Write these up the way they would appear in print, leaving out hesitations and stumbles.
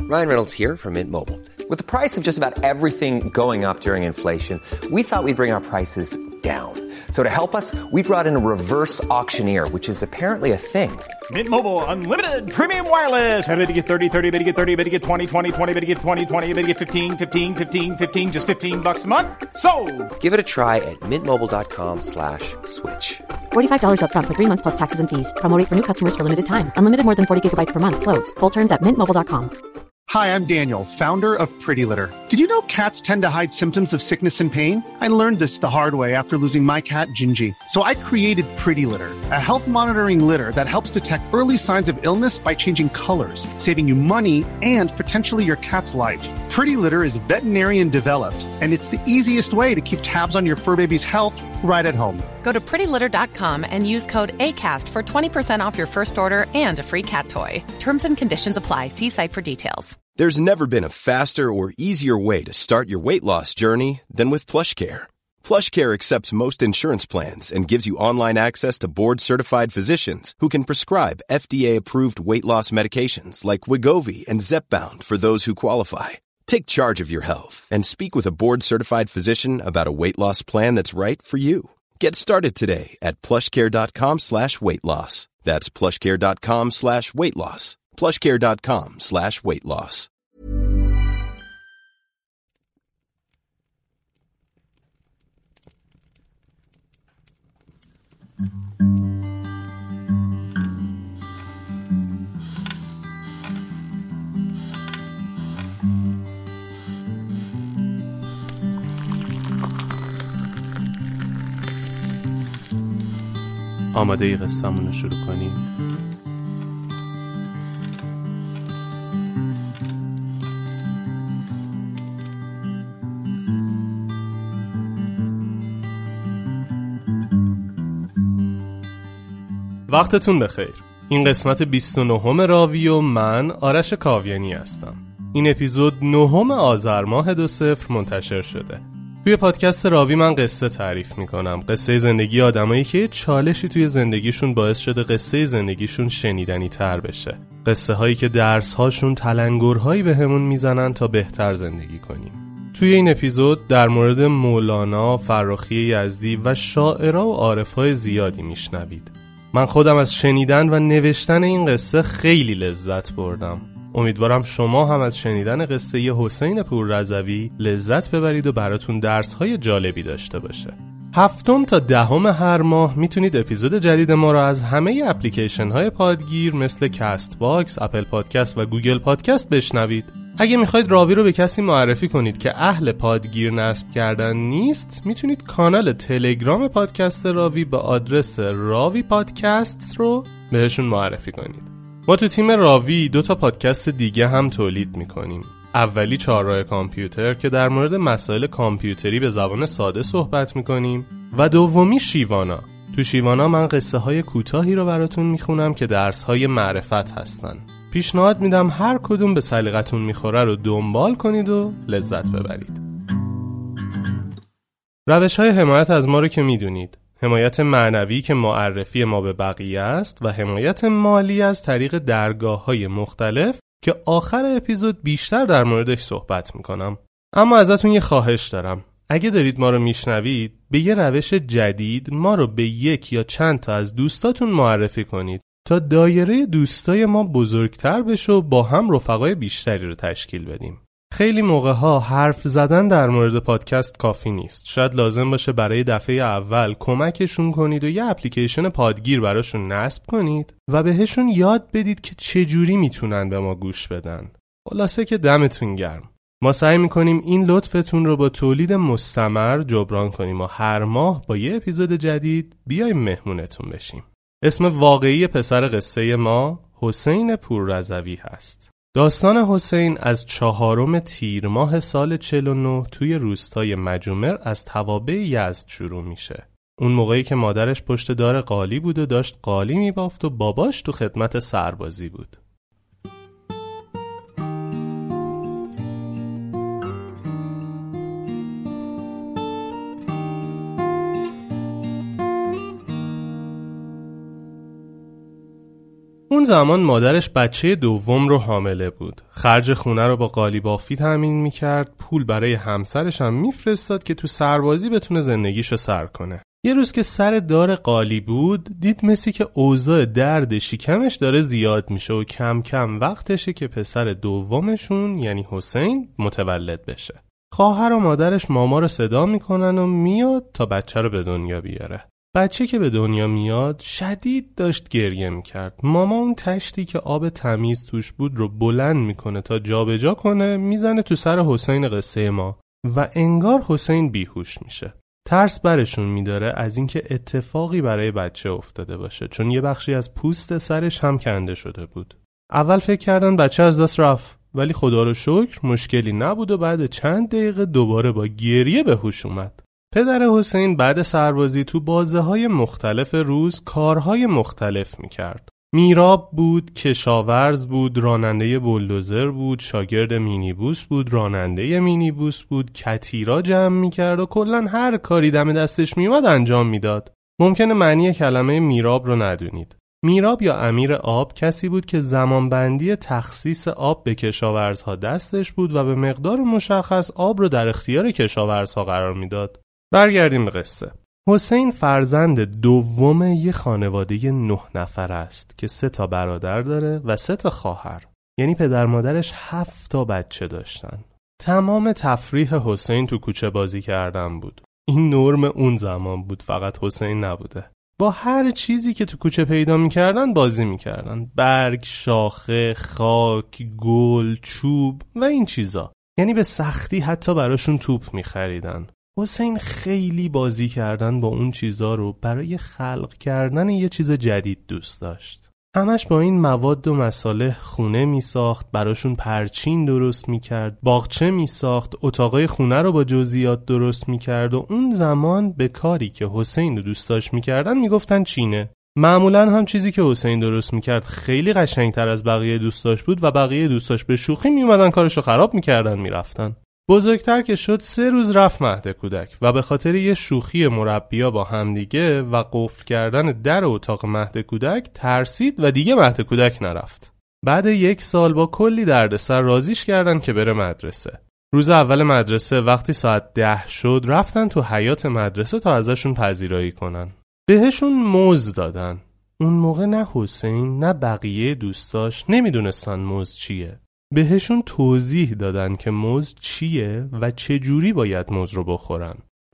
Ryan Reynolds here from Mint Mobile. With the price of just about everything going up during inflation, we thought we'd bring our prices down. So to help us, we brought in a reverse auctioneer, which is apparently a thing. Mint Mobile Unlimited Premium Wireless. How to get 30, 30, bit to get 30, bit to get 20, 20, 20, bit to get 20, 20, bit to get 15, 15, 15, 15, just $15 a month? Sold! Give it a try at mintmobile.com/switch. $45 up front for 3 months plus taxes and fees. Promo rate for new customers for limited time. Unlimited more than 40 gigabytes per month. Slows full terms at mintmobile.com. Hi, I'm Daniel, founder of Pretty Litter. Did you know cats tend to hide symptoms of sickness and pain? I learned this the hard way after losing my cat, Gingy. So I created Pretty Litter, a health monitoring litter that helps detect early signs of illness by changing colors, saving you money and potentially your cat's life. Pretty Litter is veterinarian developed, and it's the easiest way to keep tabs on your fur baby's health right at home. Go to prettylitter.com and use code ACAST for 20% off your first order and a free cat toy. Terms and conditions apply. See site for details. There's never been a faster or easier way to start your weight loss journey than with PlushCare. PlushCare accepts most insurance plans and gives you online access to board-certified physicians who can prescribe FDA-approved weight loss medications like Wegovy and Zepbound for those who qualify. Take charge of your health and speak with a board-certified physician about a weight loss plan that's right for you. Get started today at plushcare.com/weightloss. That's plushcare.com/weightloss. plushcare.com/weightloss. آماده ای قصه‌مون رو شروع کنیم؟ وقتتون بخیر. این قسمت 29 راوی و من آرش کاویانی هستم. این اپیزود 9 آذر ماه 20 منتشر شده. توی پادکست راوی من قصه تعریف میکنم، قصه زندگی آدمایی که چالشی توی زندگیشون باعث شده قصه زندگیشون شنیدنی تر بشه، قصه هایی که درس هاشون تلنگرهایی به همون میزنن تا بهتر زندگی کنیم. توی این اپیزود در مورد مولانا، فراخی یزدی و شاعرها و عارفای زیادی میشنوید. من خودم از شنیدن و نوشتن این قصه خیلی لذت بردم. امیدوارم شما هم از شنیدن قصه حسین پوررضوی لذت ببرید و براتون درس‌های جالبی داشته باشه. 7 تا 10 هر ماه میتونید اپیزود جدید ما رو از همه اپلیکیشن‌های پادگیر مثل کست باکس، اپل پادکست و گوگل پادکست بشنوید. اگه میخواید راوی رو به کسی معرفی کنید که اهل پادگیر نصب کردن نیست، میتونید کانال تلگرام پادکست راوی با آدرس راوی پادکستس رو بهشون معرفی کنید. ما تو تیم راوی 2 تا پادکست دیگه هم تولید میکنیم. اولی چهارراه کامپیوتر که در مورد مسائل کامپیوتری به زبان ساده صحبت میکنیم و دومی شیوانا. تو شیوانا من قصه های کوتاهی رو براتون میخونم که درس های معرفت هستن. پیشنهاد میدم هر کدوم به سلیقتون میخوره رو دنبال کنید و لذت ببرید. روش های حمایت از ما رو که میدونید. حمایت معنوی که معرفی ما به بقیه است و حمایت مالی از طریق درگاه‌های مختلف که آخر اپیزود بیشتر در موردش صحبت میکنم. اما ازتون یه خواهش دارم. اگه دارید ما رو میشنوید، به یه روش جدید ما رو به 1 یا چند تا از دوستاتون معرفی کنید تا دایره دوستای ما بزرگتر بشه و با هم رفقای بیشتری رو تشکیل بدیم. خیلی موقع‌ها حرف زدن در مورد پادکست کافی نیست. شاید لازم باشه برای دفعه اول کمکشون کنید و یه اپلیکیشن پادگیر براشون نصب کنید و بهشون یاد بدید که چجوری میتونن به ما گوش بدن. خلاصه که دمتون گرم. ما سعی میکنیم این لطفتون رو با تولید مستمر جبران کنیم و هر ماه با یه اپیزود جدید بیایم مهمونتون بشیم. اسم واقعی پسر قصه ما حسین پوررضوی هست. داستان حسین از 4 تیر ماه سال 49 توی روستای مجومر از توابع یزد شروع میشه. اون موقعی که مادرش پشت دار قالی بود و داشت قالی میبافت و باباش تو خدمت سربازی بود. اون اون زمان مادرش بچه دوم رو حامله بود. خرج خونه رو با قالیبافی تامین میکرد، پول برای همسرش هم میفرستاد که تو سربازی بتونه زندگیشو سر کنه. یه روز که سر دار قالی بود، دید مثل که اوضاع درد شکمش داره زیاد میشه و کم کم وقتشه که پسر دومشون یعنی حسین متولد بشه. خواهر و مادرش ماما رو صدا میکنن و میاد تا بچه رو به دنیا بیاره. بچه که به دنیا میاد شدید داشت گریه میکرد. ماما اون تشتی که آب تمیز توش بود رو بلند میکنه تا جابجا کنه، میزنه تو سر حسین قصه ما و انگار حسین بیهوش میشه. ترس برشون میداره از اینکه اتفاقی برای بچه افتاده باشه، چون یه بخشی از پوست سرش هم کنده شده بود. اول فکر کردن بچه از دست رفت، ولی خدا رو شکر مشکلی نبود و بعد چند دقیقه دوباره با گریه به هوش اومد. پدر حسین بعد سربازی تو بازه‌های مختلف روز کارهای مختلف میکرد. میراب بود، کشاورز بود، راننده بولدوزر بود، شاگرد مینیبوس بود، راننده مینیبوس بود، کتیرا جمع میکرد و کلاً هر کاری دم دستش میومد انجام میداد. ممکنه معنی کلمه میراب رو ندونید. میراب یا امیر آب کسی بود که زمانبندی تخصیص آب به کشاورزها دستش بود و به مقدار مشخص آب رو در اختیار کشاورزها قرار میداد. برگردیم به قصه. حسین فرزند دوم یه خانواده 9 نفر است که 3 تا برادر داره و 3 تا خواهر. یعنی پدر مادرش 7 تا بچه داشتن. تمام تفریح حسین تو کوچه بازی کردن بود. این نرم اون زمان بود، فقط حسین نبوده. با هر چیزی که تو کوچه پیدا میکردن بازی میکردن. برگ، شاخه، خاک، گل، چوب و این چیزا. یعنی به سختی حتی براشون توپ میخریدن. حسین خیلی بازی کردن با اون چیزا رو برای خلق کردن یه چیز جدید دوست داشت. همش با این مواد و مصالح خونه می ساخت، براشون پرچین درست می کرد، باغچه می ساخت، اتاقای خونه رو با جزئیات درست می کرد و اون زمان به کاری که حسین رو دوست داشت می کردن می گفتن چینه. معمولا هم چیزی که حسین درست می کرد خیلی قشنگتر از بقیه دوستاش بود و بقیه دوستاش به شوخی می اومدن کارشو خراب می کردن می رفتن. بزرگتر که شد 3 روز رفت مهد کودک و به خاطر یه شوخی مربیا با همدیگه و قفل کردن در اتاق مهد کودک ترسید و دیگه مهد کودک نرفت. بعد 1 سال با کلی دردسر راضیش کردن که بره مدرسه. روز اول مدرسه وقتی ساعت 10 شد رفتن تو حیاط مدرسه تا ازشون پذیرایی کنن. بهشون موز دادن. اون موقع نه حسین نه بقیه دوستاش نمیدونستن موز چیه. بهشون توضیح دادن که موز چیه و چه جوری باید موز رو بخورن.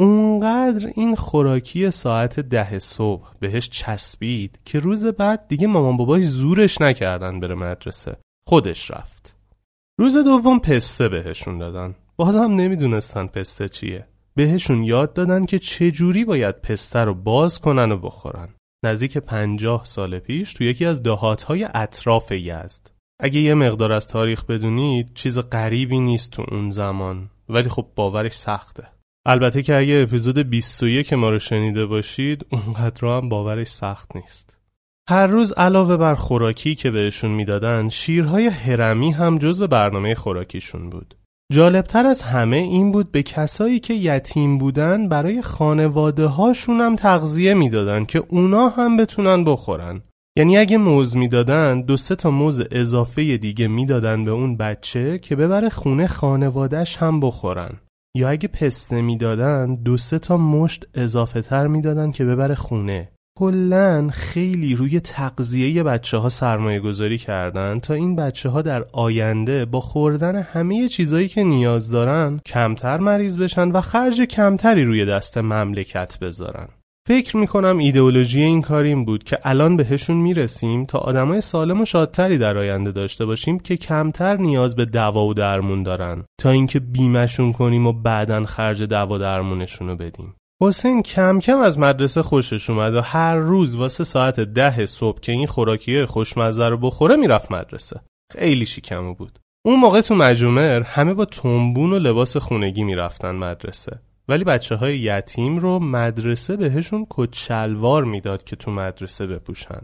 اونقدر این خوراکی ساعت 10 صبح بهش چسبید که روز بعد دیگه مامان باباش زورش نکردن بره مدرسه. خودش رفت. روز دوم پسته بهشون دادن. بازم نمیدونستن پسته چیه. بهشون یاد دادن که چه جوری باید پسته رو باز کنن و بخورن. نزدیک 50 سال پیش تو یکی از دهات‌های اطراف یزد. اگه یه مقدار از تاریخ بدونید چیز غریبی نیست تو اون زمان، ولی خب باورش سخته. البته که اگه اپیزود 21 ما رو شنیده باشید اونقدر هم باورش سخت نیست. هر روز علاوه بر خوراکی که بهشون میدادن شیرهای هرمی هم جزو برنامه خوراکیشون بود. جالبتر از همه این بود به کسایی که یتیم بودن برای خانواده هاشون هم تغذیه میدادن که اونا هم بتونن بخورن. یعنی اگه موز میدادن 2-3 تا موز اضافه دیگه میدادن به اون بچه که ببره خونه خانواده‌اش هم بخورن. یا اگه پسته میدادن 2-3 تا مشت اضافه تر میدادن که ببره خونه. کلاً خیلی روی تغذیه بچه‌ها سرمایه گذاری کردن تا این بچه‌ها در آینده با خوردن همه چیزایی که نیاز دارن کمتر مریض بشن و خرج کمتری روی دست مملکت بذارن. فکر میکنم ایدئولوژی این کار این بود که الان بهشون میرسیم تا آدمای سالم و شادتری در آینده داشته باشیم که کمتر نیاز به دوا و درمون دارن تا اینکه بیمه‌شون کنیم و بعداً خرج دوا و درمونشونو بدیم. حسین کم کم از مدرسه خوشش اومد و هر روز واسه ساعت 10 صبح که این خوراکیه خوشمزه رو بخوره میرفت مدرسه. خیلی شیکمو بود. اون موقع تو مجمر همه با تنبون و لباس خونگی میرفتن مدرسه. ولی بچه‌های یتیم رو مدرسه بهشون کت شلوار میداد که تو مدرسه بپوشن.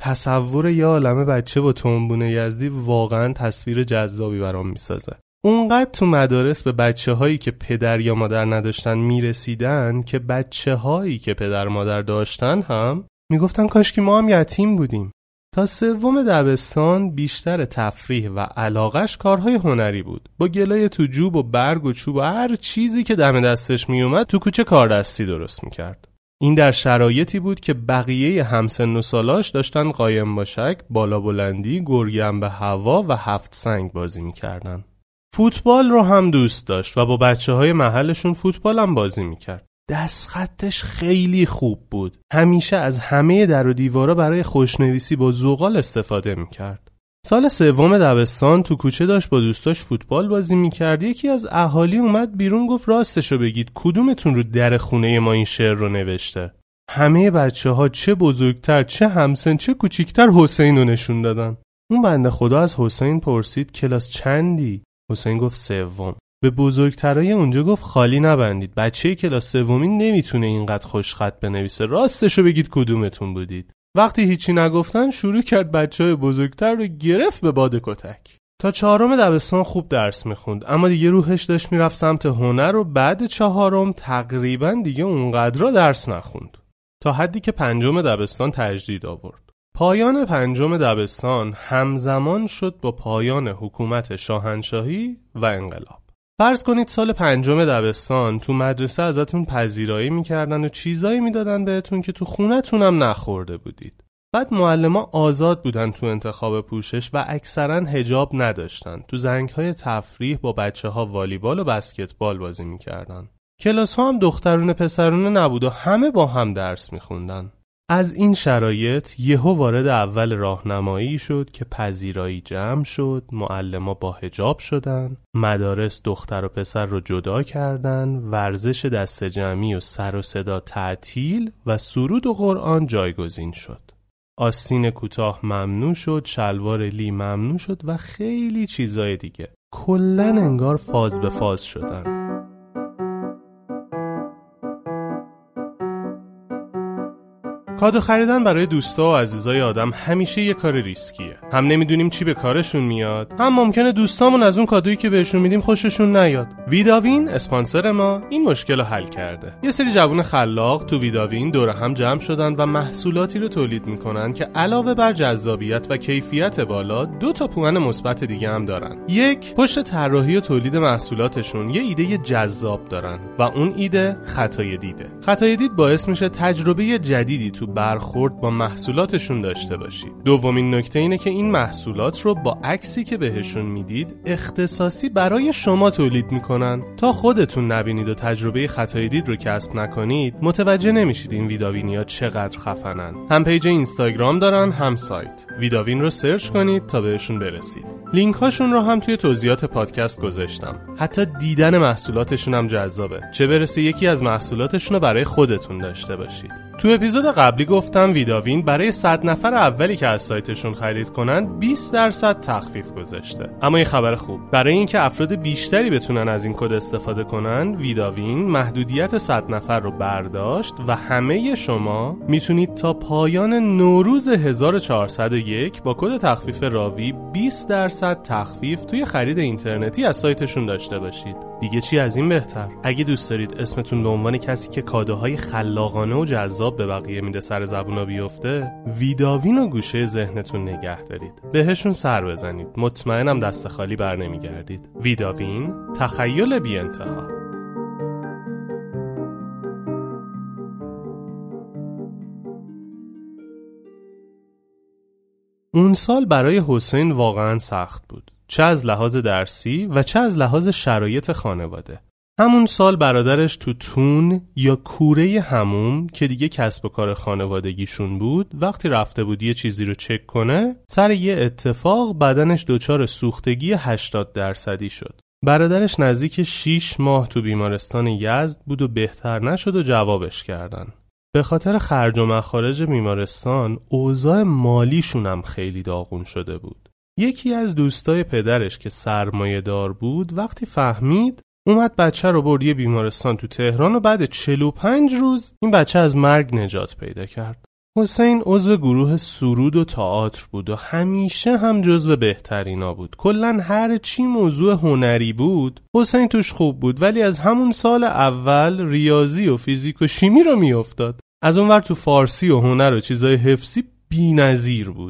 تصور یه عالمه بچه با تنبون یزدی واقعا تصویر جذابی برام میسازه. اونقدر تو مدارس به بچه‌هایی که پدر یا مادر نداشتن میرسیدن که بچه‌هایی که پدر مادر داشتن هم میگفتن کاش که ما هم یتیم بودیم. تا سوم دبستان بیشتر تفریح و علاقش کارهای هنری بود. با گلای تو جوب و برگ و چوب و هر چیزی که دم دستش می اومد تو کوچه کاردستی درست میکرد. این در شرایطی بود که بقیه همسن و سالاش داشتن قایم باشک، بالا بلندی، گرگم به هوا و هفت سنگ بازی میکردن. فوتبال رو هم دوست داشت و با بچه‌های محلشون فوتبال هم بازی میکرد. دستخطش خیلی خوب بود. همیشه از همه در و دیوارا برای خوشنویسی با زغال استفاده میکرد. سال سوم دبستان تو کوچه داشت با دوستاش فوتبال بازی میکرد. یکی از اهالی اومد بیرون گفت راستشو بگید کدومتون رو در خونه ما این شعر رو نوشته؟ همه بچه‌ها چه بزرگتر چه همسن چه کوچیکتر حسین رو نشون دادن. اون بنده خدا از حسین پرسید کلاس چندی؟ حسین گفت سوم. به بزرگترای اونجا گفت خالی نبندید، بچه کلاس سومی نمیتونه اینقدر خوشخط بنویسه، راستشو بگید کدومتون بودید. وقتی هیچی نگفتن شروع کرد بچهای بزرگتر رو گرفت به باد کتک. تا چهارم دبستان خوب درس میخوند، اما دیگه روحش داشت میرفت سمت هنر و بعد چهارم تقریبا دیگه اونقدر درس نخوند، تا حدی که پنجم دبستان تجدید آورد. پایان پنجم دبستان همزمان شد با پایان حکومت شاهنشاهی و انقلاب. فرض کنید سال پنجم دبستان تو مدرسه ازتون پذیرایی میکردن و چیزایی میدادن بهتون که تو خونتون هم نخورده بودید. بعد معلما آزاد بودن تو انتخاب پوشش و اکثرا حجاب نداشتن. تو زنگ‌های تفریح با بچه‌ها والیبال و بسکتبال بازی میکردن. کلاس‌ها هم دخترونه پسرونه نبود و همه با هم درس میخوندن. از این شرایط یهو وارد اول راهنمایی شد که پذیرایی جمع شد، معلما با حجاب شدن، مدارس دختر و پسر رو جدا کردن، ورزش دست جمعی و سر و صدا تعطیل و سرود و قرآن جایگزین شد. آستین کوتاه ممنوع شد، شلوار لی ممنوع شد و خیلی چیزای دیگه. کلن انگار فاز به فاز شدن. کادو خریدن برای دوستا و عزیزای آدم همیشه یه کار ریسکیه. هم نمیدونیم چی به کارشون میاد، هم ممکنه دوستامون از اون کادویی که بهشون میدیم خوششون نیاد. ویداوین اسپانسر ما این مشکل رو حل کرده. یه سری جوون خلاق تو ویداوین دور هم جمع شدن و محصولاتی رو تولید میکنن که علاوه بر جذابیت و کیفیت بالا 2 تا پوان مثبت دیگه هم دارن. یک، پشت طراحی و تولید محصولاتشون یه ایده جذاب دارن و اون ایده خطای دیده. خطای دید باعث میشه تجربه جدیدی تو برخورد با محصولاتشون داشته باشید. دومین نکته اینه که این محصولات رو با عکسی که بهشون میدید اختصاصی برای شما تولید میکنن. تا خودتون نبینید و تجربه خطای دید رو کسب نکنید متوجه نمیشید این ویداوینیا چقدر خفنن. هم پیج اینستاگرام دارن هم سایت. ویداوین رو سرچ کنید تا بهشون برسید. لینک هاشون رو هم توی توضیحات پادکست گذاشتم. حتی دیدن محصولاتشون هم جذابه، چه برسه یکی از محصولاتشون رو برای خودتون داشته باشید. تو اپیزود قبلی گفتم ویداوین برای 100 نفر اولی که از سایتشون خرید کنن 20% تخفیف گذاشته. اما این خبر خوب، برای اینکه افراد بیشتری بتونن از این کد استفاده کنن، ویداوین محدودیت 100 نفر رو برداشت و همه شما میتونید تا پایان نوروز 1401 با کد تخفیف راوی 20% تخفیف توی خرید اینترنتی از سایتشون داشته باشید. دیگه چی از این بهتر؟ اگه دوست دارید اسمتون به عنوان کسی که کادوهای خلاقانه و جذاب به بقیه میده سر زبونا بیفته، ویداوین و گوشه ذهنتون نگه دارید. بهشون سر بزنید. مطمئنم دست خالی بر نمیگردید. ویداوین، تخیل بی انتها. اون سال برای حسین واقعا سخت بود، چه از لحاظ درسی و چه از لحاظ شرایط خانواده. همون سال برادرش تو تون یا کوره حموم که دیگه کسب و کار خانوادگیشون بود، وقتی رفته بود یه چیزی رو چک کنه، سر یه اتفاق بدنش دچار سوختگی 80% شد. برادرش نزدیک 6 ماه تو بیمارستان یزد بود و بهتر نشد و جوابش کردن. به خاطر خرج و مخارج بیمارستان اوضاع مالیشون هم خیلی داغون شده بود. یکی از دوستای پدرش که سرمایه دار بود وقتی فهمید اومد بچه رو برد یه بیمارستان تو تهران و بعد 45 روز این بچه از مرگ نجات پیدا کرد. حسین عضو گروه سرود و تئاتر بود و همیشه هم جزو بهترینا بود. کلاً هر چی موضوع هنری بود حسین توش خوب بود، ولی از همون سال اول ریاضی و فیزیک و شیمی رو میافتاد. از اونور تو فارسی و هنر و چیزای حفظی بی‌نظیر بود.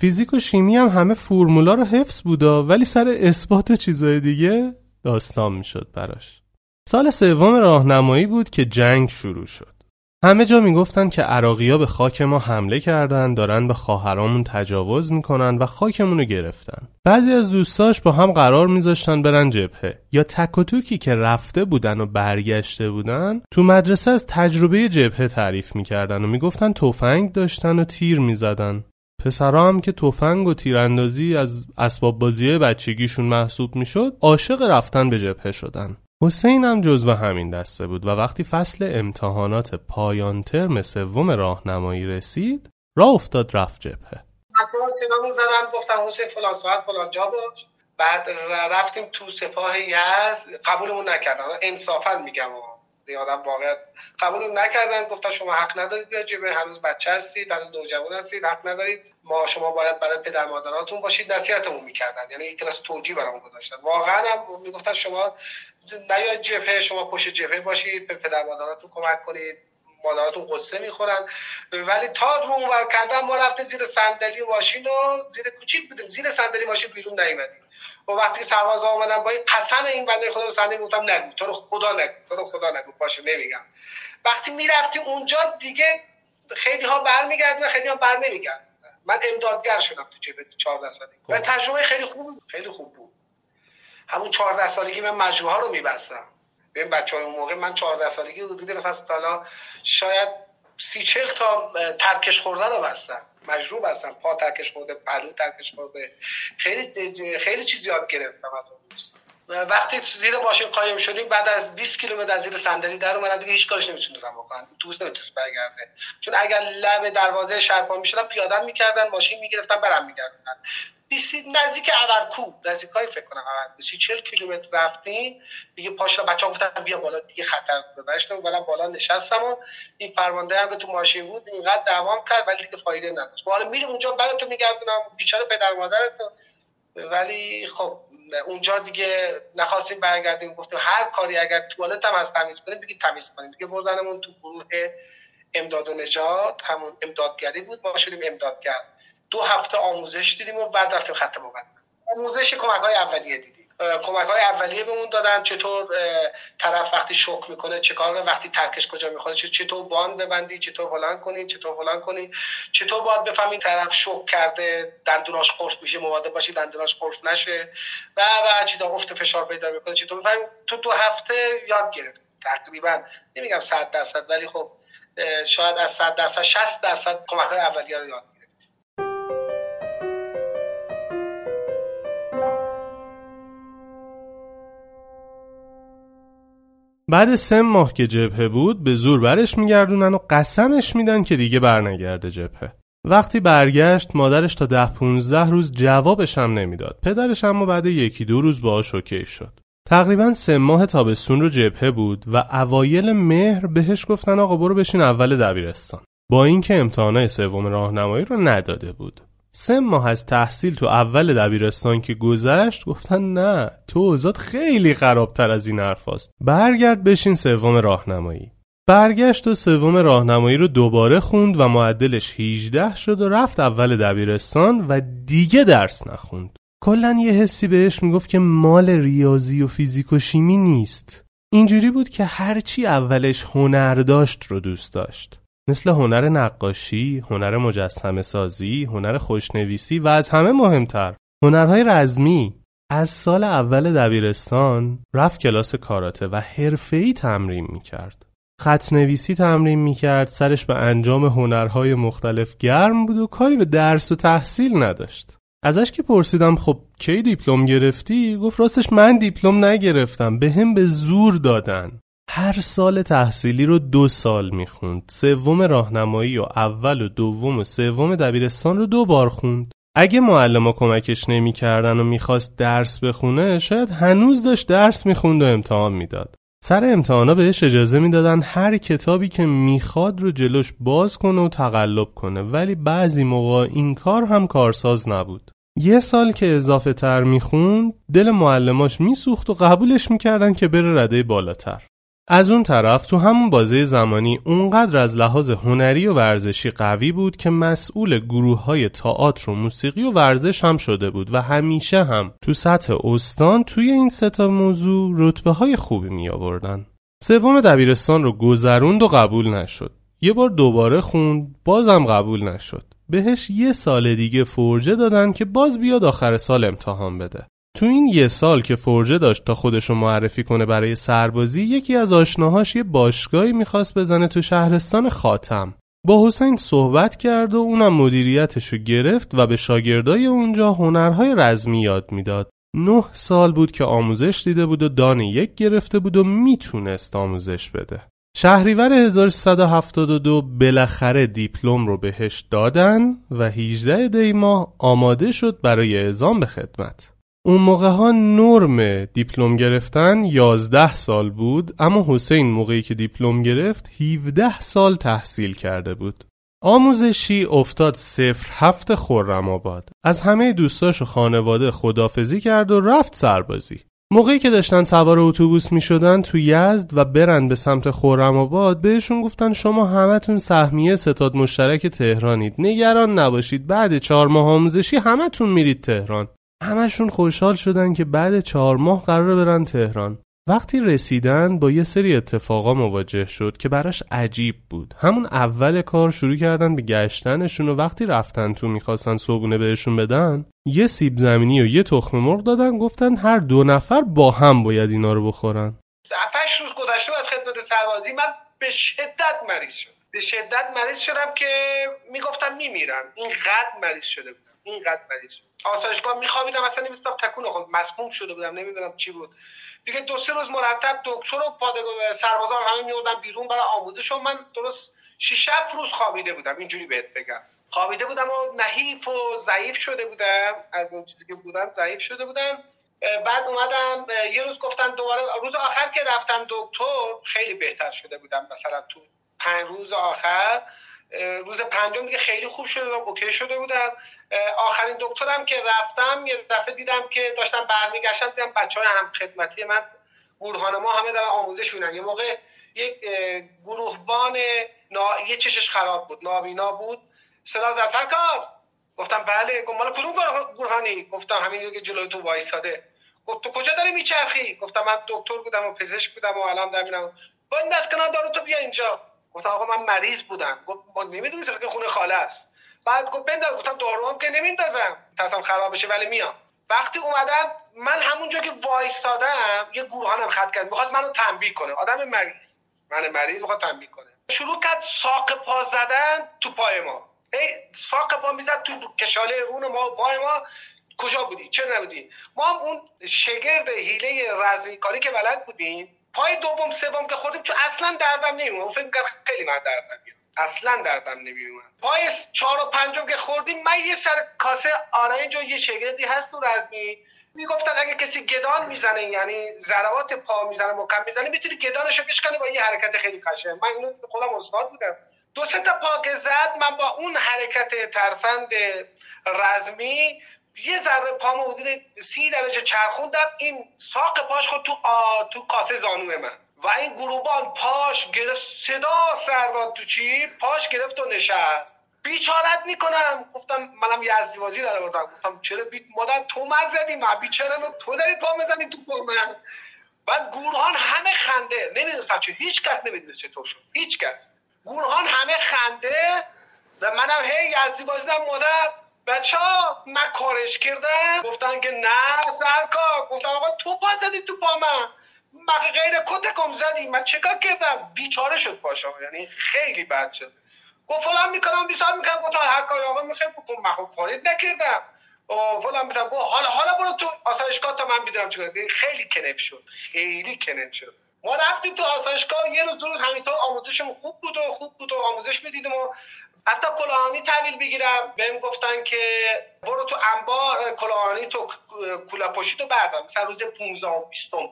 فیزیک و شیمی هم همه فرمولا رو حفظ بودا، ولی سر اثبات و چیزای دیگه داستان میشد براش. سال سوم راهنمایی بود که جنگ شروع شد. همه جا میگفتن که عراقی‌ها به خاک ما حمله کردن، دارن به خواهرامون تجاوز میکنن و خاکمون رو گرفتن. بعضی از دوستاش با هم قرار میذاشتن برن جبهه، یا تک و توکی که رفته بودن و برگشته بودن تو مدرسه از تجربه جبهه تعریف میکردن و میگفتن تفنگ داشتن و تیر میزدن. پسرا هم که تفنگ و تیراندازی از اسباب بازی بچگیشون محسوب میشد، عاشق رفتن به جبهه شدن. حسین هم جزو همین دسته بود و وقتی فصل امتحانات پایان ترم سوم راهنمایی رسید، راه افتاد رفت جبهه. حتما سینامون زدن، گفتن حسین فلان ساعت فلان جا باش. بعد رفتیم تو سپاه یزد، قبولمون نکردن. انصافا میگم آدم واقعا قبولمون نکردن، گفتن شما حق ندارید بیاید جبهه، هنوز بچه هستید، هنوز نوجوان هستید، حق ندارید. شما باید برای پدر مادراتون باشید. نصیحتمون میکردن، یعنی یک کلاس توجیه برامون گذاشتن. واقعا هم میگفتن شما نیاید جبهه، شما پشت جبهه باشید، به پدر مادراتون کمک کنید، مادراتون قصه میخورن. ولی تا رو اونور کردن ما رفتیم زیر صندلی ماشین و زیر کوچیک بودیم، زیر صندلی ماشین بیرون نیومدیم. و وقتی که سربازا اومدن با این قسم این بنده خدا رو صندلی گفتم نگو، تو رو خدا نگو، باشه نمیگم. وقتی میرفتیم اونجا دیگه خیلی ها برمیگردن، خیلی ها بر نمیگردن. من امدادگر شدم تو جبهه 14 سالگی و تجربه خیلی خوب بود. همون 14 سالگی من مجروحا رو میبستم. ببین بچه‌ها اون موقع من 14 سالگی حدود مثلا شاید 30-40 تا ترکش خورده رو بستم، مجروح بستم، پا ترکش خورده، پلو ترکش خورده، خیلی چیز یاد گرفتم از اون دوست. وقتی زیر ماشین قایم شدیم، بعد از 20 کیلومتر از زیر صندلی در اومدن، دیگه هیچ کارش نمیتونستم بکنم. اتوبوس نمیتونست برگرده، چون اگر لب دروازه شهر پا میشدم پیاده میکردن، ماشین میگرفتن برام میگردوندن. نزدیک اورکو، نزدیکای فکر کنم اورکو 40 کیلومتر رفتیم دیگه. پاشا بچه‌ها گفتن بیا بالا دیگه، خطر گذشته. بالا نشستم و این فرمانده هم که تو ماشین بود اینقدر دوام کرد ولی دیگه فایده نداشت. حالا میرم اونجا براتون میگردونم، بیچاره پدر مادرت. ولی خب اونجا دیگه نخواستیم برگردیم، گفتیم هر کاری اگر توالت هم از تمیز کنیم بگید تمیز کنیم. دیگه بردنمون تو گروه امداد و نجات، همون امدادگری بود، ما شدیم امدادگر. 2 هفته آموزش دیدیم و بعد رفتیم خط مقدم. آموزش کمک‌های اولیه دیدیم. کمک‌های اولیه بهمون دادن، چطور طرف وقتی شوک میکنه چه کار، وقتی ترکش کجا میخوره چطور باند ببندی، چطور فلان کنی، چطور باید بفهمی طرف شوک کرده، دندوناش قرص میشه، مواظب باشی دندوناش قرص نشه و چیزا، افت فشار پیدا میکنه، چطور بفهمی. تو 2 هفته یاد گرفت تقریبا، نمیگم 100%، ولی خب شاید از 100% 60% کمک‌های اولیه رو یاد. بعد 3 ماه که جبهه بود به زور برش میگردونن و قسمش میدن که دیگه برنگرده جبهه. وقتی برگشت مادرش تا 10-15 روز جوابش هم نمیداد. پدرش اما بعد 1-2 روز باهاش اوکی شد. تقریبا 3 ماه تابستون رو جبهه بود و اوایل مهر بهش گفتن آقا برو بشین اول دبیرستان. با اینکه امتحانات سوم راهنمایی رو نداده بود. 3 ماه از تحصیل تو اول دبیرستان که گذشت گفتن نه، تو اوضاعت خیلی خرابتر از این حرفاست، برگرد بشین سوم راهنمایی. برگشت و سوم راهنمایی رو دوباره خوند و معدلش 18 شد و رفت اول دبیرستان و دیگه درس نخوند. کلاً یه حسی بهش میگفت که مال ریاضی و فیزیک و شیمی نیست. اینجوری بود که هرچی اولش هنر داشت رو دوست داشت، مثل هنر نقاشی، هنر مجسمه سازی، هنر خوشنویسی و از همه مهمتر هنرهای رزمی. از سال اول دبیرستان رفت کلاس کاراته و حرفه‌ای تمرین میکرد. خط نویسی تمرین میکرد، سرش به انجام هنرهای مختلف گرم بود و کاری به درس و تحصیل نداشت. ازش که پرسیدم خب کی دیپلم گرفتی؟ گفت راستش من دیپلم نگرفتم، بهم به زور دادن. هر سال تحصیلی رو 2 سال میخوند. سوم راهنمایی و اول و دوم و سوم دبیرستان رو 2 بار خوند. اگه معلم‌ها کمکش نمی‌کردن و میخواست درس بخونه، شاید هنوز داشت درس میخوند و امتحان میداد. سر امتحانا بهش اجازه میدادن هر کتابی که میخواد رو جلوش باز کنه و تقلب کنه، ولی بعضی موقع این کار هم کارساز نبود. 1 سال که اضافه تر میخوند، دل معلماش میسوخت و قبولش میکردن که بره رده بالاتر. از اون طرف تو همون بازه زمانی اونقدر از لحاظ هنری و ورزشی قوی بود که مسئول گروه‌های تئاتر و موسیقی و ورزش هم شده بود و همیشه هم تو سطح استان توی این سه تا موضوع رتبه‌های خوبی می‌آوردن. سوم دبیرستان رو گذروند و قبول نشد. یه بار دوباره خوند، بازم قبول نشد. بهش 1 سال دیگه فرجه دادن که باز بیاد آخر سال امتحان بده. تو این 1 سال که فرجه داشت تا خودشو معرفی کنه برای سربازی، یکی از آشناهاش یه باشگاهی میخواست بزنه تو شهرستان خاتم. با حسین صحبت کرد و اونم مدیریتشو گرفت و به شاگردای اونجا هنرهای رزمی یاد میداد. 9 سال بود که آموزش دیده بود و دان 1 گرفته بود و میتونست آموزش بده. شهریور 1372 بالاخره دیپلم رو بهش دادن و 18 دی ماه آماده شد برای اعزام به خدمت. اون موقع ها نرم دیپلم گرفتن 11 سال بود، اما حسین موقعی که دیپلم گرفت 17 سال تحصیل کرده بود. آموزشی افتاد 07 خرم‌آباد. از همه دوستاش و خانواده خداحافظی کرد و رفت سربازی. موقعی که داشتن سوار اتوبوس می شدن تو یزد و برن به سمت خرم‌آباد، بهشون گفتن شما همتون سهمیه ستاد مشترک تهرانید، نگران نباشید، بعد 4 ماه آموزشی همتون میرید تهران. همشون خوشحال شدن که بعد 4 ماه قراره برن تهران. وقتی رسیدن با یه سری اتفاقا مواجه شد که براش عجیب بود. همون اول کار شروع کردن به گشتنشون و وقتی رفتن تو میخواستن صبحونه بهشون بدن، یه سیب زمینی و یه تخم مرغ دادن، گفتن هر 2 نفر با هم باید اینا رو بخورن. 7 روز گذشته از خدمت سربازی من به شدت مریض شدم که میگفتم میمیرم. اینقدر مریض شده بودم. آسایشگاه میخوابیدم، اصلا نمی‌تونستم تکون بخورم، مسموم شده بودم، نمیدونم چی بود. دیگه 2-3 روز مرتب دکتر و سربازا همه میوردن بیرون برای آموزش و من درست 6-7 روز خوابیده بودم. اینجوری بهت بگم خوابیده بودم و نحیف و ضعیف شده بودم، از اون چیزی که بودم ضعیف شده بودم. بعد اومدم یه روز گفتن دوباره، روز آخر که رفتم دکتر خیلی بهتر شده بودم، مثلا تو 5 روز آخر، روز 5م دیگه خیلی خوب شده بودم، اوکی شده بودم. آخرین دکترم که رفتم یه دفعه دیدم که داشتم برمیگشتم، دیدم بچه‌های هم خدمتی من گورهان ما همه دارن آموزش می‌بینن. یه موقع یک گروهبان یه چشش خراب بود، نابینا بود، صدا زد سرکار. گفتم بله. گفت مال کدوم گورهانی؟ گفتم همین که جلوی تو وایساده. گفت تو کجا داری میچرخی؟ گفتم من دکتر بودم و پزشک بودم و الان دارم با این دست کنار دارو تو بیا اینجا. گفتم آقا من مریض بودم. گفت ما نمیدونی که خونه خاله است. بعد گفت بنداز. گفتم داروام که نمیندازم، تصم خراب بشه ولی میام. وقتی اومدم من همونجا که وایسادم یه گورهانم خط کرد، میخواد منو تنبیه کنه. آدم مریض میخواد تنبیه کنه. شروع کرد ساق پا زدن تو پای ما. ساق پا میزد تو کشاله رون ما و پای ما. کجا بودی؟ چرا نبودی؟ ما هم اون شگرد حیله رزمی کاری که بلد بودیم، پای دوم سوم که خوردیم چون اصلا دردم نمیومد. فکر می‌کردم خیلی من دردم میاد، اصلا دردم نمیومد. پای 4 و 5 که خوردیم، من یه سر کاسه آرنج و یه شگردی هست تو رزمی، میگفتن اگه کسی گدان میزنه، یعنی ضربات پا میزنه محکم میزنه، میتونی گدانشو بشکنه با یه حرکت خیلی قشنگ. من اینو خودم استاد بودم. 2-3 تا پا که زد، من با اون حرکت ترفند رزمی یه ذره پامو حدود 30 درجه چرخوندم، این ساق پاش خود تو کاسه زانوی من و این گروبان پاش گرفت، صدا سر داد تو چی، پاش گرفت و نشست. بیچارت میکنم. گفتم منم یزدی‌بازی داره بودم. گفتم چرا مادر تو مزدی، من بیچاره تو داری پا میزنی تو پا من. بعد گورهان همه خنده، نمیدونستم چه، هیچ کس نمیدونه چطور شد، هیچ کس. گورهان همه خنده و منم هی یزدی‌بازی دارم. مادر بچه‌ها من کارش کردم. گفتن که نه سرکار. گفتم آقا تو پا زدی تو پا من غیر کتکم زدی، من چیکار کردم؟ بیچاره شد پاشم، یعنی خیلی بد شد. گفت فلان میکنم بیسار میکنم. گفتم هر کاری آقا میخوای بکن، من خود کارید نکردم. فلان میکنم. گفت حالا برو تو آسایشگاه تا من میدونم چیکار کنم. خیلی کنف شد. ما رفتیم تو آسایشگاه، یه روز 2 روز همینطور آموزشمون خوب بود و آموزش میدیدیم و حتی کلاهانی تحویل بگیرم، بهم گفتن که برو تو انبار کلاهانی تو کوله پشتی تو بردار. مثلا روز 15 و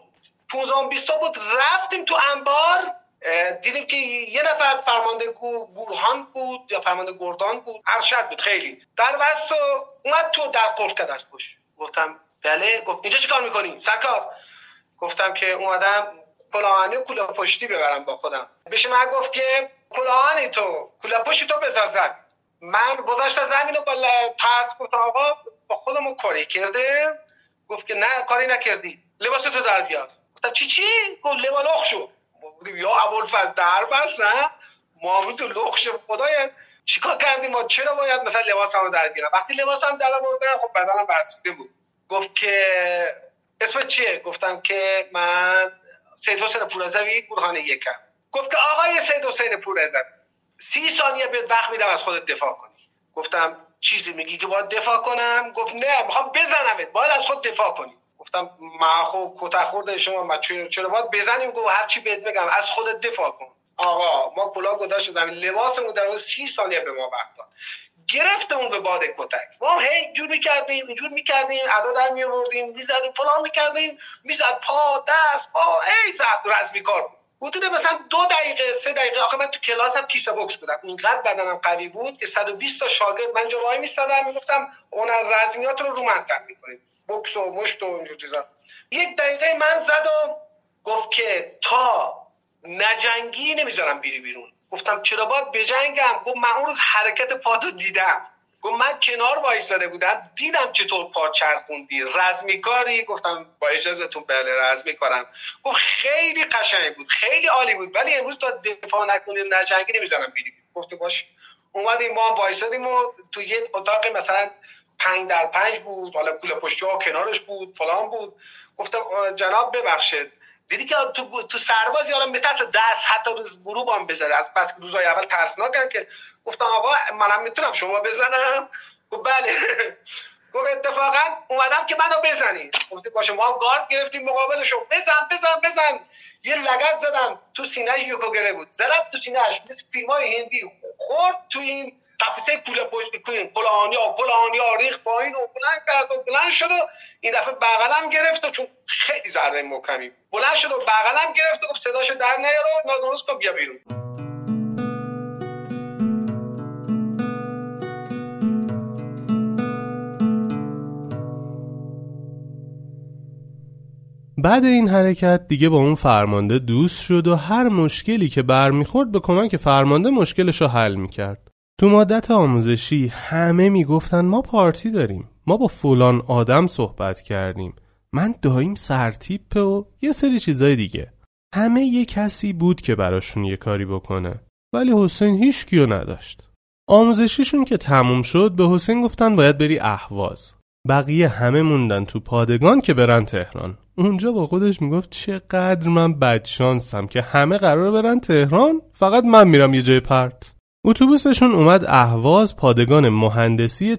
20 بود. رفتیم تو انبار، دیدیم که یه نفر فرمانده گورهان بود یا فرمانده گردان بود، ارشد بود خیلی، در وسط اومد تو در قفل کرد از پشت. گفتم بله. گفت اینجا چیکار میکنی سرکار؟ گفتم که اومدم کلاهانی و کوله پشتی ببرم با خودم. بهش من گفت که کلاهانی تو کوله پشتی تو بذار زمین. من گذاشتم زمین و با ترس گفتم آقا با خودمون کاری کرده؟ گفت که نه کاری نکردی، لباس تو در بیار. گفتم چی؟ گفت لباس لخ شو. گفتم یا ابوالفضل در بس نه ما تو لخ شو خدایا چیکار کردیم ما، چرا باید مثلا لباسمو در بیارم؟ وقتی لباسم در آوردم خب بدنم ورسیده بود. گفت که اسمت چیه؟ گفتم که من سید حسین پوررضوی گورخانه یکم. گفت که آقای سید حسین پوررضوی 30 ثانیه بهت وقت میدم از خودت دفاع کنی. گفتم چیزی میگی که باید دفاع کنم؟ گفت نه میخوام بزنمت، باید از خود دفاع کنی. گفتم من خب کتک خورده شما، من چرا باید بزنیم؟ گفت هر چی بهت بگم از خودت دفاع کن. آقا ما کلاه گذاشت زمین، لباسمون در 30 ثانیه به ما وقت داد، گرفتمون به باد کتک. ما هی جور میکردیم ادا در میآوردیم، میزدیم فلان میکردیم، میزد پا دست پا ای زد رزمی کار بود. حدود مثلا 2 دقیقه 3 دقیقه آخه من تو کلاسم کیسه بوکس بودم، اینقدر بدنم قوی بود که 120 تا شاگرد من جلوی میستادم میگفتم اون رزمیات رو منتق میکنید، بوکس و مشت و اینجور چیزا. 1 دقیقه من زد و گفت که تا نجنگی نمیذارم بری بیرون. گفتم چرا باید بجنگم؟ گفت من اون روز حرکت پاتو دیدم. گفت من کنار وایساده بودم دیدم چطور پا چرخوندی، رزمی کاری؟ گفتم با اجازهتون بله رزمی کارم. گفت خیلی قشنگ بود، خیلی عالی بود، ولی امروز تا دفاع نکنیم نجنگی نمیذارم بری. گفت باش. اومدیم ما وایسادیم و تو یه اتاق مثلا 5x5 بود، حالا کوله پشتی ها کنارش بود فلان بود. گفتم جناب ببخشید دیدی که تو سربازی حالا میترسه دست حتی روز غروب هم بذاره، از پس روزای اول ترسناکن که. گفتم آقا منم میتونم شما بزنم؟ گفت بله. گفت اتفاقا اومدم که منو بزنی. گفت باشه. ما هم گارد گرفتیم مقابلشو، بزن. یه لگد زدم تو سینه‌اش، یوکوگره بود، زدم تو سینه‌اش مثل فیلمای هندی، خورد تو این قفسه کلاهانی ها ریخت پایین و بلند کرد و بلند شد و این دفعه بغلم گرفت و چون خیلی ضربه محکمی بلند شد و بغلم گرفت و گفت صداشو در نیار و نادرست کن بیا بیرون. بعد این حرکت دیگه با اون فرمانده دوست شد و هر مشکلی که برمیخورد به کمک فرمانده مشکلشو حل میکرد. تو مدت آموزشی همه میگفتن ما پارتی داریم، ما با فلان آدم صحبت کردیم، من داییم سرتیپه و یه سری چیزای دیگه. همه یه کسی بود که براشون یه کاری بکنه، ولی حسین هیچ کیو نداشت. آموزشیشون که تموم شد به حسین گفتن باید بری اهواز. بقیه همه موندن تو پادگان که برن تهران. اونجا با خودش میگفت چقدر من بدشانسم که همه قراره برن تهران، فقط من میرم یه جای پرت. اتوبوسشون اومد اهواز، پادگان مهندسی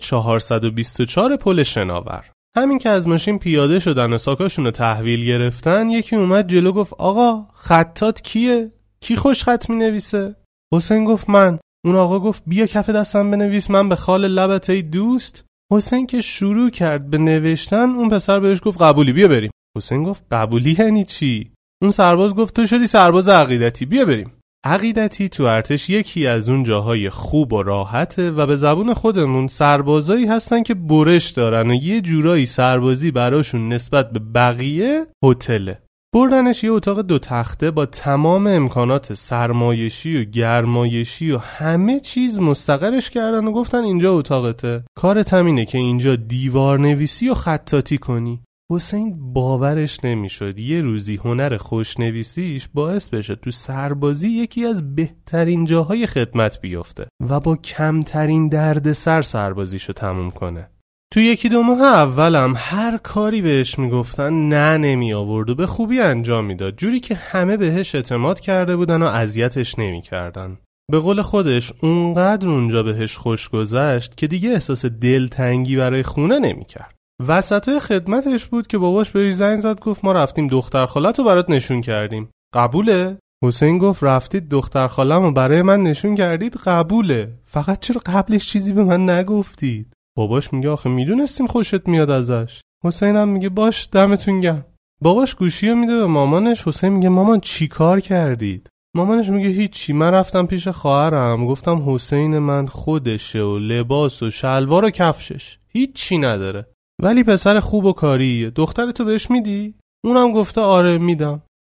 424 پل شناور. همین که از ماشین پیاده شدن و ساکاشون رو تحویل گرفتن، یکی اومد جلو گفت آقا خطات کیه؟ کی خوش خط می نویسه؟ حسین گفت من. اون آقا گفت بیا کف دستم بنویس من به خال لبت ای دوست. حسین که شروع کرد به نوشتن، اون پسر بهش گفت قبولی بیا بریم. حسین گفت قبولی یعنی چی؟ اون سرباز گفت تو شدی سرباز عقیدتی، بیا بریم. عقیدتی تو ارتش یکی از اون جاهای خوب و راحته و به زبون خودمون سربازایی هستن که برش دارن و یه جورایی سربازی براشون نسبت به بقیه هتله. بردنش یه اتاق 2 تخته با تمام امکانات سرمایشی و گرمایشی و همه چیز مستقرش کردن و گفتن اینجا اتاقته، کارت همینه که اینجا دیوار نویسی و خطاطی کنی. حسین باورش نمیشد یه روزی هنر خوشنویسیش باعث بشه تو سربازی یکی از بهترین جاهای خدمت بیفته و با کمترین دردسر سربازیشو تموم کنه. تو 1-2 ماه اولم هر کاری بهش میگفتن نه نمی آورد و به خوبی انجام میداد، جوری که همه بهش اعتماد کرده بودن و اذیتش نمیکردن. به قول خودش اونقدر اونجا بهش خوش گذشت که دیگه احساس دلتنگی برای خونه نمیکرد. وسط خدمتش بود که باباش بهش زنگ زد گفت ما رفتیم دختر خالتو برات نشون کردیم، قبوله؟ حسین گفت رفتید دختر خالمو برای من نشون کردید؟ قبوله، فقط چرا قبلش چیزی به من نگفتید؟ باباش میگه آخه میدونستیم خوشت میاد ازش. حسین هم میگه باش دمتون گرم. باباش گوشیو میده به مامانش. حسین میگه مامان چی کار کردید؟ مامانش میگه هیچی، من رفتم پیش خواهرم گفتم حسین من خودشه و لباس و شلوار و کفشش هیچی نداره، ولی پسر خوب و کاریه، دخترتو بهش میدی؟ اونم گفته آره میدم.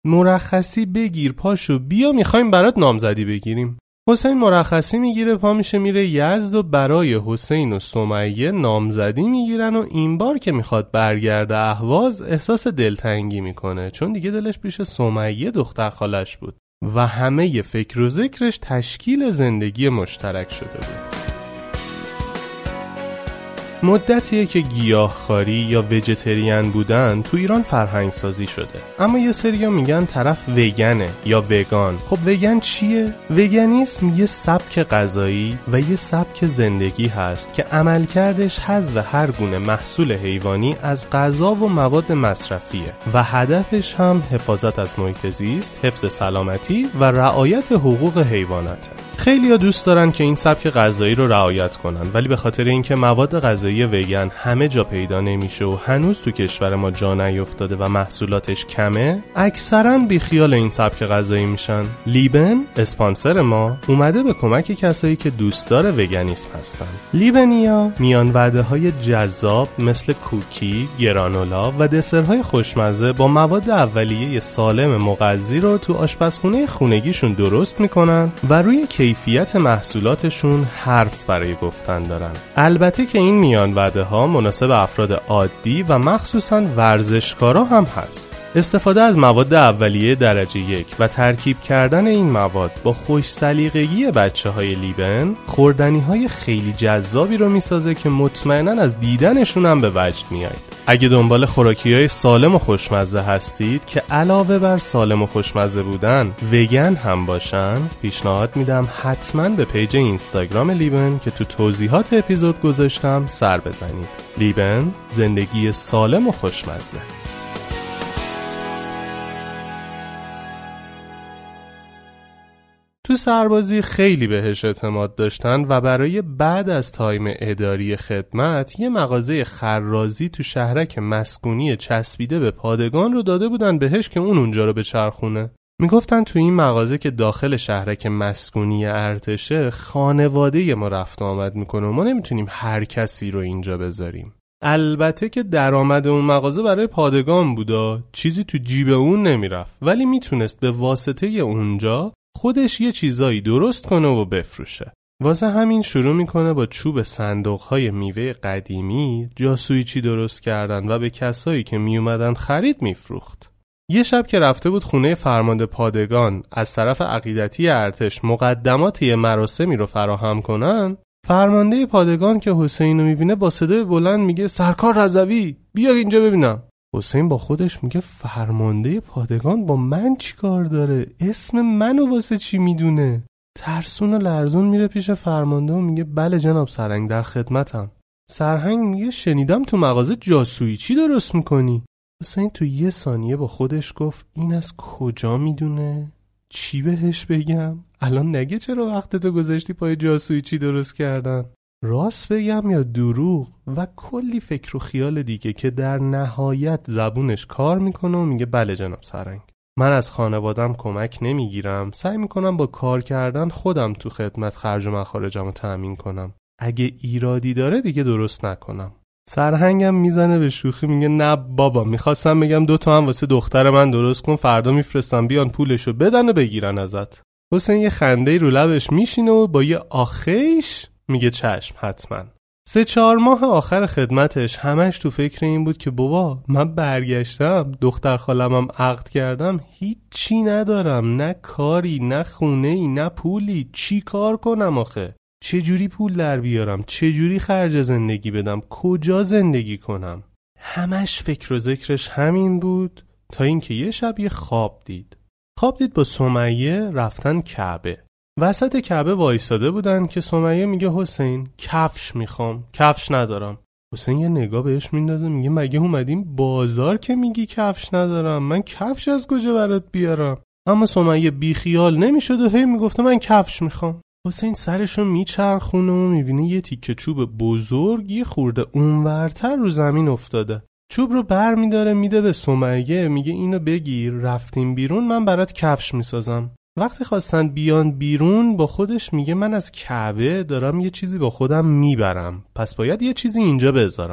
مرخصی بگیر پاشو بیا میخوایم برات نامزدی بگیریم. حسین مرخصی میگیره پا میشه میره یزد و برای حسین و سمیه نامزدی میگیرن و این بار که میخواد برگرده اهواز احساس دلتنگی میکنه چون دیگه دلش پیش سمیه دختر خالش بود و همه فکر و ذکرش تشکیل زندگی مشترک شده بود. مدتیه که گیاهخواری یا ویژیتریان بودن تو ایران فرهنگ سازی شده، اما یه سریا میگن طرف وگنه یا وگان. خب وگن چیه؟ وگانیسم یه سبک غذایی و یه سبک زندگی هست که عملکردش حذف هر گونه محصول حیوانی از غذا و مواد مصرفیه و هدفش هم حفاظت از محیط زیست، حفظ سلامتی و رعایت حقوق حیواناته. خیلی‌ها دوست دارن که این سبک غذایی رو رعایت کنن، ولی به خاطر اینکه مواد غذایی وگن همه جا پیدا نمیشه و هنوز تو کشور ما جا نیفتاده و محصولاتش کمه، اکثراً بیخیال این سبک غذایی میشن. لیبن، اسپانسر ما، اومده به کمک کسایی که دوستدار وگانیسم هستن. لیبنیا میان وعده‌های جذاب مثل کوکی، گرانولا و دسرهای خوشمزه با مواد اولیه سالم مغذی رو تو آشپزخونه خونگیشون درست میکنن و روی کیفیت محصولاتشون حرف برای گفتن دارن. البته که این میان وعده ها مناسب افراد عادی و مخصوصاً ورزشکارا هم هست. استفاده از مواد اولیه درجه 1 و ترکیب کردن این مواد با خوش سلیقگی بچه‌های لیبن خوردنی‌های خیلی جذابی رو میسازه که مطمئناً از دیدنشون هم به وجد میایید. اگه دنبال خوراکی‌های سالم و خوشمزه هستید که علاوه بر سالم و خوشمزه بودن وگن هم باشن، پیشنهاد میدم حتما به پیج اینستاگرام لیبن که تو توضیحات اپیزود گذاشتم سر بزنید. لیبن، زندگی سالم و خوشمزه. تو سربازی خیلی بهش اعتماد داشتن و برای بعد از تایم اداری خدمت یه مغازه خرازی تو شهرک مسکونی چسبیده به پادگان رو داده بودن بهش که اونجا رو بچرخونه. میگفتن تو این مغازه که داخل شهرک مسکونی ارتشه خانواده ما رفت و آمد میکنه و ما نمیتونیم هر کسی رو اینجا بذاریم. البته که درآمد اون مغازه برای پادگان بودا، چیزی تو جیب اون نمیرفت، ولی میتونست به واسطه اونجا خودش یه چیزایی درست کنه و بفروشه. واسه همین شروع میکنه با چوب صندوق‌های میوه قدیمی جاسویچی درست کردن و به کسایی که میومدن خرید میفروخت. یه شب که رفته بود خونه فرمانده پادگان از طرف عقیدتی ارتش مقدمات یه مراسمی رو فراهم کنن، فرمانده پادگان که حسین رو میبینه با صدای بلند میگه سرکار رضوی بیا اینجا ببینم. حسین با خودش میگه فرمانده پادگان با من چی کار داره؟ اسم منو واسه چی میدونه؟ ترسون و لرزون میره پیش فرمانده و میگه بله جناب سرهنگ در خدمتم. سرهنگ میگه شنیدم تو مغازه جاسویچی درست میکنی. حسین تو یه ثانیه با خودش گفت این از کجا میدونه؟ چی بهش بگم؟ الان نگه چرا وقتتو گذاشتی پای جاسویچی درست کردن؟ راست بگم یا دروغ؟ و کلی فکر و خیال دیگه که در نهایت زبونش کار میکنه و میگه بله جناب سرهنگ، من از خانوادم کمک نمیگیرم، سعی میکنم با کار کردن خودم تو خدمت خرج و مخارجمو تأمین کنم، اگه ایرادی داره دیگه درست نکنم. سرهنگم میزنه به شوخی میگه نه بابا، میخواستم بگم 2 تا هم واسه دختر من درست کن، فردا میفرستم بیان پولشو بدن و بگیرن ازت. حسین یه خنده رو لبش میشینه و با یه آخیش میگه چشم حتما. 3-4 ماه آخر خدمتش همش تو فکر این بود که بابا من برگشتم، دختر خالمم عقد کردم، هیچی ندارم، نه کاری، نه خونه‌ای، نه پولی، چی کار کنم آخه؟ چجوری پول در بیارم؟ چجوری خرج زندگی بدم؟ کجا زندگی کنم؟ همش فکر و ذکرش همین بود تا اینکه یه شب یه خواب دید با سمیه رفتن کعبه. وسط کعبه وایساده بودن که سمیه میگه حسین کفش میخوام، کفش ندارم. حسین یه نگاه بهش میندازه میگه مگه اومدیم بازار که میگی کفش ندارم؟ من کفش از کجا برات بیارم؟ اما سمیه بیخیال نمیشد و هی میگفته من کفش میخوام. حسین سرشو میچرخونه و میبینه یه تیکه چوب بزرگ یه خورده اونورتر رو زمین افتاده. چوب رو بر میداره میده به سمیه، میگه اینو بگیر، رفتیم بیرون من برات کفش میسازم. وقتی خواستن بیان بیرون با خودش میگه من از کعبه دارم یه چیزی با خودم میبرم، پس باید یه چیزی اینجا بذارم.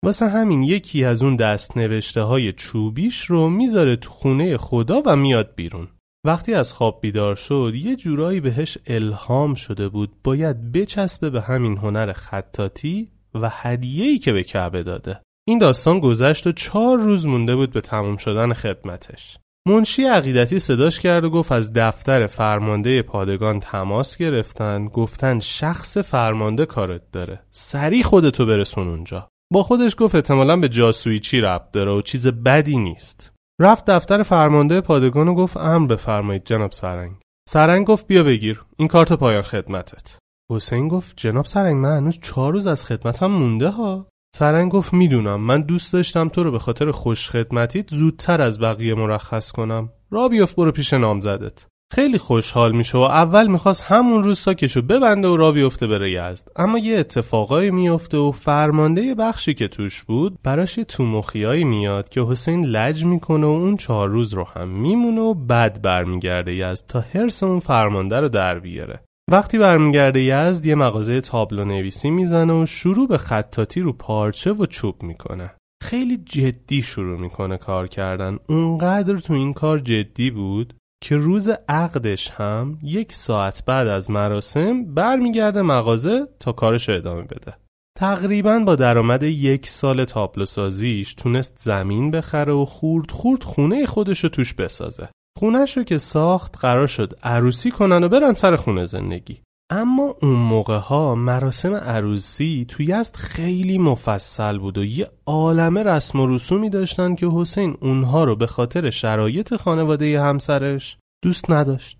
واسه همین یکی از اون دست نوشته های چوبیش رو میذاره تو خونه خدا و میاد بیرون. وقتی از خواب بیدار شد یه جورایی بهش الهام شده بود باید بچسبه به همین هنر خطاطی و هدیه‌ای که به کعبه داده. این داستان گذشت و 4 روز مونده بود به تمام شدن خدمتش. منشی عقیدتی صداش کرد و گفت از دفتر فرمانده پادگان تماس گرفتن، گفتن شخص فرمانده کارت داره، سریع خودتو برسون اونجا. با خودش گفت احتمالاً به جاسویچی ربط داره و چیز بدی نیست. رفت دفتر فرمانده پادگان و گفت امر بفرمایید جناب سرنگ. سرنگ گفت بیا بگیر این کارت پایان خدمتت. حسین گفت جناب سرنگ من هنوز 4 روز از خدمتم مونده ها. سرنگ گفت میدونم، من دوست داشتم تو رو به خاطر خوش خدمتیت زودتر از بقیه مرخص کنم. را بیفت برو پیش نامزدت. خیلی خوشحال میشه و اول میخواست همون روز ساکشو ببنده و را بیفته بره یزد، اما یه اتفاقایی میفته و فرمانده بخشی که توش بود براش تو مخیایی میاد که حسین لج میکنه و اون 4 روز رو هم میمونه و بعد برمیگرده یزد تا حرص اون فرمانده رو در بیاره. وقتی برمیگرده یزد یه مغازه تابلو نویسی میزنه و شروع به خطاطی رو پارچه و چوب میکنه. خیلی جدی شروع میکنه کار کردن. اونقدر تو این کار جدی بود که روز عقدش هم 1 ساعت بعد از مراسم برمیگرده مغازه تا کارش ادامه بده. تقریباً با درآمد 1 سال تابلو سازیش تونست زمین بخره و خورد خونه خودشو توش بسازه. خونه‌شو که ساخت قرار شد عروسی کنن و برن سر خونه زندگی. اما اون موقع ها مراسم عروسی توی یزد خیلی مفصل بود و یه عالمه رسم و رسومی داشتن که حسین اونها رو به خاطر شرایط خانواده همسرش دوست نداشت.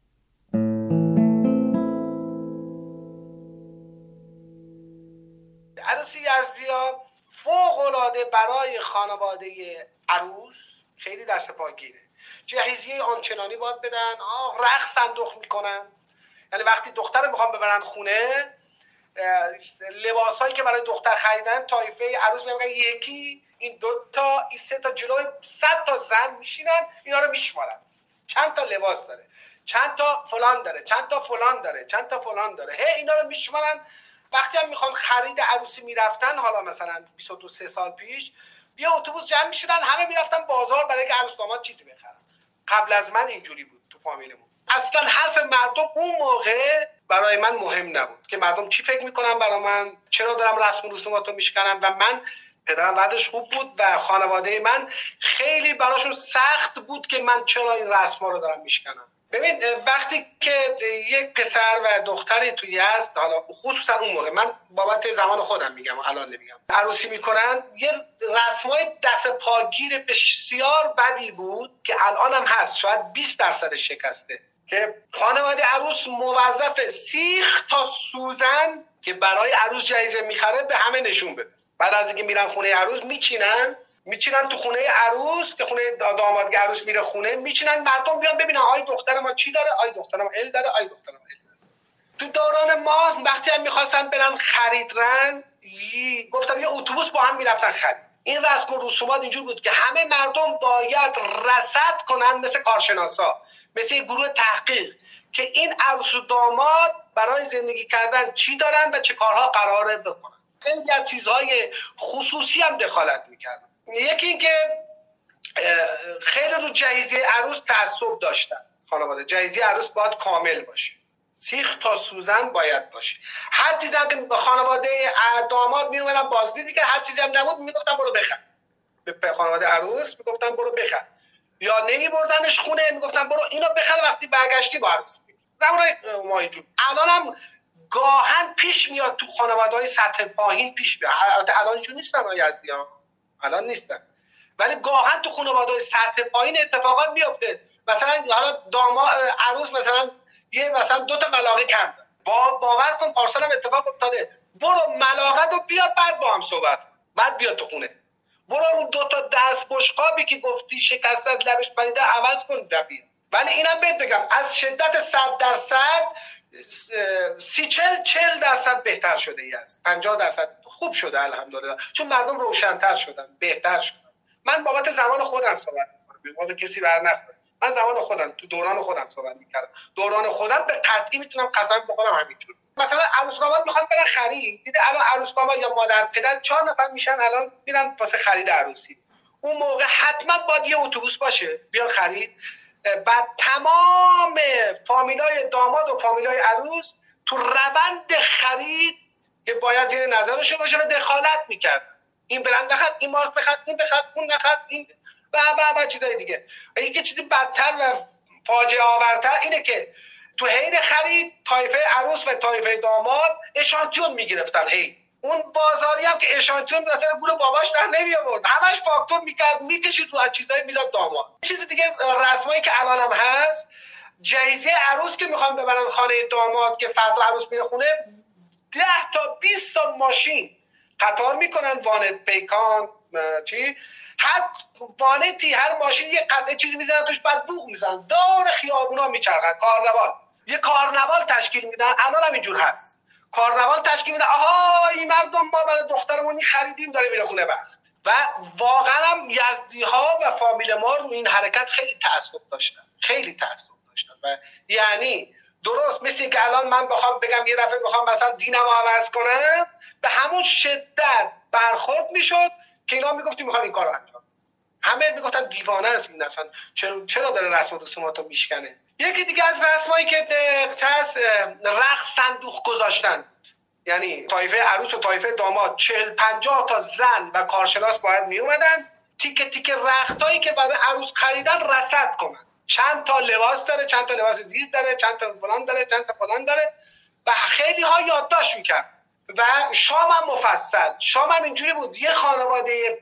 عروسی یزدیا فوق‌العاده برای خانواده عروس خیلی دست پاگیره. جهیزیه آنچنانی باید بدن، رقص صندوق میکنن. یعنی وقتی دختر میخوام ببرن خونه، لباسایی که برای دختر خریدن طایفه عروس میگن یکی این 2 تا این 3 تا جلوی 100 تا زن میشینن اینا رو میشمارن. چند تا لباس داره، چند تا فلان داره، چند تا فلان داره، چند تا فلان داره. اینا رو میشمارن. وقتی هم میخوان خرید عروسی میرفتن، حالا مثلا 22-23 سال پیش یه اتوبوس جمع میشدن، همه میرفتن بازار برای اینکه عروس داماد چیزی بخرن. قبل از من اینجوری بود تو فامیلمون. اصلا حرف مردم اون موقع برای من مهم نبود که مردم چی فکر میکنن برای من، چرا دارم رسم و رسوماتو میشکنم. و من پدرم بعدش خوب بود و خانواده من خیلی براشون سخت بود که من چرا این رسما رو دارم میشکنم. ببین وقتی که یک پسر و دختری توی یزد، حالا خصوصا اون موقع، من بابت زمان خودم میگم الان نمیگم، عروسی میکنن، یه رسمای دست پاگیر بسیار بدی بود که الان هم هست، شاید 20% شکسته، که خانواده عروس موظف سیخ تا سوزن که برای عروس جهیزیه میخره به همه نشون بده. بعد از اینکه میرن خونه عروس میچینن تو خونه عروس، که خونه دامادگه عروس میره خونه، میچینن مردم بیان ببینن آی دختر ما چی داره، آی دختر ما ال داره، آی دختر ما ال داره. تو دوران ما وقتی هم میخواستن برن خریدرن، گفتم یه اتوبوس با هم میرفتن خرید. این رسم و رسومات اینجور بود که همه مردم باید رصد کنن، مثل کارشناسا، مثل یه گروه تحقیق، که این عروس و داماد برای زندگی کردن چی دارن و چه کارها قراره بکنن. خیلی از چیزهای خصوصی هم دخالت میکردن. یکی این که خیلی رو جهیزیه عروس تعصب داشتن. خانواده جهیزیه عروس باید کامل باشه، سیخ تا سوزن باید باشه. هر چیزی هم که به خانواده داماد میومدن بازدید میکرد، هر چیزی هم نبود میگفتن برو بخر. به خانواده عروس میگفتن برو بخر، یا نمیبردنش خونه میگفتن برو اینو بخر، وقتی برگشتی با عروس میگی. زمانای ما اینجور. الان هم گاهن پیش میاد تو خانواده‌های سطح پایین پیش میاد. الان اینجور نیستن یزدی‌ها، الان نیستن، ولی گاهن تو خانواده‌های سطح پایین اتفاقات میفته. مثلا حالا عروس مثلا یه مثلا 2 تا ملاقه کم داره، باور کن پارسال هم اتفاق افتاده، برو ملاقه رو بیار بعد با هم صحبت، بعد بیاد تو خونه، برو اون 2 تا دست بشقابی که گفتی شکسته از لبش پریده عوض کن دبیر. ولی اینم بهت بگم از شدت 100% 40% بهتر شده است. 50% خوب شده الحمدلله، چون مردم روشن‌تر شدن، بهتر شدن. من بابت زمان خودم صحبت می‌کنم، به کسی بر نخوره. من زمان خودم تو دوران خودم صحبت می‌کردم. دوران خودم به قطعی میتونم قسم بخورم همینجور. مثلا عروس داماد میخوان برن خرید، دیده الان عروس داماد یا مادر پدر 4 نفر میشن الان میرن واسه خرید عروسی. اون موقع حتما باید یه اتوبوس باشه بیان خرید. بعد تمام فامیلای داماد و فامیلای عروس تو روند خرید که باید زیر نظرشون باشه دخالت میکرد. این برند بخرد، این مارک بخرد، این بخرد، اون نخرد، این و چیزای دیگه. و یکی چیزی بدتر و فاجعه آورتر اینه که تو حین خرید طایفه عروس و طایفه داماد اشانتیون میگرفتن. اون بازاری هم که اشانتیون مثلا گول باباش در نمی آورد، همش فاکتور میکرد میکشید تو چیزای میداد داماد. چیز دیگه رسمایی که الان هم هست، جهیزیه عروس که میخوان ببرن خانه داماد که فردا عروس میره خونه، 10 تا 20 تا ماشین قطار میکنن، وانت پیکان هر وانتی هر ماشین یه قطعه چیزی میزنن توش، بعد بوق میزنن دور خیابونا میچرخن. یه کارناوال تشکیل میدن. الان هم اینجور هست، کارناوال تشکیل میدن. آها این مردم ما برای دخترمون خریدیم داره میره خونه بخت. و واقعا هم یزدی ها و فامیل ما رو این حرکت خیلی تعصب داشتن و یعنی درست مثل این که الان من بخوام بگم یه دفعه بخوام مثلا دینمو عوض کنم، به همون شدت برخورد میشد که اینا میگفتیم میخوام این کارو انجام. همه میگفتن دیوانه است این، اصلا چرا داره رسم و رسوماتو میشکنه. یکی دیگه از رسمایی که هست رقص صندوق گذاشتن. یعنی طایفه عروس و طایفه داماد 40-50 تا زن و کارشناس باید می اومدن تیکه تیکه رختایی که برای عروس خریدن رصد کنن. چند تا لباس داره، چند تا لباس زیر داره، چند تا فلان داره، چند تا فلان داره و خیلی ها یادداشت میکرد. و شام هم مفصل. شام هم اینجوری بود یه خانواده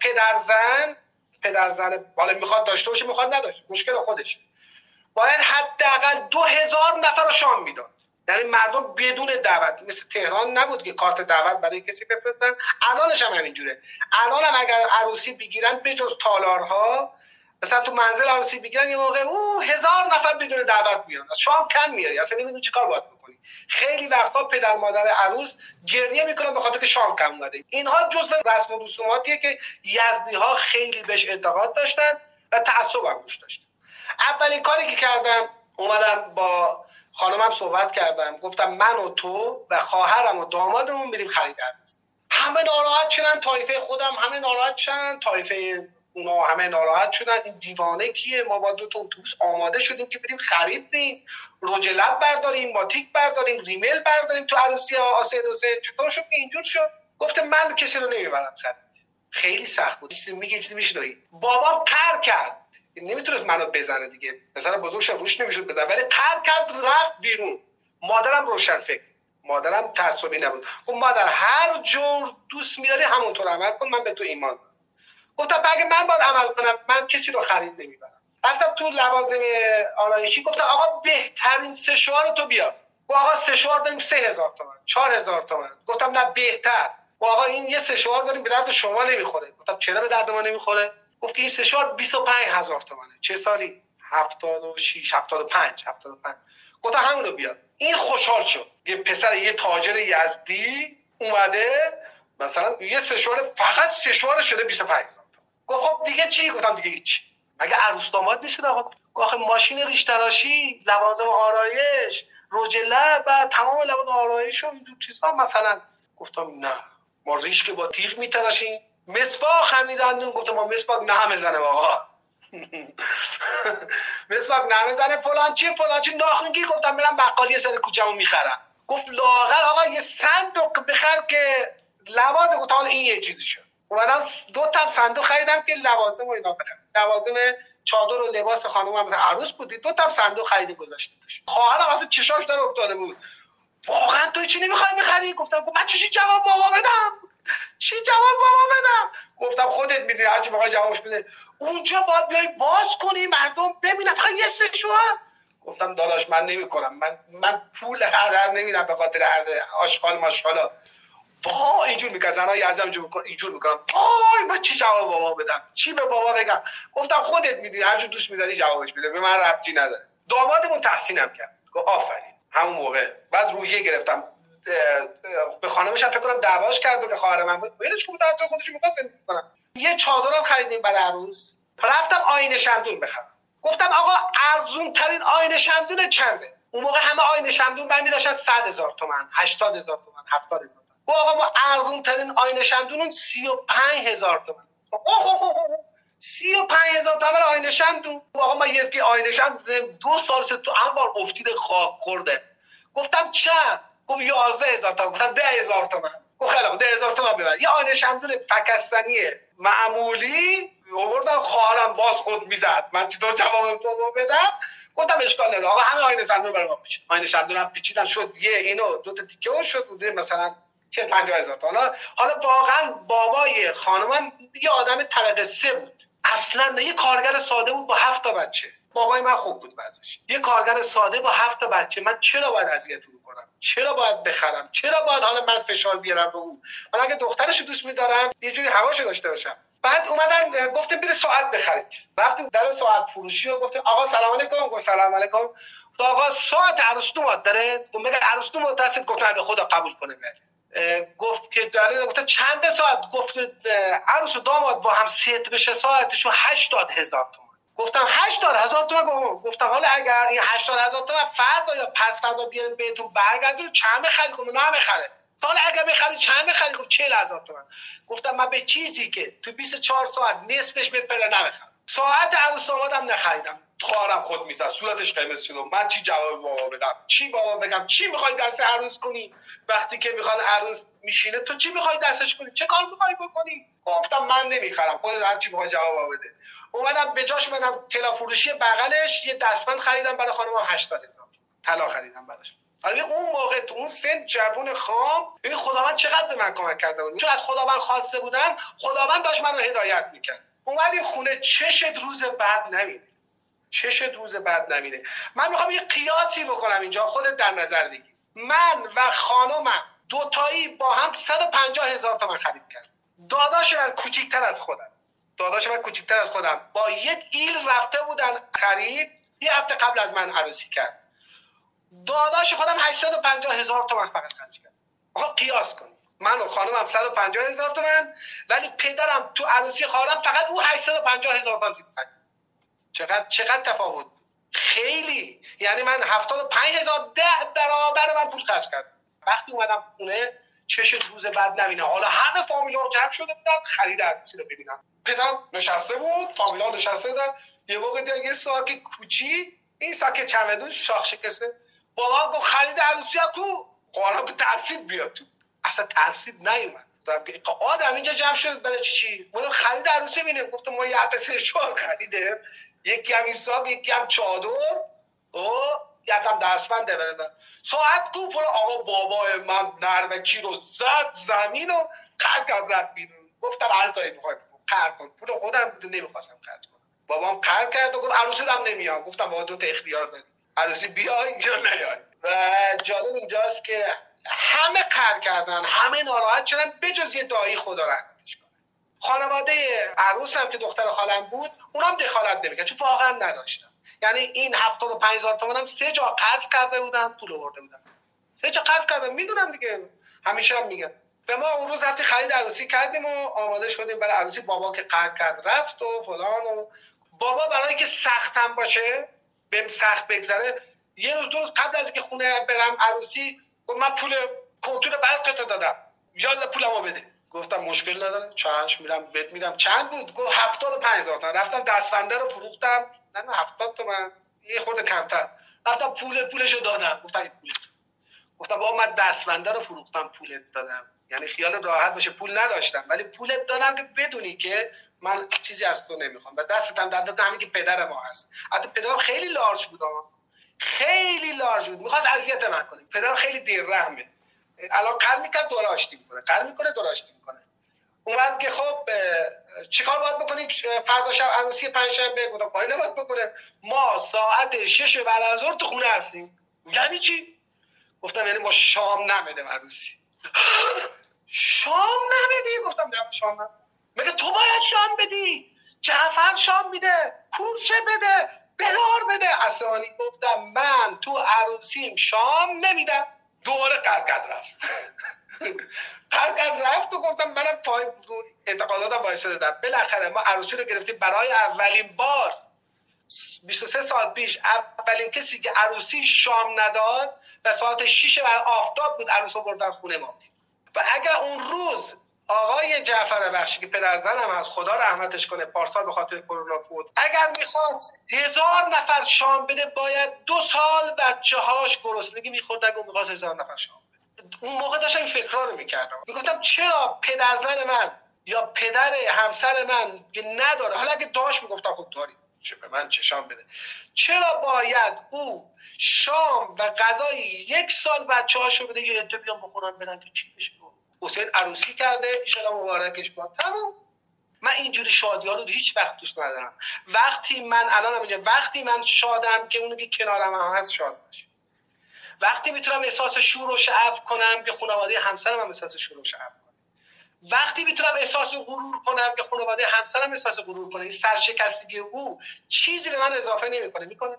پدرزن بالا میخواد داشته باشه میخواد نداشته مشکل خودشه، باید حداقل 2000 نفر رو شام میداد. یعنی مردم بدون دعوت، مثل تهران نبود که کارت دعوت برای کسی بفرستن. الانش هم همینجوره. الان هم اگر عروسی بگیرن بجز تالارها، مثلا تو منزل عروسی بگیرن یه موقع 1000 نفر بدون دعوت میان، شام کم میاری، اصلا نمیدونی چیکار باید بکنی. خیلی وقتا پدر مادر عروس گریه میکنن به خاطر که شام کم اومده. اینها جزء رسم و رسوماتیه که یزدی ها خیلی بهش اعتقاد داشتن و تعصب هم روش داشتن. اولین کاری که کردم اومدم با خانمم صحبت کردم، گفتم من و تو و خواهرم و دامادمون میریم خرید عروس. همه ناراحت شدن، طایفه خودم همه ناراحت شدن، طایفه اونا همه ناراحت شدن. این دیوانه کیه؟ ما با 2 تا اتوبوس آماده شدیم که بریم خریدیم، رژ لب برداریم، ماتیک برداریم، ریمل برداریم تو عروسی آسد حسین. چطور شد که اینجور شد؟ گفتم من کسی رو نمیبرم خرید. خیلی سخت بود. چیزی میشنوی بابام قهر کرد، نمیتونست منو بزنه دیگه، مثلا بزرگش روش نمیشد بزنه، ولی قهر کرد رفت بیرون. مادرم روشن فکر، مادرم تعصبی نبود. خب مادر هر جور دوست می‌داری همونطور عمل کن، من به تو ایمان دارم. گفتم اگه من باید عمل کنم من کسی رو خرید نمیبرم. رفتم تو لوازم آرایشی، گفتم آقا بهترین سشوار تو بیار. گفت آقا سشوار داریم 3000 تومان 4000 تومان. گفتم نه بهتر. گفت آقا این یه سشوار داریم به درد شما نمیخوره. گفتم چرا به درد ما نمیخوره؟ گفت که این سشوار 25000 تومانه. چه سالی؟ 76 75. گفتم همونو بیار. این خوشحال شد. یه پسر یه تاجر یزدی اومده مثلا یه سشوار، فقط سشوار شده 25000 تومان. گفت خب دیگه چی؟ گفتم دیگه هیچ. مگه عروس داماد نیست آقا؟ گفت ماشین ریش تراشی، لوازم آرایش، رژ لب و تمام لوازم آرایش و اینجور چیزا مثلا. گفتم نه ما ریش که با تیغ میتراشیم. مسواک خمیدن. گفتم ما مسواک نمیزنه آقا. مسواک نمیزنه فلان چی ناخونگی. گفتم برم بقالی سر کوچه‌مو میخرم. گفت لااقل آقا یه صندوق بخر که لوازم. گفتم این یه چیزی شد. اومدم 2 تا صندوق خریدم که لوازم و اینا بخرم. لوازم چادر و لباس خانومم مثلا عروس بود، 2 تا صندوق خریدیم گذاشتیم توش. خواهرم واسه چشاش داره افتاده بود. واقعا تو چی نمیخوای بخری؟ گفتم من چی جواب بابا بدم؟ گفتم خودت میدونی هر چی بخوای جوابش بده. اونجا باید بیای باز کنی مردم ببینن فقط یه سشوار. گفتم داداش من نمیکنم، من پول هدر نمیدم به خاطر آشغال ماشغالا. وای اینجور میگه زنای ازم اینجور میکنم. وای من چی جواب بابا بدم؟ چی به بابا بگم؟ گفتم خودت میدونی هر جور دوست میداری جوابش بده، به من ربطی نداره. دامادمون تحسینم کرد، گفت آفرین. همون موقع بعد روحیه گرفتم. به خانمش هم فکر کنم دعواش کرد که خواهر من بود. ولش کن در تو خودش می‌خواد زندگی کنه. یه چادرم خریدیم برای عروس. رفتم آینه شمدون بخرم. گفتم آقا ارزون ترین آینه شمدون چنده؟ اون موقع همه آینه شمدون برمی داشتن 100,000 تومان، 80,000 تومان، 70,000 تومان. آقا ما ارزون ترین آینه شمدون 35,000 تومان. 35,000 تومان آینه شمدون. آقا ما یکی آینه شمدون 2 سال تو انبار افتید خاک خورده. گفتم چند؟ گفت 11,000 تومان. گفتم 10,000 تومان. گفت خیلی خوب 10,000 تومان ببر. یه آینه شمدون فکستنی معمولی آوردم، خواهرم باز خود میزد. من چطور جواب بدم؟ گفتم اشکال نداره آقا همه آینه شمدون برای ما پیچید. آینه شمدون هم پیچیدن شد یه اینو 2 تا تیکه شد بوده مثلا 40-50,000 تومان. حالا واقعا بابای خانمم یه آدم طبقه 3 بود. اصلا یه کارگر ساده بود با 7 تا بچه. بابای من خوب بود وضعش. یه کارگر ساده با 7 تا بچه. من چرا باید اذیت کنم؟ چرا باید بخرم؟ چرا باید حالا من فشار بیارم به اون؟ من اگه دخترشو دوست می‌دارم یه جوری هواشو داشته باشم. بعد اومدن گفتم برید ساعت بخرید. رفتیم در ساعت فروشی و گفتم آقا سلام علیکم. گفت سلام علیکم. آقا ساعت عروسی داره؟ گفتم مگه عروسی متصل؟ گفتم اگه خدا قبول کنه بله. گفت که داره. گفتم چند ساعت؟ گفت عروس و داماد با هم ست بشه ساعتشو 80,000 تومان. گفتم 80,000 تومان. گفتم حالا اگر این 80,000 تومان فردا یا پس فردا بیارین بهتون برگردون چند بخرید؟ گفتم نه بخره. حالا اگر بخرید چند بخرید؟ گفت 40,000 تومان. گفتم من به چیزی که تو 24 ساعت نصفش بپره نمیخرم. ساعت عروس دامادم نخریدم. خواهرم خود میزد، صورتش قرمز شد. من چی جواب بابا بدم؟ چی بابا بگم؟ چی میخوای دست عروس کنی؟ وقتی که میخواد عروس میشینه تو چی میخوای دستش کنی؟ چه کار میخوای بکنی؟ گفتم من نمیخرم، خودت هر چی میخوای جواب بده. اومدم به جاش اومدم طلا فروشی بغلش یه دستبند خریدم برای خانمم 80,000 طلا خریدم براش. ولی اون موقع تو اون سن جوون خام، ببین خداوند چقدر به من کمک کرده بود. چون از خداوند خواسته بودم، خداوند داشت منو هدایت میکرد. اومدیم خونه چشت روز بعد نمیره. چشت روز بعد نمیره. من میخوام یه قیاسی بکنم اینجا، خودت در نظر بگیر. من و خانومم دوتایی با هم 150,000 تومان خرید کرد. داداش من کوچیکتر از خودم با یک ایل رفته بودن خرید. یه هفته قبل از من عروسی کرد. داداش خودم 850,000 تومان فقط خرج کرد. آقا قیاس کن. من و خانومم 150,000 تومان، ولی پدرم تو عروسی خواهرم فقط او 850,000 تومان خرید. چقدر تفاوت؟ خیلی. یعنی من 75,000 10 برابر من پول خرج کردم. وقتی اومدم خونه چشت روز بعد نبینه. حالا همه فامیلا جمع شده بودن خرید عروسی رو ببینن. پدرم نشسته بود، فامیلا نشسته بودن. یه موقع دیگه یه ساک کوچی، این ساک چمدون شاخ شکسته. بابا گفت خرید عروسی کو؟ خواهرم که ترسید بیاد تو. اصلا ترسید نیومد. آدم اینجا جمع شد برای چی؟ گفتم خرید عروسی ببینیم. گفتم ما یه عدسه شال خریده، یکی هم این ساق، یکی هم چادر، یکی هم دستبنده برده. ساعت کو؟ فلان. آقا بابای من نرمکی رو زد زمین و خرج کرد رفت بیرون. گفتم هر کاری می‌خوای خرج کن. پول خودم بود نمی‌خواستم خرج کنم. بابام خرج کرد و گفت عروسی هم نمیام. گفتم بابا دو تا اختیار داری. عروسی بیای یا نیای. و جالب اینجاست که همه قهر کردن، همه ناراحت شدن بجز یه دایی خدا رحمتش کنه. خانواده عروس هم که دختر خالم بود اونم دخالت نمیکرد چون واقعا نداشتم. یعنی این 75,000 تومان هم 3 جا قرض کرده بودن، پول آورده بودن. 3 جا قرض کردم، میدونم دیگه، همیشه هم میگم. و ما اون روز رفتی خرید عروسی کردیم و آماده شدیم برای عروسی. بابا که قرض کرد رفت و فلان. و بابا برای که سختم باشه، بهم سخت بگذره، یه روز 2 روز قبل از اینکه خونه برم عروسی گفت من پول کنتور برقتو دادم، یالا پولمو بده. گفتم مشکل نداره، چاش میرم بهت میدم. چند بود؟ گفت 75,000 تومان. رفتم دستبنده رو فروختم، نه 70 تومان، یه خورده کمتر. رفتم پولشو دادم. گفتم این پولت. گفتم بابا من دستبنده رو فروختم پولت دادم. یعنی خیال راحت باشه، پول نداشتم ولی پولت دادم که بدونی که من چیزی از تو نمیخوام. و دستم در دادم، همین که پدر ما هست. حتی پدرم خیلی لارج بود، خیلی لارج بود، میخواست اذیت من کنه. پدرم خیلی دیر رحمه. الان قرض میکنه دور آشتی میکنه، قرض میکنه دور آشتی میکنه. اومد که خب چیکار باید بکنیم فردا شب عروسی پنجشنبه؟ گفتم کاری نباید بکنه، ما ساعت 6 بعد از ظهر تو خونه هستیم. یعنی چی؟ گفتم یعنی ما شام نمیدیم عروسی. شام نمیدی؟ گفتم نه شام نمیدم. مگه تو باید شام بدی؟ جعفر شام میده، کورشه بده، بلار بده. اصلانی گفتم من تو عروسیم شام نمیدم. دوباره قرقد رفت و گفتم منم اعتقاداتم باعث دادم. بالاخره ما عروسی رو گرفتیم برای اولین بار 23 سال پیش اولین کسی که عروسی شام نداد و ساعت 6 بعد آفتاب بود عروسا بردن خونه ما. و اگر اون روز آقای جعفر بخشی که پدرزنم هست خدا رحمتش کنه پارسال به خاطر کرونا فوت، اگر میخواست 1000 نفر شام بده باید 2 سال بچه‌هاش گرسنگی می‌خوردن و می‌خواست 1000 نفر شام بده. اون موقع داشتم این فکرا رو می‌کردم، میگفتم چرا پدرزن من یا پدر همسر من که نداره، حالا اگه داشت میگفتم خب داری چه به من چه شام بده، چرا باید او شام و غذای 1 سال بچه‌هاشو بده یا تو بیان بخورن برن که چی بشه. حسین عروسی کرده ان شاء الله مبارکش باد. تمام. من اینجوری شادی‌ها رو هیچ وقت دوست ندارم. وقتی من شادم که اونی که کنارم هست شاد باشه. وقتی میتونم احساس شور و شعف کنم که خانواده همسرم هم احساس شور و شعف کنه. وقتی میتونم احساس غرور کنم که خانواده همسرم احساس غرور کنه. این سرشکستگی او چیزی به من اضافه نمیکنه. میکنه.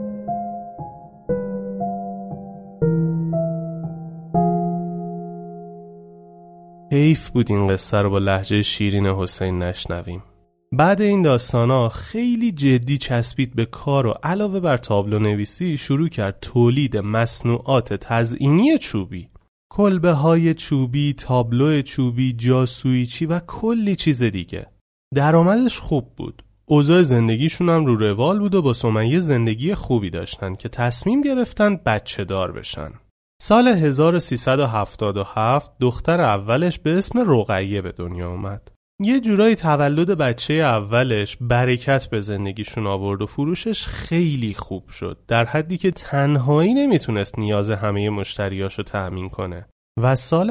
حیف بود این قصه رو با لهجه شیرین حسین نشنویم. بعد این داستانا خیلی جدی چسبید به کار و علاوه بر تابلو نویسی شروع کرد تولید مصنوعات تزئینی چوبی. کلبه های چوبی، تابلو چوبی، جاسویچی و کلی چیز دیگه. درآمدش خوب بود. اوضاع زندگیشون هم رو روال بود و با سمیه زندگی خوبی داشتن که تصمیم گرفتن بچه دار بشن. سال 1377 دختر اولش به اسم رقیه به دنیا اومد. یه جورایی تولد بچه اولش برکت به زندگیشون آورد و فروشش خیلی خوب شد، در حدی که تنهایی نمیتونست نیاز همه مشتریاشو تأمین کنه. و سال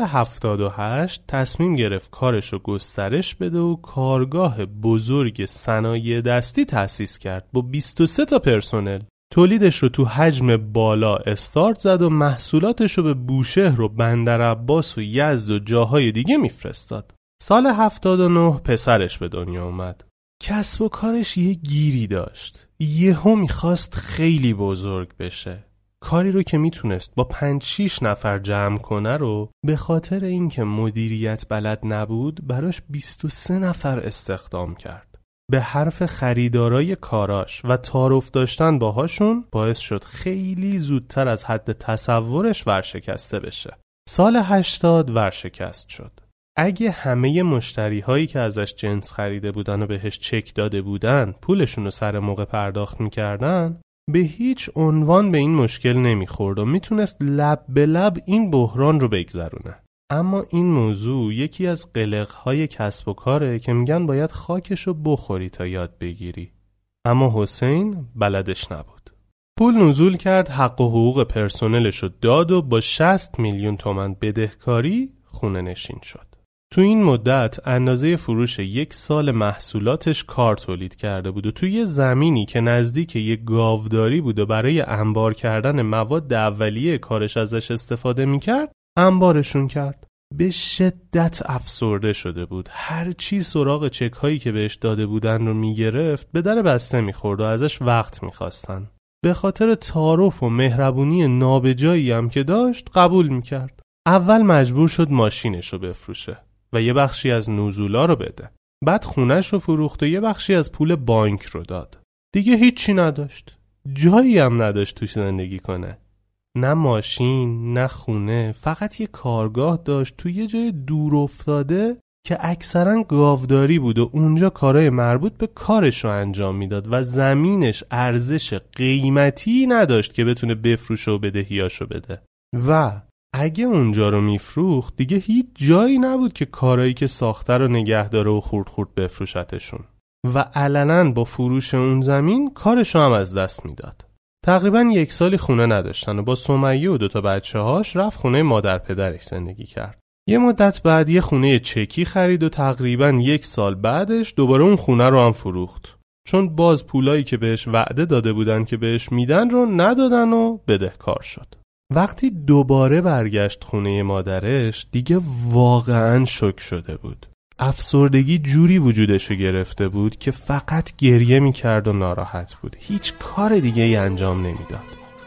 78 تصمیم گرفت کارشو گسترش بده و کارگاه بزرگ صنایع دستی تأسیس کرد با 23 تا پرسنل. تولیدش رو تو حجم بالا استارت زد و محصولاتش رو به بوشهر و بندرعباس و یزد و جاهای دیگه میفرستاد. سال 79 پسرش به دنیا اومد. کسب و کارش یه گیری داشت. یهو میخواست خیلی بزرگ بشه. کاری رو که میتونست با 5-6 نفر جمع کنه رو به خاطر اینکه مدیریت بلد نبود براش 23 نفر استخدام کرد. به حرف خریدارای کاراش و تعارف داشتن باهاشون باعث شد خیلی زودتر از حد تصورش ورشکسته بشه. سال 80 ورشکست شد. اگه همه مشتری هایی که ازش جنس خریده بودن و بهش چک داده بودن پولشون رو سر موقع پرداخت میکردن، به هیچ عنوان به این مشکل نمیخورد و میتونست لب به لب این بحران رو بگذرونه. اما این موضوع یکی از قلق‌های کسب و کاره که میگن باید خاکشو بخوری تا یاد بگیری. اما حسین بلدش نبود. پول نزول کرد، حق و حقوق پرسنلشو داد و با 60 میلیون تومان بدهکاری خونه نشین شد. تو این مدت اندازه فروش 1 سال محصولاتش کار تولید کرده بود و توی یه زمینی که نزدیک یه گاوداری بود و برای انبار کردن مواد اولیه کارش ازش استفاده میکرد، انبارشون کرد. به شدت افسرده شده بود. هر چی سراغ چک هایی که بهش داده بودن رو میگرفت به در بسته میخورد و ازش وقت میخواستن. به خاطر تعارف و مهربونی نابجایی هم که داشت قبول میکرد. اول مجبور شد ماشینش رو بفروشه و یه بخشی از نزولا رو بده. بعد خونش رو فروخت و یه بخشی از پول بانک رو داد. دیگه هیچی نداشت. جایی هم نداشت توش زندگی کنه. نه ماشین، نه خونه، فقط یه کارگاه داشت توی یه جای دور افتاده که اکثرا گاوداری بود و اونجا کارهای مربوط به کارش رو انجام میداد و زمینش ارزش قیمتی نداشت که بتونه بفروشه و بدهیاشو بده. و اگه اونجا رو میفروخت دیگه هیچ جایی نبود که کارهایی که ساخته رو نگه داره و خورد خورد بفروشتشون. و علنا با فروش اون زمین کارش رو هم از دست میداد. تقریباً 1 سالی خونه نداشتن و با سمیه و 2 تا بچه‌هاش رفت خونه مادر پدرش زندگی کرد. یه مدت بعد یه خونه چکی خرید و تقریباً 1 سال بعدش دوباره اون خونه رو هم فروخت. چون باز پولایی که بهش وعده داده بودن که بهش میدن رو ندادن و بدهکار شد. وقتی دوباره برگشت خونه مادرش دیگه واقعاً شوک شده بود. افسردگی جوری وجودشو گرفته بود که فقط گریه میکرد و ناراحت بود. هیچ کار دیگه ای انجام نمیداد.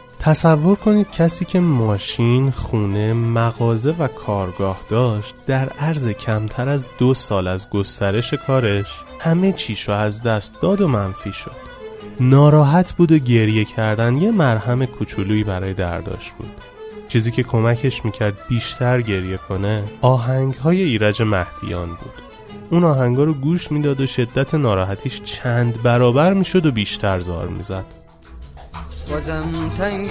تصور کنید کسی که ماشین، خونه، مغازه و کارگاه داشت در عرض کمتر از 2 سال از گسترش کارش همه چیشو از دست داد و منفی شد. ناراحت بود و گریه کردن یه مرهم کوچولویی برای درداش بود. چیزی که کمکش میکرد بیشتر گریه کنه آهنگ‌های ایرج مهدیان بود. اون آهنگا رو گوش میداد و شدت ناراحتیش چند برابر میشد و بیشتر زار میزد. بازم تنگ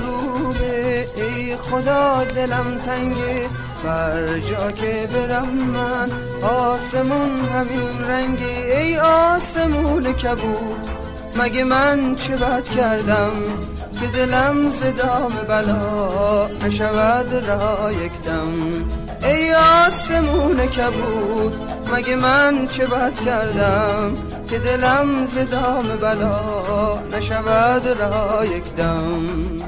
غروبه، ای خدا دلم تنگه، بر جا که برم من آسمون همین رنگه. ای آسمون کبود، مگه من چه بد کردم که دلم ز دام بلا نشود رها یک دم. ای آسمون کبود، مگه من چه بد کردم که دلم ز دام بلا نشود رها یک دم.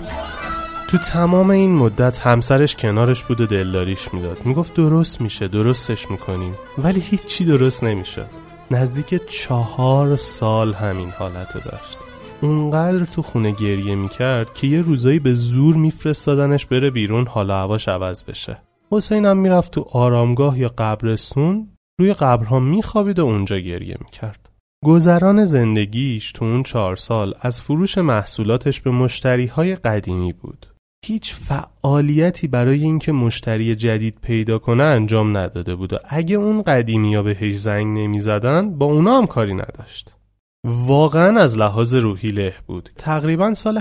تو تمام این مدت همسرش کنارش بود و دلداریش میداد. میگفت درست میشه، درستش میکنیم، ولی هیچی درست نمیشد. نزدیک 4 سال همین حالتو داشت. اونقدر تو خونه گریه میکرد که یه روزایی به زور میفرستادنش بره بیرون حالا هواش عوض بشه. حسین هم میرفت تو آرامگاه یا قبرستون، روی قبرها میخوابید و اونجا گریه میکرد. گذران زندگیش تو اون 4 سال از فروش محصولاتش به مشتریهای قدیمی بود. هیچ فعالیتی برای اینکه مشتری جدید پیدا کنه انجام نداده بود و اگه اون قدیمی‌ها بهش زنگ نمی‌زدن با اونا هم کاری نداشت. واقعا از لحاظ روحی له بود. تقریبا سال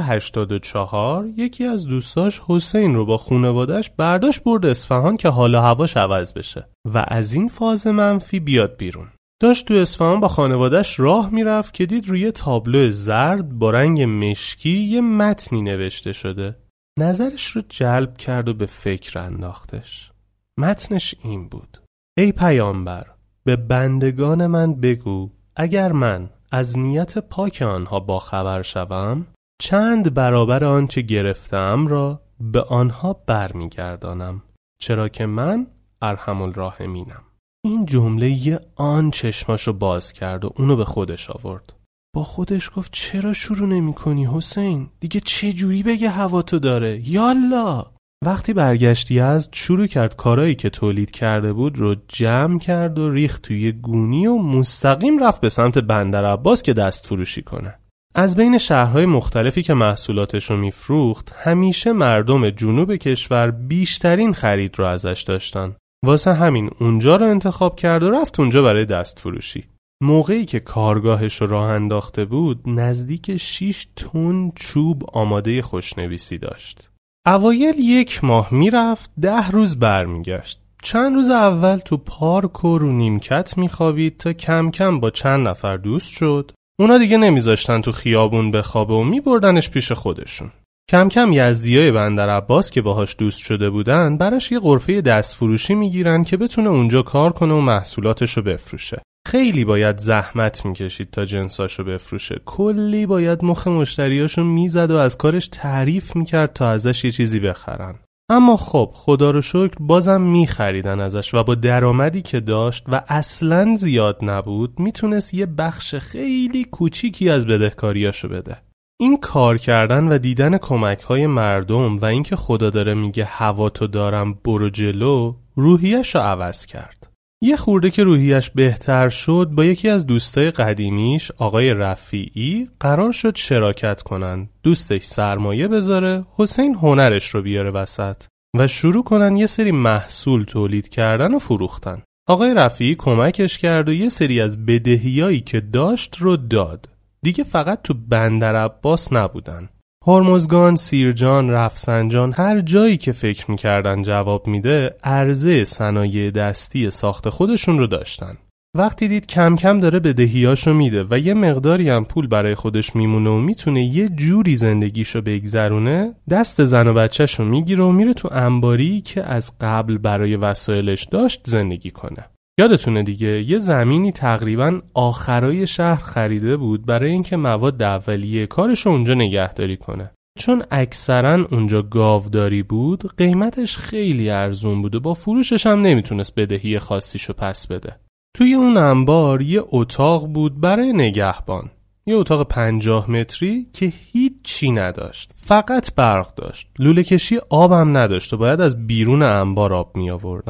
84 یکی از دوستاش حسین رو با خانواده‌اش برداشت برد اصفهان که حالا هواش عوض بشه و از این فاز منفی بیاد بیرون. داشت تو اصفهان با خانواده‌اش راه میرفت که دید روی تابلو زرد با رنگ مشکی یه متنی نوشته شده. نظرش رو جلب کرد و به فکر انداختش. متنش این بود: ای پیامبر، به بندگان من بگو اگر من از نیت پاک آنها باخبر شوم، چند برابر آنچه گرفتم را به آنها برمیگردانم، چرا که من ارحم الراحمینم. این جمله یه آن چشماشو باز کرد و اونو به خودش آورد. با خودش گفت چرا شروع نمی کنی حسین؟ دیگه چه جوری بگه هوا تو داره؟ یالا! وقتی برگشت یزد شروع کرد کارایی که تولید کرده بود رو جمع کرد و ریخت توی گونی و مستقیم رفت به سمت بندرعباس که دست فروشی کنه. از بین شهرهای مختلفی که محصولاتش رو میفروخت همیشه مردم جنوب کشور بیشترین خرید رو ازش داشتن. واسه همین اونجا رو انتخاب کرد و رفت اونجا برای دست فروشی. موقعی که کارگاهش رو راه انداخته بود نزدیک 6 تن چوب آماده خوشنویسی داشت. اوایل 1 ماه میرفت، 10 روز برمیگشت. چند روز اول تو پارک و رو نیمکت میخوابید تا کم کم با چند نفر دوست شد. اونا دیگه نمیذاشتن تو خیابون بخوابه و میبردنش پیش خودشون. کم کم یزدیای بندرعباس که باهاش دوست شده بودن براش یه غرفه دست فروشی میگیرن که بتونه اونجا کار کنه و محصولاتشو بفروشه. خیلی باید زحمت میکشید تا جنساشو بفروشه. کلی باید مخ مشتریاشو میزد و از کارش تعریف میکرد تا ازش یه چیزی بخرن. اما خب خدا رو شکر بازم میخریدن ازش و با درآمدی که داشت و اصلاً زیاد نبود میتونست یه بخش خیلی کوچیکی از بدهکاریاشو بده. این کار کردن و دیدن کمک‌های مردم و اینکه خدا داره میگه هوا تو دارم برو جلو روحیه‌شو عوض کرد. یه خورده که روحیش بهتر شد با یکی از دوستای قدیمیش آقای رفیعی قرار شد شراکت کنن. دوستش سرمایه بذاره، حسین هنرش رو بیاره وسط و شروع کنن یه سری محصول تولید کردن و فروختن. آقای رفیعی کمکش کرد و یه سری از بدهیایی که داشت رو داد. دیگه فقط تو بندرعباس نبودن. هرمزگان، سیرجان، رفسنجان، هر جایی که فکر میکردن جواب میده عرضه صنایع دستی ساخت خودشون رو داشتن. وقتی دید کم کم داره بدهیاشو میده و یه مقداری هم پول برای خودش میمونه و میتونه یه جوری زندگیشو بگذرونه، دست زن و بچه‌شو میگیره و میره تو انباری که از قبل برای وسایلش داشت زندگی کنه. یادتونه دیگه یه زمینی تقریباً آخرای شهر خریده بود برای اینکه مواد اولیه کارش اونجا نگهداری کنه. چون اکثراً اونجا گاوداری بود، قیمتش خیلی ارزون بود و با فروشش هم نمیتونست بدهی خاصیشو پس بده. توی اون انبار یه اتاق بود برای نگهبان. یه اتاق 50 متری که هیچ چی نداشت. فقط برق داشت. لوله کشی آب هم نداشت و باید از بیرون انبار آب می آوردن.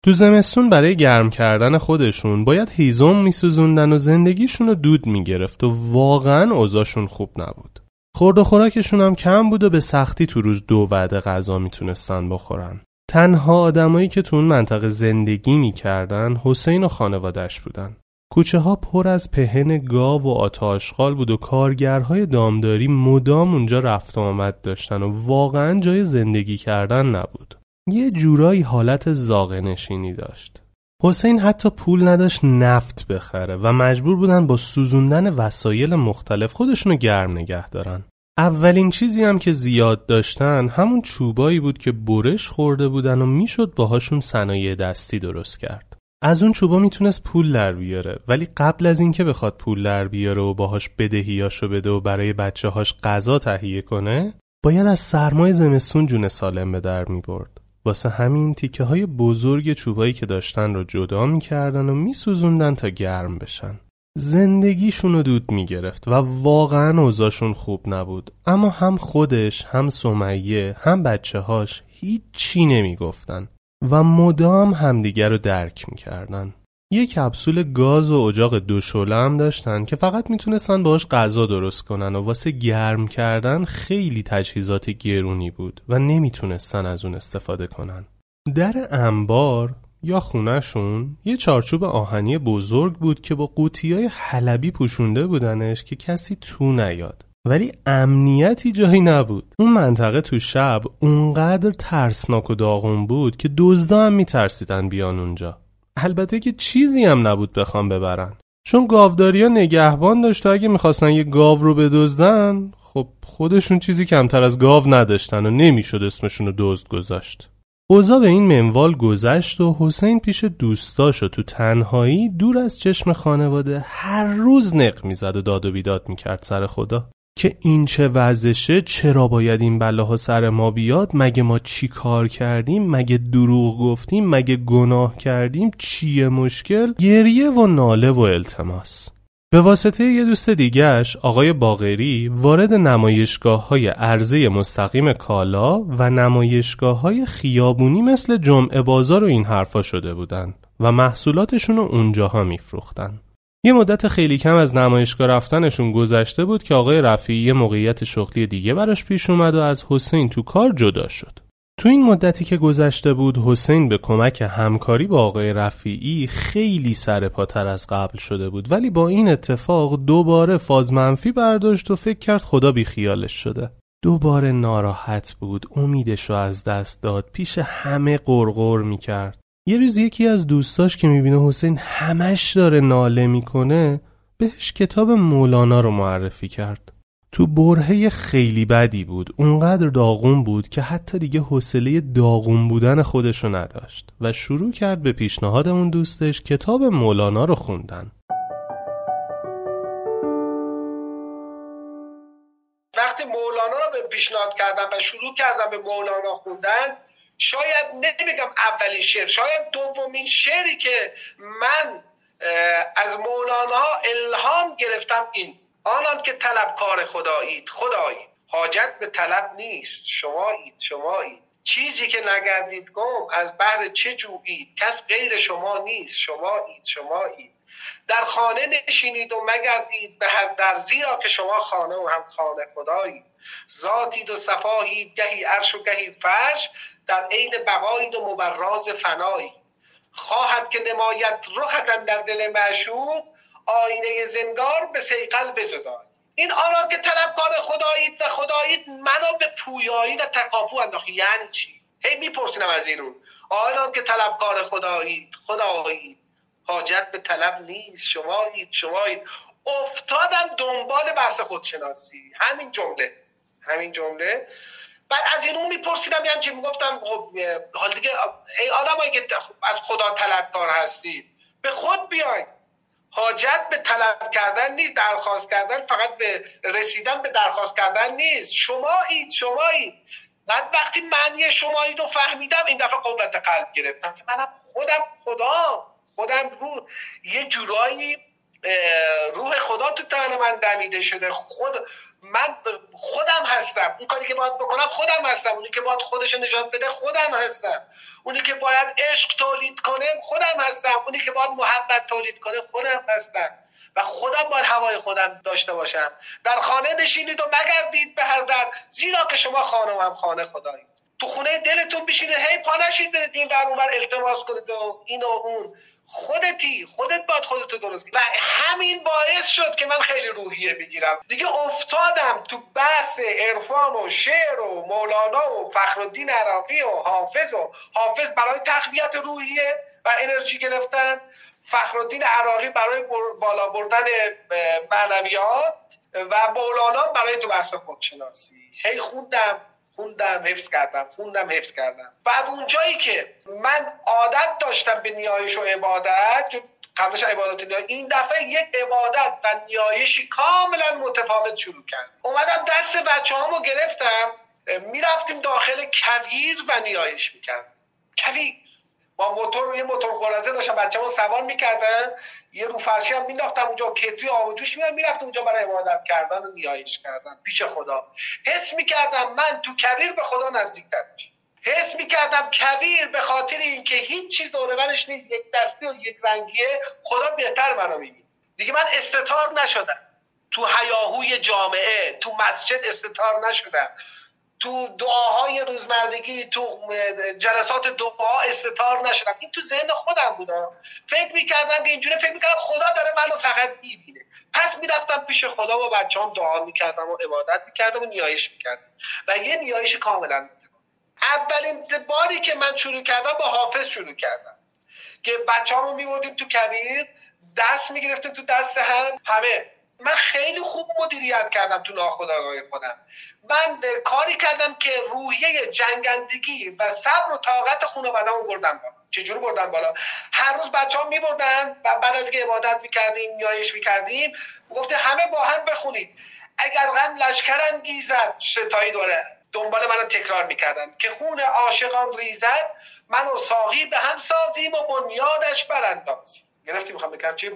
تو زمستون برای گرم کردن خودشون باید هیزم میسوزوندن و زندگیشون رو دود میگرفت و واقعا اوضاعشون خوب نبود. خورد و خوراکشون هم کم بود و به سختی تو روز 2 وعده غذا میتونستن بخورن. تنها آدمایی که تو اون منطقه زندگی میکردن حسین و خانواده‌اش بودن. کوچه ها پر از پهن گاو و آتاشغال بود و کارگرهای دامداری مدام اونجا رفت و آمد داشتن و واقعا جای زندگی کردن نبود. یه جورایی حالت زاغه نشینی داشت. حسین حتی پول نداشت نفت بخره و مجبور بودن با سوزوندن وسایل مختلف خودشونو گرم نگه دارن. اولین چیزی هم که زیاد داشتن همون چوبایی بود که برش خورده بودن و میشد باهاشون صنایع دستی درست کرد. از اون چوبا میتونست پول در بیاره، ولی قبل از اینکه بخواد پول در بیاره و باهاش بدهیاشو بده و برای بچه‌هاش غذا تهیه کنه، باید از سرمای زمستون جون سالم به در میبرد. واسه همین تیکه های بزرگ چوبایی که داشتن رو جدا میکردن و میسوزوندن تا گرم بشن. زندگیشون رو دود میگرفت و واقعا اوضاعشون خوب نبود، اما هم خودش، هم سمیه، هم بچه‌هاش هیچی نمیگفتن و مدام همدیگر رو درک میکردن. یه کپسول گاز و اجاق 2 شعله هم داشتن که فقط میتونستن باهاش غذا درست کنن و واسه گرم کردن خیلی تجهیزات گرونی بود و نمیتونستن از اون استفاده کنن. در انبار یا خونهشون یه چارچوب آهنی بزرگ بود که با قوطیای حلبی پوشونده بودنش که کسی تو نیاد، ولی امنیتی جایی نبود. اون منطقه تو شب اونقدر ترسناک و داغون بود که دزدا هم میترسیدن بیان اونجا. البته که چیزی هم نبود بخوام ببرن، چون گاوداریا نگهبان داشت و اگه میخواستن یه گاو رو بدزدن، خب خودشون چیزی کمتر از گاو نداشتن و نمیشد اسمشون رو دزد گذاشت. اوضاع به این منوال گذشت و حسین پیش دوستاشو تو تنهایی دور از چشم خانواده هر روز نق میزد و داد و بیداد میکرد سر خدا که این چه وضعشه، چرا باید این بلاها سر ما بیاد، مگه ما چی کار کردیم، مگه دروغ گفتیم، مگه گناه کردیم، چیه مشکل؟ گریه و ناله و التماس. به واسطه یه دوست دیگه‌اش آقای باقری وارد نمایشگاه‌های عرضه مستقیم کالا و نمایشگاه‌های خیابونی مثل جمعه بازار و این حرفا شده بودن و محصولاتشون رو اونجاها میفروختن. یه مدت خیلی کم از نمایشگاه رفتنشون گذشته بود که آقای رفیعی موقعیت شغلی دیگه براش پیش اومد و از حسین تو کار جدا شد. تو این مدتی که گذشته بود حسین به کمک همکاری با آقای رفیعی خیلی سرپاتر از قبل شده بود، ولی با این اتفاق دوباره فاز منفی برداشت و فکر کرد خدا بی خیالش شده. دوباره ناراحت بود، امیدشو از دست داد، پیش همه غرغر میکرد. یه روز یکی از دوستاش که میبینه حسین همش داره ناله میکنه بهش کتاب مولانا رو معرفی کرد. تو برهه خیلی بدی بود، اونقدر داغون بود که حتی دیگه حوصله داغون بودن خودشو نداشت و شروع کرد به پیشنهاد اون دوستش کتاب مولانا رو خوندن. وقتی مولانا رو به پیشنهاد کردم و شروع کردم به مولانا خوندن، شاید نمیگم اولین شعر، شاید دومین شعری که من از مولانا الهام گرفتم این: آنان که طلبکار خدایید، خدایید، حاجت به طلب نیست، شمایید، چیزی که نگردید گم از بحر چه جویید، کس غیر شما نیست، شمایید، در خانه نشینید و مگردید به هر در، زیرا که شما خانه و هم خانه خدایید، ذاتید و صفایید، گهی عرش و گهی فرش، در عین بقایید و مبراز فنایید، خواهد که نمایت رخت در دل معشوق، آینه زنگار به صیقل بزدای. این آنان که طلبکار خدایید و خدایید منو به پویایی و تکاپو انداخت. یعنی چی؟ هی میپرسینم از اینون. آنان که طلبکار خدایید، خدایید، حاجت به طلب نیست، شمایید. افتادم دنبال بحث خودشناسی، همین جمله. بعد از اینون میپرسیدم یعنی چی؟ میگفتم خب حال دیگه ای آدمایی که از خدا طلبکار هستید به خود بیاید. حاجت به طلب کردن نیست، درخواست کردن فقط به رسیدن به درخواست کردن نیست. شمایید. بعد وقتی معنی شمایید رو فهمیدم این دفعه قوت قلب گرفتم که منم خودم رو یه جورایی روح خدا تو تن من دمیده شده. من خودم هستم. هستم. اون کاری که باید بکنم خودم هستم. اونی که باید خودش نجات بده خودم هستم. اونی که باید عشق تولید کنه خودم هستم. اونی که باید محبت تولید کنه خودم هستم و خودم باید هوای خودم داشته باشم. در خانه نشینید و مگردید به هر در، زیرا که شما خانه و هم خانه خدایید. تو خونه دلتون بشینید، هی پا نشید برید این ور اون ور التماس کنید و این و اون. خودت باید خودتو درست کنی. و همین باعث شد که من خیلی روحیه بگیرم دیگه. افتادم تو بحث عرفان و شعر و مولانا و فخرالدین عراقی و حافظ برای تقویت روحیه و انرژی گرفتن، فخرالدین عراقی برای بالا بردن معنویات و مولانا برای تو بحث خودشناسی. هی خوندم حفظ کردم. بعد اونجایی که من عادت داشتم به نیایش و عبادت، چون قبلش عبادت نیایش، این دفعه یک عبادت و نیایشی کاملا متفاوت شروع کردم. اومدم دست بچه‌هامو گرفتم، میرفتیم داخل کویر و نیایش میکردم. کویر با موتور، یه موتور قرازه داشتم، بچه‌ها سوار میکردن، یه رو فرشی هم مینداختم اونجا، کتری آب و جوش میرفتم اونجا برای عبادت کردن و نیایش کردن پیش خدا. حس میکردم من تو کویر به خدا نزدیک‌تر میشم. حس میکردم کویر به خاطر اینکه هیچ چیز دور و برش نیست، یک دستی و یک رنگیه، خدا بهتر منو میبینه. دیگه من استتار نشدم تو هیاهوی جامعه، تو مسجد استتار نشدم، تو دعاهای روزمرگی، تو جلسات دعا استتار نشدم. این تو ذهن خودم بودم. فکر میکردم که اینجوری خدا داره منو فقط میبینه. پس میرفتم پیش خدا و بچه‌ام دعا میکردم و عبادت میکردم و نیایش میکردم و یه نیایش کاملا متفاوت. اولین باری که من شروع کردم با حافظ شروع کردم که بچه‌امو میبردیم تو کویر، دست میگرفتیم تو دست همه. من خیلی خوب مدیریت کردم تو ناخودآگاه خودم. من کاری کردم که روحیه جنگندگی و صبر و طاقت خانواده‌مو بردم بالا. چجوری بردم بالا؟ هر روز بچه‌ها میبردن و بعد از اینکه عبادت میکردیم، نیایش میکردیم، گفته همه با هم بخونید اگر غم لشکر انگیزد ستایی داره. دنبال منو تکرار میکردن که خون عاشقان ریزد، من و ساقی به هم سازیم و بنیادش براندازیم. گرفتی میخوام بگم چه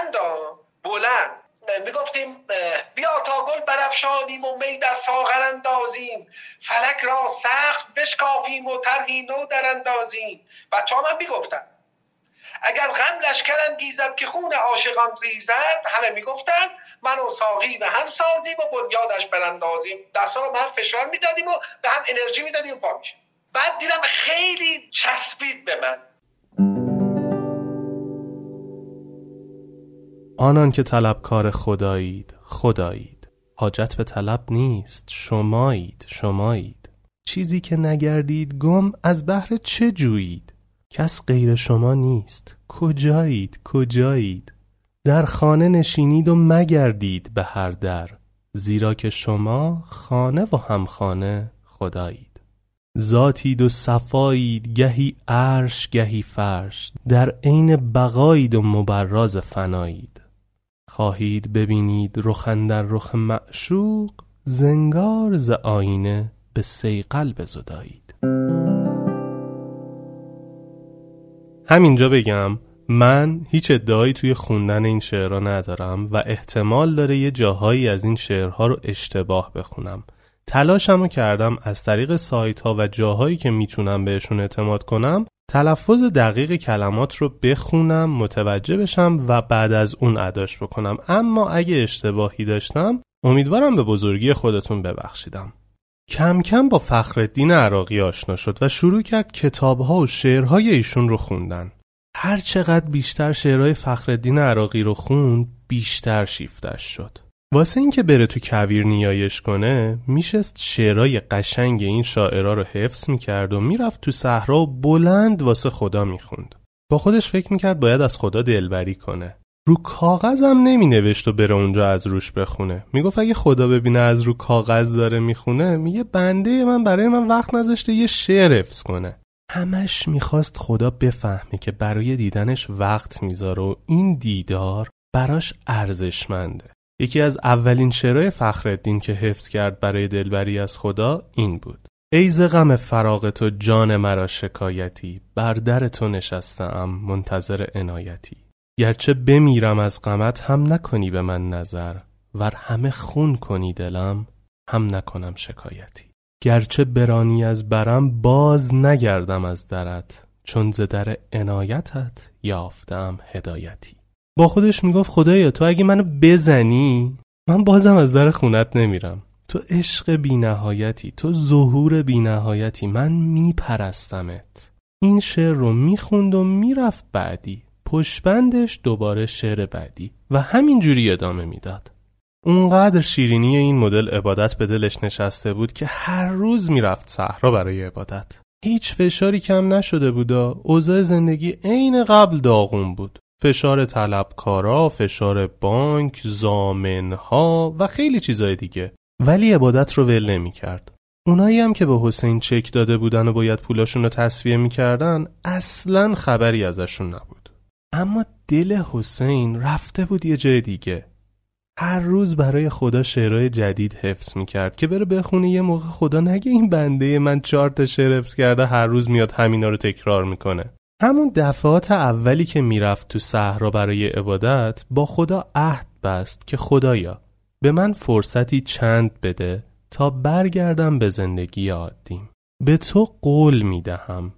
بلند میگفتیم بیا تا گل برافشانیم و می در ساغر اندازیم، فلک را سخت بشکافیم و طرحی نو در اندازیم. بچه‌ها من میگفتن اگر غم لشکر انگیزد که خون عاشقان ریزد، همه میگفتن من و ساقی به هم سازیم و بنیادش براندازیم. دستا رو من فشار میدادیم و به هم انرژی میدادیم و پا میشیم. بعد دیدم خیلی چسبید به من. آنان که طلبکار خدایید، حاجت به طلب نیست، شمایید. چیزی که نگردید گم، از بهر چه جویید؟ کس غیر شما نیست، کجایید؟ در خانه نشینید و مگردید به هر در، زیرا که شما خانه و همخانه خدایید. ذاتید و صفایید، گهی عرش گهی فرش، در عین بقایید و مبراز فنایید. خواهید ببینید رخ اندر رخ معشوق، زنگار ز آینه به صیقل بزدایید. همینجا بگم من هیچ ادعایی توی خوندن این شعرها ندارم و احتمال داره یه جاهایی از این شعرها رو اشتباه بخونم. تلاشمو کردم از طریق سایت ها و جاهایی که میتونم بهشون اعتماد کنم تلفظ دقیق کلمات رو بخونم، متوجه بشم و بعد از اون اداش بکنم. اما اگه اشتباهی داشتم امیدوارم به بزرگی خودتون ببخشیدم. کم کم با فخرالدین عراقی آشنا شد و شروع کرد کتاب‌ها و شعرهای ایشون رو خوندن. هر چقدر بیشتر شعرهای فخرالدین عراقی رو خوند بیشتر شیفتش شد. واسه این که بره تو کویر نیایش کنه میشست شعرهای قشنگ این شاعرها رو حفظ میکرد و میرفت تو صحرا و بلند واسه خدا میخوند. با خودش فکر میکرد باید از خدا دلبری کنه. رو کاغذم نمی نوشت و بره اونجا از روش بخونه. میگفت اگه خدا ببینه از رو کاغذ داره میخونه، میگه بنده من برای من وقت نذاشته یه شعر حفظ کنه. همش میخواست خدا بفهمه که برای دیدنش وقت میذاره و این دیدار براش ارزشمنده. یکی از اولین شعرهای فخرالدین که حفظ کرد برای دلبری از خدا این بود: ای ز غم فراق تو جان مرا شکایتی، بر در تو نشستم منتظر عنایتی. گرچه بمیرم از غمت هم نکنی به من نظر، ور همه خون کنی دلم هم نکنم شکایتی. گرچه برانی از برم باز نگردم از درت، چون ز در عنایتت یافتم هدایتی. با خودش میگفت خدایا تو اگه منو بزنی من بازم از در خونت نمیرم. تو عشق بی نهایتی، تو ظهور بی نهایتی، من میپرستمت. این شعر رو میخوند و میرفت بعدی، پشتبندش دوباره شعر بعدی و همینجوری ادامه میداد. اونقدر شیرینی این مدل عبادت به دلش نشسته بود که هر روز میرفت صحرا برای عبادت. هیچ فشاری کم نشده بود. اوضاع زندگی عین قبل داغون بود. فشار طلبکارا، فشار بانک، ضامنها و خیلی چیزای دیگه. ولی عبادت رو ول نمی کرد. اونایی هم که به حسین چک داده بودن و باید پولاشون رو تسویه می کردن اصلاً خبری ازشون نبود. اما دل حسین رفته بود یه جای دیگه. هر روز برای خدا شعرهای جدید حفظ می کرد که بره بخونه یه موقع خدا نگه این بنده من 4 تا شعر حفظ کرده هر روز میاد همینا رو تکرار میکنه. همون دفعات اولی که میرفت تو صحرا برای عبادت با خدا عهد بست که خدایا به من فرصتی چند بده تا برگردم به زندگی عادیم. به تو قول میدهم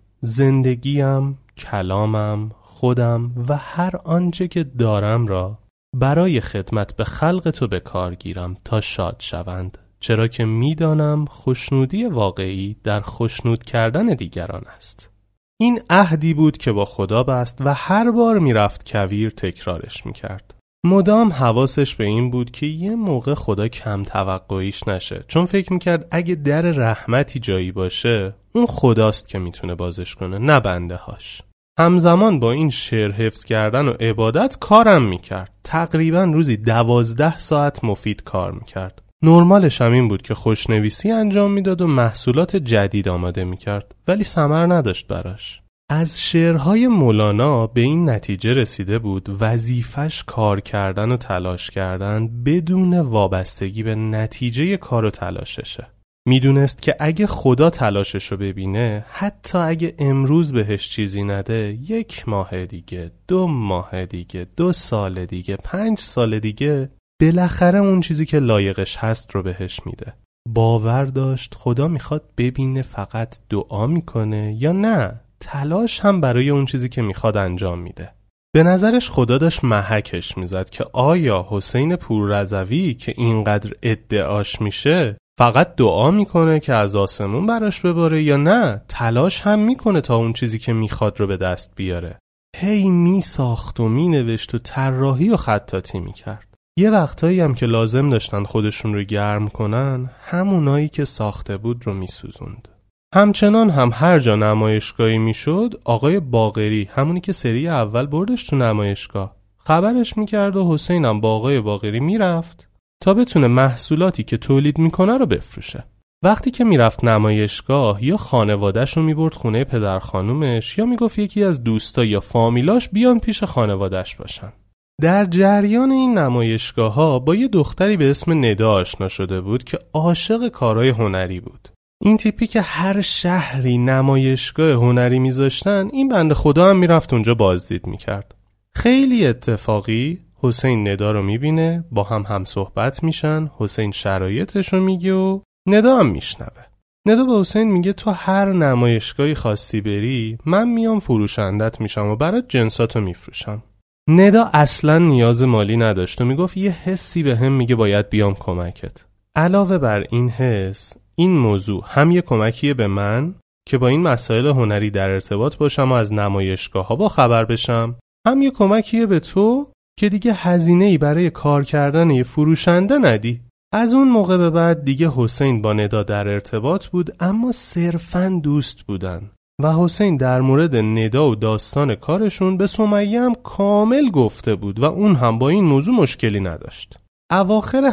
زندگیم، کلامم، خودم و هر آنچه که دارم را برای خدمت به خلق تو به کار گیرم تا شاد شوند، چرا که میدانم خوشنودی واقعی در خوشنود کردن دیگران است. این عهدی بود که با خدا بست و هر بار میرفت کویر تکرارش میکرد. مدام حواسش به این بود که یه موقع خدا کم توقعیش نشه، چون فکر میکرد اگه در رحمتی جایی باشه اون خداست که میتونه بازش کنه، نه بنده هاش. همزمان با این شعر حفظ کردن و عبادت کارم میکرد. تقریبا روزی 12 ساعت مفید کار میکرد. نرمالش هم این بود که خوشنویسی انجام میداد و محصولات جدید آماده میکرد، ولی ثمر نداشت براش. از شعرهای مولانا به این نتیجه رسیده بود وظیفش کار کردن و تلاش کردن بدون وابستگی به نتیجه کار و تلاششه. میدونست که اگه خدا تلاششو ببینه، حتی اگه امروز بهش چیزی نده، 1 ماه دیگه، 2 ماه دیگه، 2 سال دیگه، 5 سال دیگه بالاخره اون چیزی که لایقش هست رو بهش میده. باور داشت خدا میخواد ببینه فقط دعا میکنه یا نه تلاش هم برای اون چیزی که میخواد انجام میده. به نظرش خدا داشت محکش میزد که آیا حسین پوررضوی که اینقدر ادعاش میشه فقط دعا میکنه که از آسمون براش بباره یا نه تلاش هم میکنه تا اون چیزی که میخواد رو به دست بیاره. هی میساخت و مینوشت و طراحی و خطاطی میکرد. یه وقتایی هم که لازم داشتن خودشون رو گرم کنن، همونایی که ساخته بود رو میسوزوند. همچنان هم هر جا نمایشگاهی میشد، آقای باقری، همونی که سری اول بردش تو نمایشگاه، خبرش میکرد و حسین هم با آقای باقری میرفت تا بتونه محصولاتی که تولید میکنه رو بفروشه. وقتی که میرفت نمایشگاه یا خانواده‌ش رو میبرد خونه پدر خانومش یا میگفت یکی از دوستا یا فامیلاش بیان پیش خانواده‌اش باشن. در جریان این نمایشگاه ها با یه دختری به اسم ندا آشنا شده بود که عاشق کارهای هنری بود. این تیپی که هر شهری نمایشگاه هنری میذاشتن، این بنده خدا هم میرفت اونجا بازدید میکرد. خیلی اتفاقی حسین ندا رو میبینه، با هم صحبت میشن، حسین شرایطش رو میگه و ندا هم میشنوه. ندا به حسین میگه تو هر نمایشگاهی خواستی بری، من میام فروشندت میشم و برات جنساتو میفروشم. ندا اصلا نیاز مالی نداشت و میگفت یه حسی به هم میگه باید بیام کمکت. علاوه بر این حس، این موضوع هم یه کمکیه به من که با این مسائل هنری در ارتباط باشم و از نمایشگاه ها با خبر بشم، هم یه کمکیه به تو که دیگه هزینه‌ای برای کار کردن یه فروشنده ندی. از اون موقع به بعد دیگه حسین با ندا در ارتباط بود، اما صرفاً دوست بودن و حسین در مورد ندا و داستان کارشون به سمیه هم کامل گفته بود و اون هم با این موضوع مشکلی نداشت. اواخر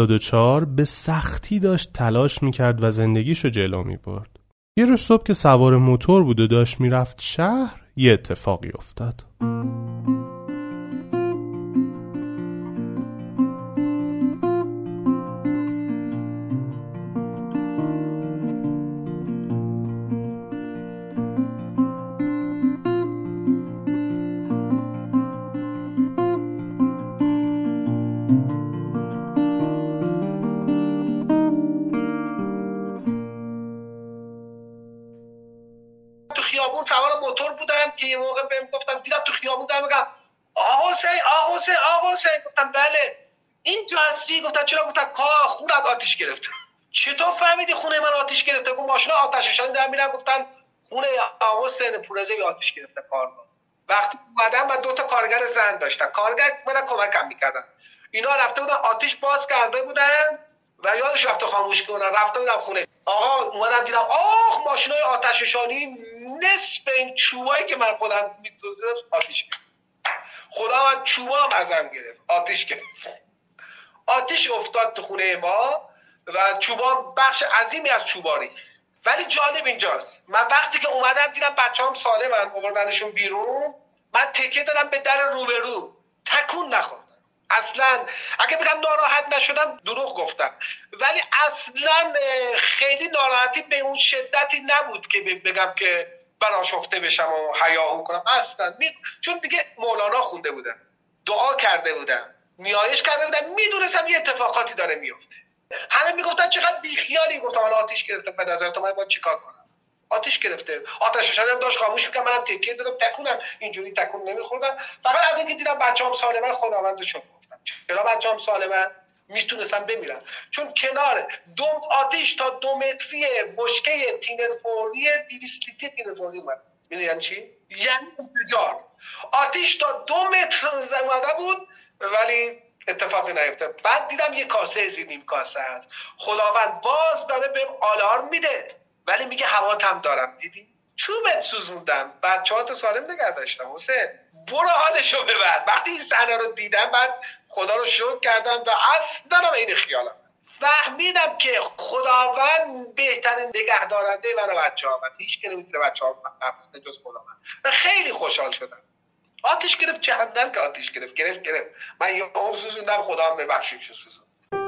84 به سختی داشت تلاش میکرد و زندگیشو جلو میبرد. یه روز صبح که سوار موتور بود و داشت میرفت شهر، یه اتفاقی افتاد. خیابون سوار موتور بودم که یه موقع بهم گفتم، دیدم تو خیابون دارم میگم آقا حسین. گفتم بله. اینجا هستی؟ گفتن چرا؟ گفتم خونت آتیش گرفته. چطور فهمیدی خونه من آتیش گرفته؟ گفتم ماشینا آتش نشانی دارن میرن. گفتن خونه آقا حسین پورزه‌ای آتیش گرفته کارگاه. وقتی اومدم من 2 تا کارگر زن داشتم، کارگر من کمکم میکردن. اینا رفته بودن آتیش باز کرده بودن و یادش رفته خاموش کنن. رفته بودم خونه آقا، اومدم دیدم ماشینای آتش نشانی نصف این چوبایی که من خودم می‌دوزیدم آتیش گرفت. خدا من چوبام ازم گرفت، آتیش گرفت. آتیش افتاد تو خونه ما و چوبام بخش عظیمی از چوباری. ولی جالب اینجاست، من وقتی که اومدم دیدم بچه‌ام سالمن، آوردنشون بیرون، من تکیه دادم به در روبرو، تکون نخوردم. اصلا اگه بگم ناراحت نشدم دروغ گفتم، ولی اصلا خیلی ناراحتی به اون شدتی نبود که بگم که برآشفته بشم و هیاهو کنم. اصلا چون دیگه مولانا خونده بودم، دعا کرده بودم، نیایش کرده بودم، میدونستم یه اتفاقاتی داره میفته. همه میگفتن چقدر بیخیالی. گفتم حالا آتیش گرفته، به نظر تو من باید چیکار کنم؟ آتیش گرفته، آتش نشانی هم داشت خاموش می‌کرد، منم تکیه دادم تکونم، اینجوری تکون نمی‌خوردم. فقط از اینکه دیدم بچه‌ام سالمن خداوند شکر گفتم. چرا بچه‌ام سالمن؟ میتونستم بمیرم. چون کنار آتیش تا 2 متری بشکه تینرفوردی 200 لیتر تینرفوردی اومد. می‌دونی یعنی چی؟ یعنی انفجار. آتیش تا 2 متر اومده بود ولی اتفاقی نیفتاد. بعد دیدم یه کاسه نیم کاسه هست. خداوند باز داره بهم آلارم میده ولی میگه هواتم دارم. دیدی؟ چوبت سوزوندم، بچه‌هات سالم نگه داشتم. حسین برو حالشو ببر. وقتی این صحنه رو دیدم بعد خدا رو شکر کردم و اصلا این خیالم فهمیدم که خداوند بهترین نگهدارنده من و بچه‌هام است. هیچ کی نمیتونه بچه‌هام حفظ جز خداوند. من خیلی خوشحال شدم. آتیش گرفت، جهنم که آتیش گرفت. من یه عمر سوزوندم، خدا هم ببخشید که سوزوندم.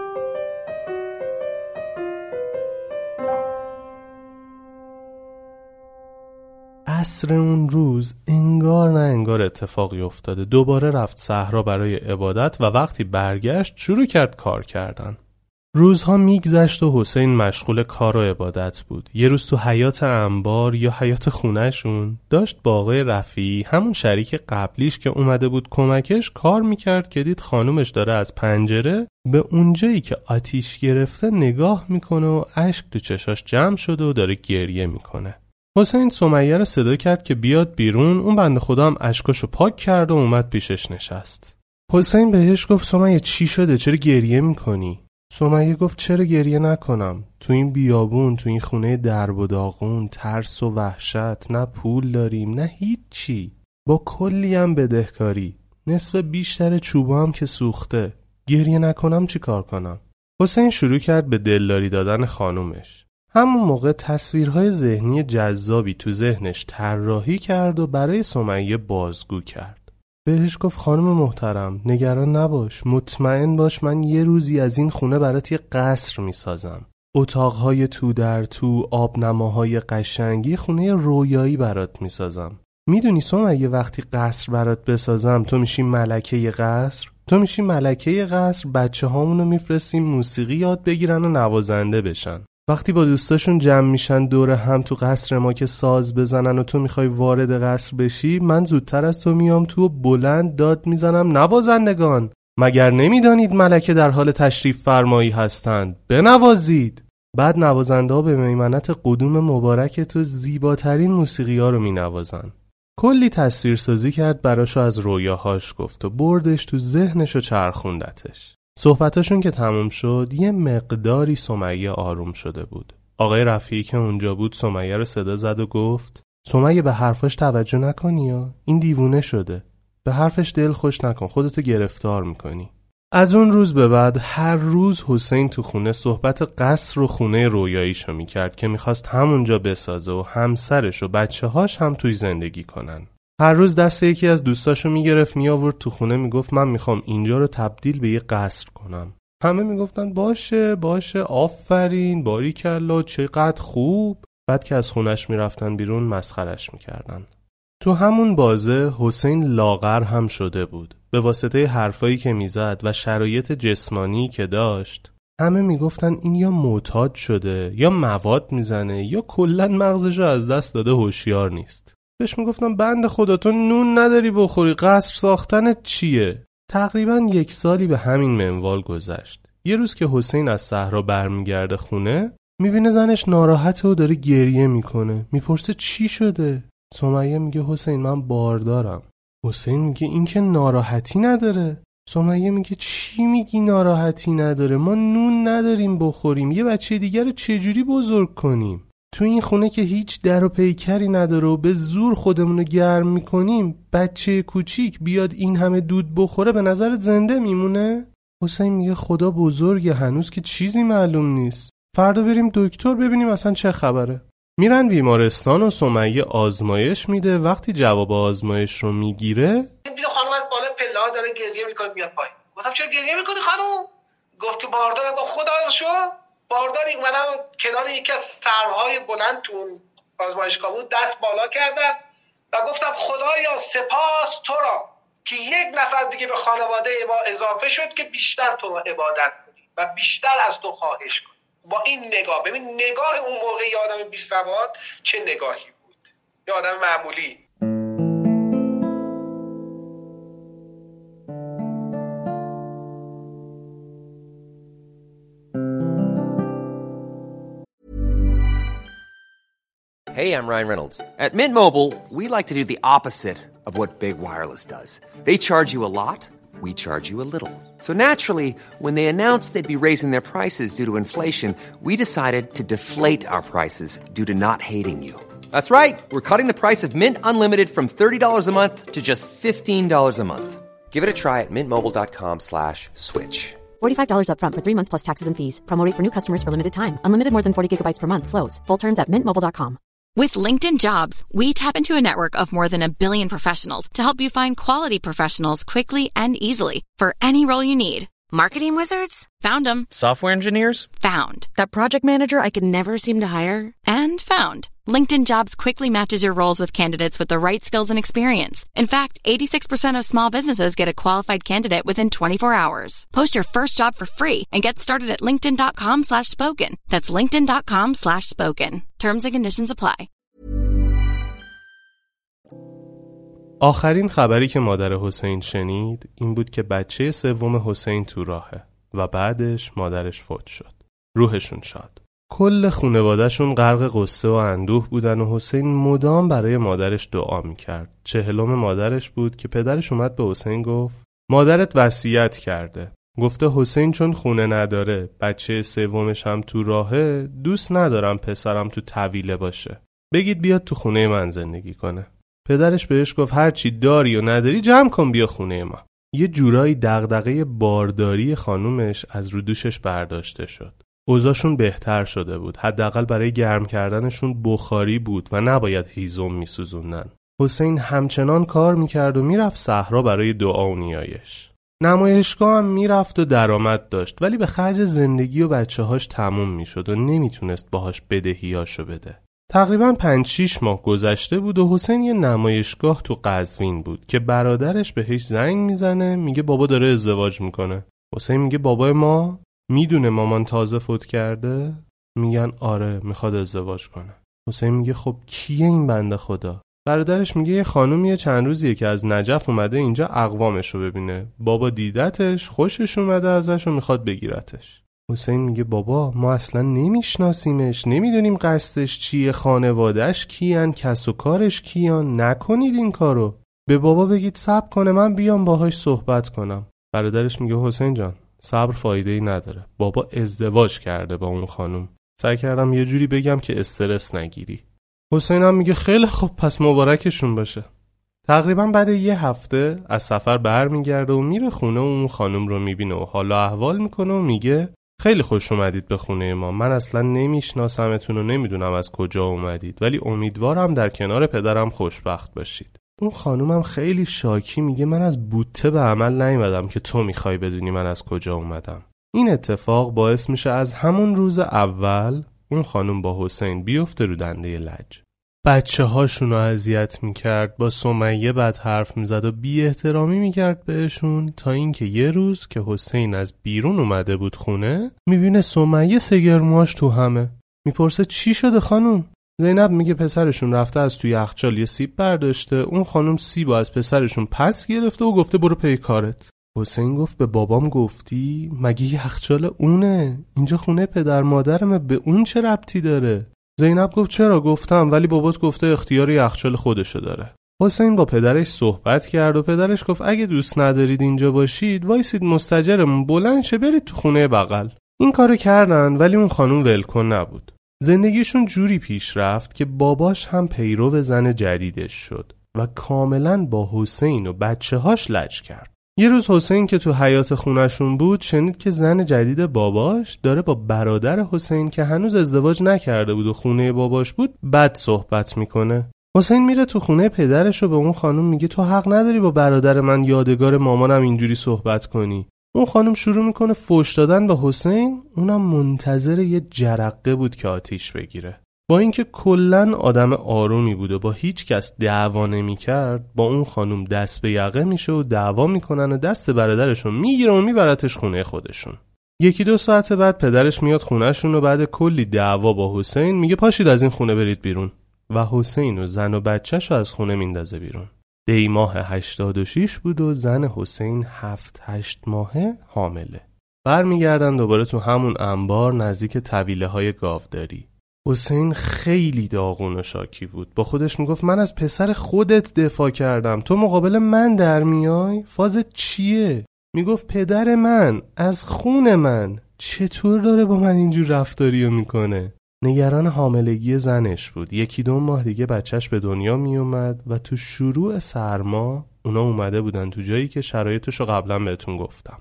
عصر اون روز انگار نه انگار اتفاقی افتاده. دوباره رفت صحرا برای عبادت و وقتی برگشت شروع کرد کار کردن. روزها میگذشت و حسین مشغول کار و عبادت بود. یه روز تو حیاط انبار یا حیاط خونهشون داشت با آقای رفیعی، همون شریک قبلیش که اومده بود کمکش، کار میکرد که دید خانومش داره از پنجره به اونجایی که آتیش گرفته نگاه میکنه و اشک تو چشاش جمع شده و داره گریه میکنه. حسین سمیه رو صدا کرد که بیاد بیرون. اون بنده خدا هم اشکاشو پاک کرد و اومد پیشش نشست. حسین بهش گفت سمیه چی شده؟ چرا گریه میکنی؟ سمیه گفت چرا گریه نکنم؟ تو این بیابون، تو این خونه درب و داغون، ترس و وحشت، نه پول داریم نه هیچی، با کلی هم بدهکاری، نصف بیشتر چوبا هم که سوخته. گریه نکنم چی کار کنم؟ حسین شروع کرد به دلداری دادن خانومش. همون موقع تصویرهای ذهنی جذابی تو ذهنش طراحی کرد و برای سمیه بازگو کرد. بهش گفت خانم محترم نگران نباش، مطمئن باش، من یه روزی از این خونه برات یه قصر میسازم. اتاقهای تو در تو، آبنماهای قشنگی، خونه رویایی برات میسازم. میدونی سمیه وقتی قصر برات بسازم تو میشی ملکه قصر؟ تو میشی ملکه قصر، بچه هامونو میفرستیم موسیقی یاد بگیرن و نوازنده بشن. وقتی با دوستاشون جمع میشن دور هم تو قصر ما که ساز بزنن و تو میخوای وارد قصر بشی، من زودتر از تو میام تو و بلند داد میزنم نوازندگان، مگر نمیدانید ملکه در حال تشریف فرمایی هستند، بنوازید. بعد نوازنده ها به میمنت قدوم مبارک تو زیباترین موسیقی ها رو مینوازن. کلی تصویرسازی کرد براشو، از رویاهاش گفت و بردش تو ذهنش و چرخوندتش. صحبتاشون که تموم شد یه مقداری سمیه آروم شده بود. آقای رفیعی که اونجا بود سمیه رو صدا زد و گفت سمیه به حرفاش توجه نکنی یا این دیوونه شده، به حرفش دل خوش نکن، خودتو گرفتار میکنی. از اون روز به بعد هر روز حسین تو خونه صحبت قصر و خونه رویاییشو میکرد که میخواست همونجا بسازه و همسرش و بچه‌هاش هم توی زندگی کنن. هر روز دست یکی از دوستاشو میگرفت میآورد تو خونه میگفت من میخوام اینجا رو تبدیل به یه قصر کنم. همه میگفتن باشه آفرین باریکلا چقدر خوب. بعد که از خونش میرفتن بیرون مسخرش میکردن. تو همون بازه حسین لاغر هم شده بود. به واسطه حرفایی که میزد و شرایط جسمانی که داشت همه میگفتن این یا معتاد شده یا مواد میزنه یا کلاً مغزشو از دست داده، هوشیار نیست. بهش میگفتم بنده خدا تو نون نداری بخوری، قصر ساختنت چیه؟ تقریباً 1 سالی به همین منوال گذشت. یه روز که حسین از صحرا برمیگرده خونه، میبینه زنش ناراحته و داره گریه میکنه. میپرسه چی شده؟ سمیه میگه حسین من باردارم. حسین میگه این که ناراحتی نداره. سمیه میگه چی میگی ناراحتی نداره؟ ما نون نداریم بخوریم، یه بچه دیگر رو چجوری بزرگ کنیم؟ تو این خونه که هیچ در و پیکری نداره و به زور خودمونو گرم میکنیم، بچه کوچیک بیاد این همه دود بخوره به نظرت زنده میمونه؟ حسین میگه خدا بزرگه، هنوز که چیزی معلوم نیست. فردا بریم دکتر ببینیم اصلا چه خبره. میرن بیمارستان و سمیه آزمایش میده. وقتی جواب آزمایش رو میگیره، دیدم خانم از بالا پله‌ها داره گریه میکنه میاد پایین. گفتم چرا گریه میکنی خانم؟ گفت که باردارم. خدا رو شکر بارداری. اومدم کنار یکی از سرهای بلند تو آزمایشگاه بود، دست بالا کردم و گفتم خدایا سپاس تو را که 1 نفر دیگه به خانواده ما اضافه شد که بیشتر تو را عبادت کنی و بیشتر از تو خواهش کنی. با این نگاه، ببین نگاه اون موقع یه آدم بی سواد چه نگاهی بود، یه آدم معمولی. Hey, I'm Ryan Reynolds. At Mint Mobile, we like to do the opposite of what Big Wireless does. They charge you a lot, we charge you a little. So naturally, when they announced they'd be raising their prices due to inflation, we decided to deflate our prices due to not hating you. That's right. We're cutting the price of Mint Unlimited from $30 a month to just $15 a month. Give it a try at mintmobile.com/switch. $45 up front for 3 months plus taxes and fees. Promo rate for new customers for limited time. Unlimited more than 40 gigabytes per month slows. Full terms at mintmobile.com. With LinkedIn Jobs, we tap into a network of more than 1 billion professionals to help you find quality professionals quickly and easily for any role you need. Marketing wizards? Found them. Software engineers? Found. That project manager I could never seem to hire? And found. LinkedIn Jobs quickly matches your roles with candidates with the right skills and experience. In fact, 86% of small businesses get a qualified candidate within 24 hours. Post your first job for free and get started at linkedin.com/spoken. That's linkedin.com/spoken. Terms and conditions apply. آخرین خبری که مادر حسین شنید این بود که بچه 3 حسین تو راهه و بعدش مادرش فوت شد. روحشون شاد. کل خانواده‌شون غرق غصه و اندوه بودن و حسین مدام برای مادرش دعا میکرد. 40 مادرش بود که پدرش اومد به حسین گفت مادرت وصیت کرده. گفته حسین چون خونه نداره، بچه 3 هم تو راهه، دوست ندارم پسرم تو طویله باشه. بگید بیاد تو خونه من زندگی کنه. پدرش بهش گفت هر چی داری و نداری جمع کن بیا خونه ما. یه جورایی دغدغه بارداری خانومش از رو دوشش برداشته شد. اوضاعشون بهتر شده بود. حداقل برای گرم کردنشون بخاری بود و نباید هیزم میسوزوندن. حسین همچنان کار میکرد و میرفت صحرا برای دعا و نیایش. نمایشگاه هم میرفت و درآمد داشت، ولی به خرج زندگی و بچه‌هاش تموم میشد و نمیتونست باهاش بدهیاشو بده. تقریباً 5-6 ماه گذشته بود و حسین یه نمایشگاه تو قزوین بود که برادرش بهش زنگ میزنه، میگه بابا داره ازدواج میکنه. حسین میگه بابای ما میدونه مامان تازه فوت کرده؟ میگن آره میخواد ازدواج کنه. حسین میگه خب کیه این بنده خدا؟ برادرش میگه یه خانومیه چند روزیه که از نجف اومده اینجا اقوامشو ببینه. بابا دیدتش، خوشش اومده ازش و میخواد بگیرتش. حسین میگه بابا ما اصلا نمیشناسیمش، نمیدونیم قصدش چیه، خانوادهش کیان، کس و کارش کیان، نکنید این کارو. به بابا بگید صبر کنه من بیام باهاش صحبت کنم. برادرش میگه حسین جان صبر فایده‌ای نداره، بابا ازدواج کرده با اون خانم. سعی کردم یه جوری بگم که استرس نگیری. حسین هم میگه خیلی خوب پس مبارکشون باشه. تقریبا بعد 1 هفته از سفر برمیگرده و میره خونه و اون خانم رو میبینه و حالا احوال میکنه و میگه خیلی خوش اومدید به خونه ما. من اصلا نمیشناسمتون و نمیدونم از کجا اومدید، ولی امیدوارم در کنار پدرم خوشبخت باشید. اون خانومم خیلی شاکی میگه من از بوته به عمل نیومدم که تو میخوای بدونی من از کجا اومدم. این اتفاق باعث میشه از همون روز اول اون خانوم با حسین بیفته رو دنده لج. بچه هاشونو اذیت میکرد، با سمیه بد حرف میزد و بی احترامی میکرد بهشون، تا اینکه یه روز که حسین از بیرون اومده بود خونه میبینه سمیه سگرموهاش تو همه. میپرسه چی شده خانوم؟ زینب میگه پسرشون رفته از توی یخچال یه سیب برداشته، اون خانوم سیبو از پسرشون پس گرفته و گفته برو پی کارت. حسین گفت به بابام گفتی؟ مگه یخچال اونه؟ اینجا خونه پدر مادرمه، به اون چه ربطی داره؟ زینب گفت چرا، گفتم، ولی بابات گفته اختیار یخچال خودشو داره. حسین با پدرش صحبت کرد و پدرش گفت اگه دوست ندارید اینجا باشید وایسید مستاجرمون بلند شه برید تو خونه بغل. این کارو کردن، ولی اون خانوم ولکن نبود. زندگیشون جوری پیش رفت که باباش هم پیرو زن جدیدش شد و کاملا با حسین و بچه‌هاش لج کرد. یه روز حسین که تو حیاط خونشون بود شنید که زن جدید باباش داره با برادر حسین که هنوز ازدواج نکرده بود و خونه باباش بود بد صحبت میکنه. حسین میره تو خونه پدرش و به اون خانم میگه تو حق نداری با برادر من یادگار مامانم اینجوری صحبت کنی. اون خانم شروع میکنه فحش دادن به حسین، اونم منتظر یه جرقه بود که آتیش بگیره. با اینکه کلن آدم آرومی بود و با هیچ کس دعوا نمی‌کرد، با اون خانم دست به یقه میشه و دعوا میکنن و دست برادرشون میگیره و میبرتش خونه خودشون. 1-2 ساعت بعد پدرش میاد خونهشون و بعد کلی دعوا با حسین میگه پاشید از این خونه برید بیرون و حسین و زن و بچه‌شو از خونه میندازه بیرون. دی ماه 86 بود و زن حسین 7-8 ماهه حامله. برمیگردن دوباره تو همون انبار نزدیک طویله‌های گاوداری. حسین خیلی داغون و شاکی بود. با خودش میگفت من از پسر خودت دفاع کردم، تو مقابل من در میای؟ فازت چیه؟ میگفت پدر من از خون من، چطور داره با من اینجور رفتاریو میکنه؟ نگران حاملگی زنش بود. 1-2 ماه دیگه بچهش به دنیا میومد و تو شروع سرما اونا اومده بودن تو جایی که شرایطشو قبلا بهتون گفتم.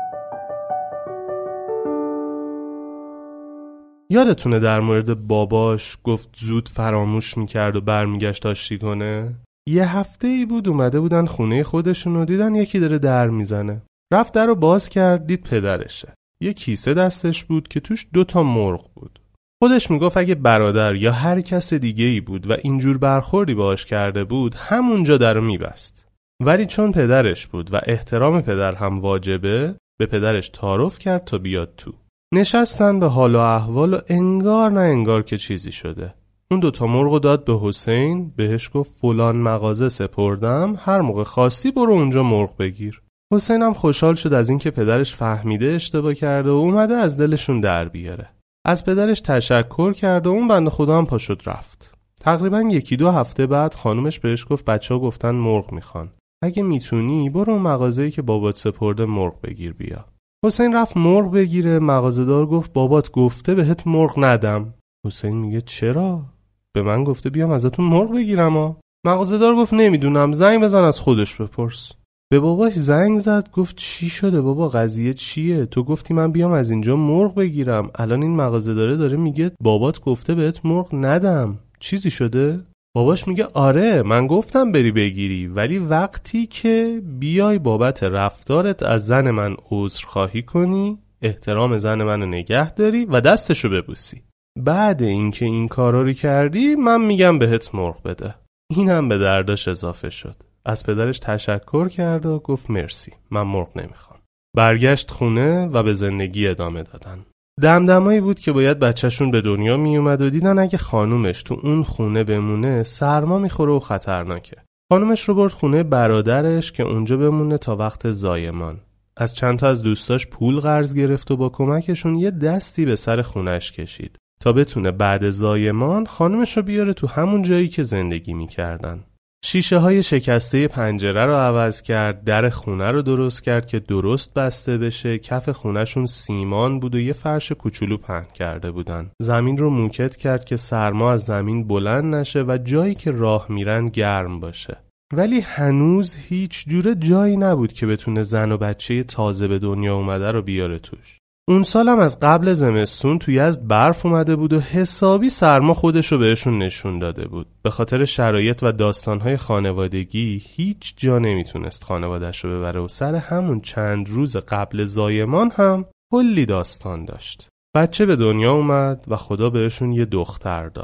یادتونه در مورد باباش گفت زود فراموش میکرد و برمیگشت آشتی کنه؟ یه هفته‌ای بود اومده بودن خونه خودشون و دیدن یکی داره در میزنه. رفت در رو باز کرد، دید پدرشه. یه کیسه دستش بود که توش 2 مرغ بود. خودش میگفت اگه برادر یا هر کس دیگه‌ای بود و اینجور برخوردی باهاش کرده بود همونجا در رو میبست. ولی چون پدرش بود و احترام پدر هم واجبه، به پدرش تعارف کرد تا بیاد تو. نشستن به حال و احوال و انگار نه انگار که چیزی شده. اون 2 مرغ داد به حسین، بهش گفت فلان مغازه سپردم، هر موقع خواستی برو اونجا مرغ بگیر. حسین هم خوشحال شد از اینکه پدرش فهمیده اشتباه کرده و اومده از دلشون در بیاره. از پدرش تشکر کرد و اون بنده خدا هم پا شد رفت. تقریباً 1-2 هفته بعد خانومش بهش گفت بچه‌ها گفتن مرغ میخوان، اگه میتونی برو اون مغازه‌ای که بابات سپرده مرغ بگیر بیا. حسین رفت مرغ بگیره. مغازه‌دار گفت بابات گفته بهت مرغ ندم. حسین میگه چرا؟ به من گفته بیام ازتون مرغ بگیرم. مغازه‌دار گفت نمیدونم، زنگ بزن از خودش بپرس. به باباش زنگ زد، گفت چی شده بابا، قضیه چیه؟ تو گفتی من بیام از اینجا مرغ بگیرم، الان این مغازه‌دار داره میگه بابات گفته بهت مرغ ندم، چیزی شده؟ باباش میگه آره من گفتم بری بگیری، ولی وقتی که بیای بابت رفتارت از زن من عذرخواهی کنی، احترام زن منو نگه داری و دستشو ببوسی، بعد اینکه این کارا رو کردی من میگم بهت مرغ بده. این هم به درداش اضافه شد. از پدرش تشکر کرد و گفت مرسی، من مرغ نمیخوام. برگشت خونه و به زندگی ادامه دادن. دمدمایی بود که باید بچهشون به دنیا می اومد و دیدن اگه خانومش تو اون خونه بمونه سرما میخوره و خطرناکه. خانومش رو برد خونه برادرش که اونجا بمونه تا وقت زایمان. از چند تا از دوستاش پول قرض گرفت و با کمکشون یه دستی به سر خونش کشید تا بتونه بعد زایمان خانومش رو بیاره تو همون جایی که زندگی میکردن. شیشه های شکسته پنجره رو عوض کرد، در خونه رو درست کرد که درست بسته بشه، کف خونهشون سیمان بود و یه فرش کوچولو پهن کرده بودن. زمین رو موکت کرد که سرما از زمین بلند نشه و جایی که راه میرن گرم باشه. ولی هنوز هیچ جوره جایی نبود که بتونه زن و بچه تازه به دنیا اومده رو بیاره توش. اون سالم از قبل زمستون توی یزد برف اومده بود و حسابی سرما خودشو بهشون نشون داده بود. به خاطر شرایط و داستانهای خانوادگی هیچ جا نمیتونست خانواده‌شو ببره و سر همون چند روز قبل زایمان هم کلی داستان داشت. بچه به دنیا اومد و خدا بهشون یه دختر داد.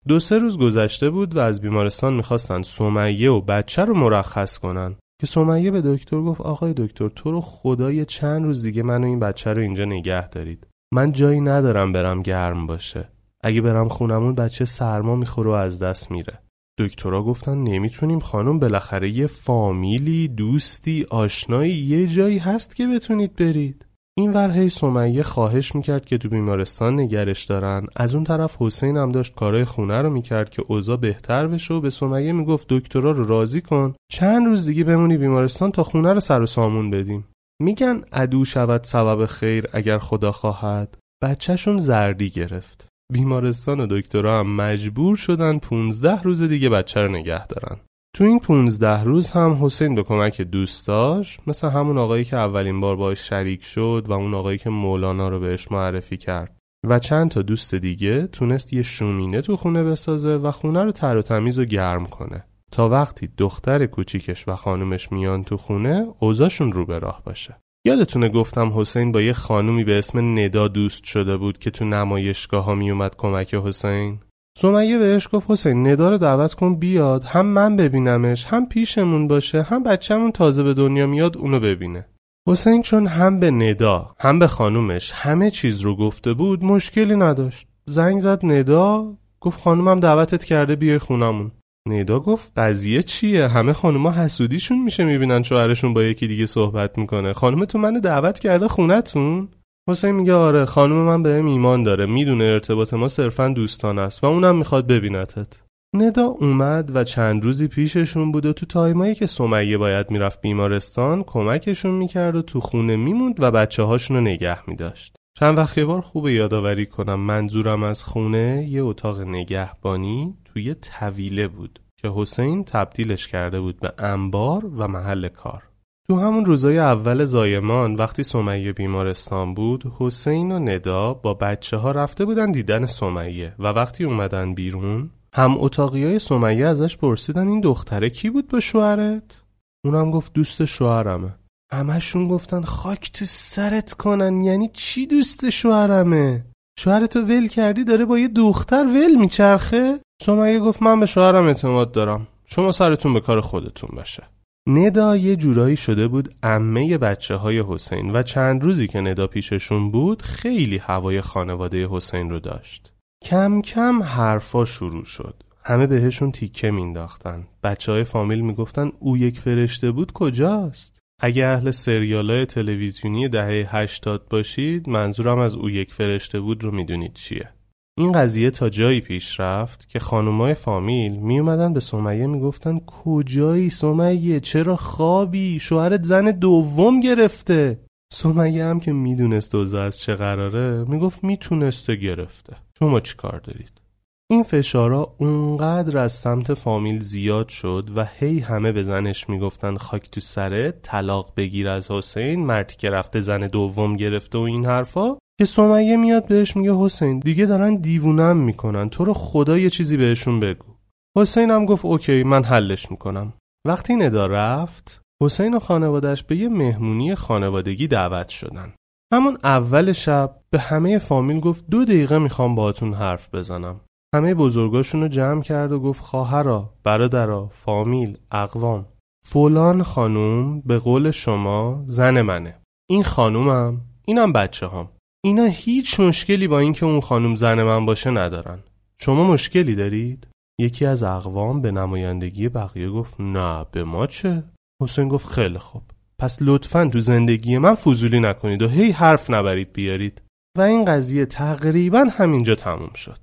2-3 روز گذشته بود و از بیمارستان میخواستن سمیه و بچه رو مرخص کنن که سمیه به دکتر گفت آقای دکتر تو رو خدای چند روز دیگه من و این بچه رو اینجا نگه دارید. من جایی ندارم برم گرم باشه. اگه برم خونمون بچه سرما میخوره و از دست میره. دکترها گفتن نمیتونیم خانم، بالاخره یه فامیلی، دوستی، آشنایی یه جایی هست که بتونید برید. این ورهی سمیه خواهش میکرد که تو بیمارستان نگرش دارن. از اون طرف حسین هم داشت کارهای خونه رو میکرد که اوضاع بهتر بشه و به سمیه میگفت دکترها رو راضی کن چند روز دیگه بمونی بیمارستان تا خونه رو سر و سامون بدیم. میگن عدو شود سبب خیر اگر خدا خواهد. بچه‌شون زردی گرفت. بیمارستان و دکترها هم مجبور شدن 15 روز دیگه بچه رو نگه دارن. تو این 15 روز هم حسین به کمک دوستاش، مثل همون آقایی که اولین بار باهاش شریک شد و اون آقایی که مولانا رو بهش معرفی کرد و چند تا دوست دیگه، تونست یه شومینه تو خونه بسازه و خونه رو تر و تمیز و گرم کنه تا وقتی دختر کوچیکش و خانومش میان تو خونه اوضاعشون رو به راه باشه. یادتونه گفتم حسین با یه خانومی به اسم ندا دوست شده بود که تو نمایشگاه ها می اومد کمک حسین؟ سمیه بهش گفت حسین ندا رو دعوت کن بیاد، هم من ببینمش، هم پیشمون باشه، هم بچه‌مون تازه به دنیا میاد اونو ببینه. حسین چون هم به ندا هم به خانومش همه چیز رو گفته بود مشکلی نداشت. زنگ زد ندا، گفت خانومم دعوتت کرده بیای خونمون. ندا گفت قضیه چیه؟ همه خانوما حسودیشون میشه میبینن شوهرشون با یکی دیگه صحبت میکنه. خانومتون منو دعوت کرده خونتون؟ حسین میگه آره، خانوم من بهم ایمان داره، میدونه ارتباط ما صرفا دوستانه است و اونم میخواد ببینتت. ندا اومد و چند روزی پیششون بود و تو تایمایی که سمیه باید میرفت بیمارستان کمکشون میکرد و تو خونه میموند و بچه‌هاشون رو نگه میداشت. چند وقت یه بار خوبه یادآوری کنم منظورم از خونه یه اتاق نگهبانی توی طویله بود که حسین تبدیلش کرده بود به انبار و محل کار. تو همون روزای اول زایمان وقتی سمیه بیمارستان بود، حسین و ندا با بچه‌ها رفته بودن دیدن سمیه و وقتی اومدن بیرون هم اتاقیای سمیه ازش پرسیدن این دختره کی بود با شوهرت؟ اونم گفت دوست شوهرمه. همشون گفتن خاک تو سرت کنن، یعنی چی دوست شوهرمه؟ شوهرتو ول کردی داره با یه دختر ول میچرخه؟ سمیه گفت من به شوهرم اعتماد دارم، شما سرتون به کار خودتون باشه. ندا یه جورایی شده بود عمه بچه‌های حسین و چند روزی که ندا پیششون بود خیلی هوای خانواده حسین رو داشت. کم کم حرفا شروع شد. همه بهشون تیکه مینداختن. بچه‌های فامیل میگفتن او یک فرشته بود کجاست؟ اگه اهل سریالای تلویزیونی دهه 80 باشید منظورم از او یک فرشته بود رو میدونید چیه. این قضیه تا جایی پیش رفت که خانومای فامیل می اومدن به سمیه میگفتن کجایی سمیه؟ چرا خوابی؟ شوهرت زن دوم گرفته. سمیه هم که میدونست اوضاع از چه قراره میگفت میتونسته گرفته، شما چی کار دارید؟ این فشارا اونقدر از سمت فامیل زیاد شد و هی همه به زنش میگفتن خاک تو سرت، طلاق بگیر از حسین، مردی که رفته زن دوم گرفته و این حرفا، که سمیه میاد بهش میگه حسین دیگه دارن دیوونم میکنن، تو رو خدا یه چیزی بهشون بگو. حسین هم گفت اوکی من حلش میکنم. وقتی ندا رفت حسین و خانواده‌اش به یه مهمونی خانوادگی دعوت شدن. همون اول شب به همه فامیل گفت 2 دقیقه میخوام باهاتون حرف بزنم. همه بزرگاشون رو جمع کرد و گفت خواهرا، برادرا، فامیل، اقوام، فلان خانوم به قول شما زن منه. این خانومم، اینم بچه‌هام. اینا هیچ مشکلی با این که اون خانوم زن من باشه ندارن. شما مشکلی دارید؟ یکی از اقوام به نمایندگی بقیه گفت نه به ما چه؟ حسین گفت خیلی خوب، پس لطفاً تو زندگی من فضولی نکنید و هی حرف نبرید بیارید. و این قضیه تقریباً همینجا تموم شد.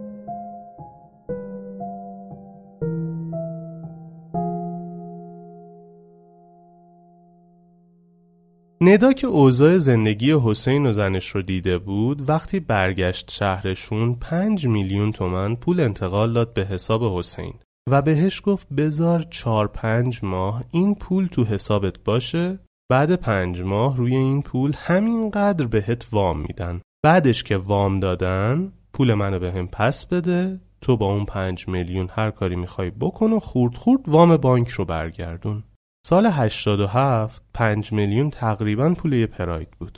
ندا که اوضاع زندگی حسین و زنش رو دیده بود وقتی برگشت شهرشون 5 میلیون تومان پول انتقال داد به حساب حسین و بهش گفت بذار 4-5 ماه این پول تو حسابت باشه، بعد 5 ماه روی این پول همینقدر بهت وام میدن، بعدش که وام دادن پول منو بهم پس بده، تو با اون 5 میلیون هر کاری میخوای بکن و خورد خورد وام بانک رو برگردون. سال 87 5 میلیون تقریباً پول یه پراید بود.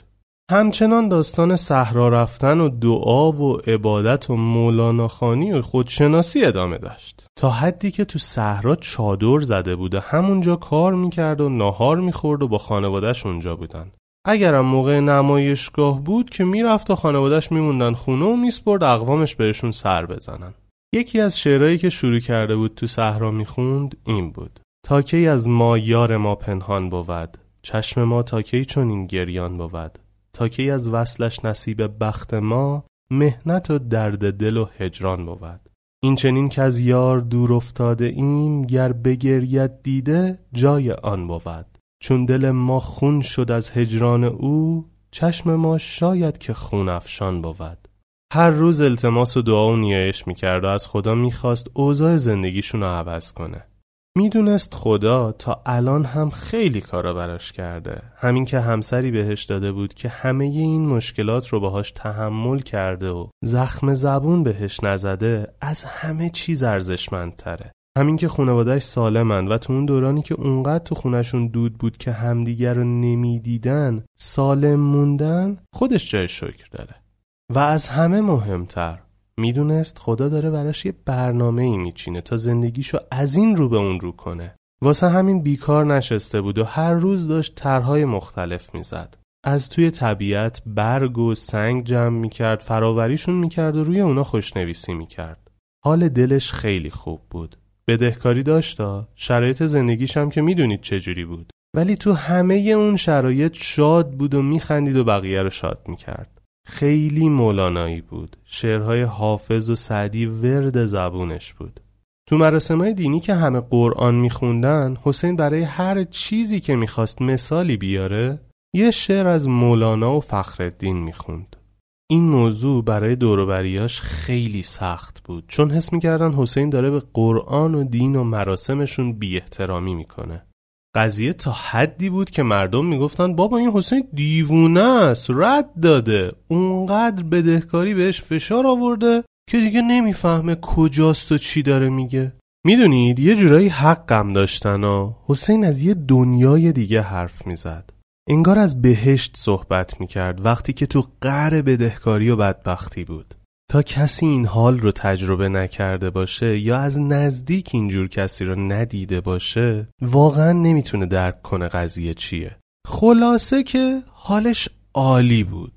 همچنان داستان صحرا رفتن و دعا و عبادت و مولانا خوانی و خودشناسی ادامه داشت، تا حدی که تو صحرا چادر زده بود و همونجا کار میکرد و ناهار میخورد و با خانواده‌اش اونجا بودن. اگرم موقع نمایشگاه بود که میرفت و خانواده‌اش میموندن خونه و میسپرد اقوامش بهشون سر بزنن. یکی از شعرهایی که شروع کرده بود تو صحرا میخوند این بود: تا کی از ما یار ما پنهان بود، چشم ما تا کی چون این گریان بود، تا کی از وصلش نصیب بخت ما، محنت و درد دل و هجران بود. این چنین که از یار دور افتاده ایم، گر بگرید دیده جای آن بود. چون دل ما خون شد از هجران او، چشم ما شاید که خون افشان بود. هر روز التماس و دعا و نیایش میکرد و از خدا میخواست اوضاع زندگیشون رو عوض کنه. میدونست خدا تا الان هم خیلی کارا براش کرده، همین که همسری بهش داده بود که همه این مشکلات رو باهاش تحمل کرده و زخم زبون بهش نزده از همه چیز ارزشمندتره. همین که خانواده‌اش سالمن و تو اون دورانی که اونقدر تو خونشون دود بود که همدیگر رو نمیدیدن سالم موندن خودش جای شکر داره. و از همه مهمتر میدونست خدا داره براش یه برنامه‌ای میچینه تا زندگیشو از این رو به اون رو کنه. واسه همین بیکار نشسته بود و هر روز داشت طرح‌های مختلف میزد. از توی طبیعت برگ و سنگ جمع میکرد، فراوریشون میکرد و روی اونا خوشنویسی میکرد. حال دلش خیلی خوب بود. بدهکاری داشتا، شرایط زندگیش هم که میدونید چجوری بود، ولی تو همه اون شرایط شاد بود و میخندید و بقیه رو شاد میکرد. خیلی مولانایی بود. شعرهای حافظ و سعدی ورد زبونش بود. تو مراسمای دینی که همه قرآن میخوندن، حسین برای هر چیزی که میخواست مثالی بیاره یه شعر از مولانا و فخرالدین میخوند. این موضوع برای دوروبریاش خیلی سخت بود، چون حس میکردن حسین داره به قرآن و دین و مراسمشون بی احترامی میکنه. قضیه تا حدی بود که مردم میگفتن بابا این حسین دیوونه است، رد داده، اونقدر بدهکاری بهش فشار آورده که دیگه نمیفهمه کجاست و چی داره میگه. میدونید یه جورایی حقم داشتن و حسین از یه دنیای دیگه حرف میزد. انگار از بهشت صحبت میکرد وقتی که تو قعر بدهکاری و بدبختی بود. تا کسی این حال رو تجربه نکرده باشه یا از نزدیک اینجور کسی رو ندیده باشه واقعا نمیتونه درک کنه قضیه چیه. خلاصه که حالش عالی بود.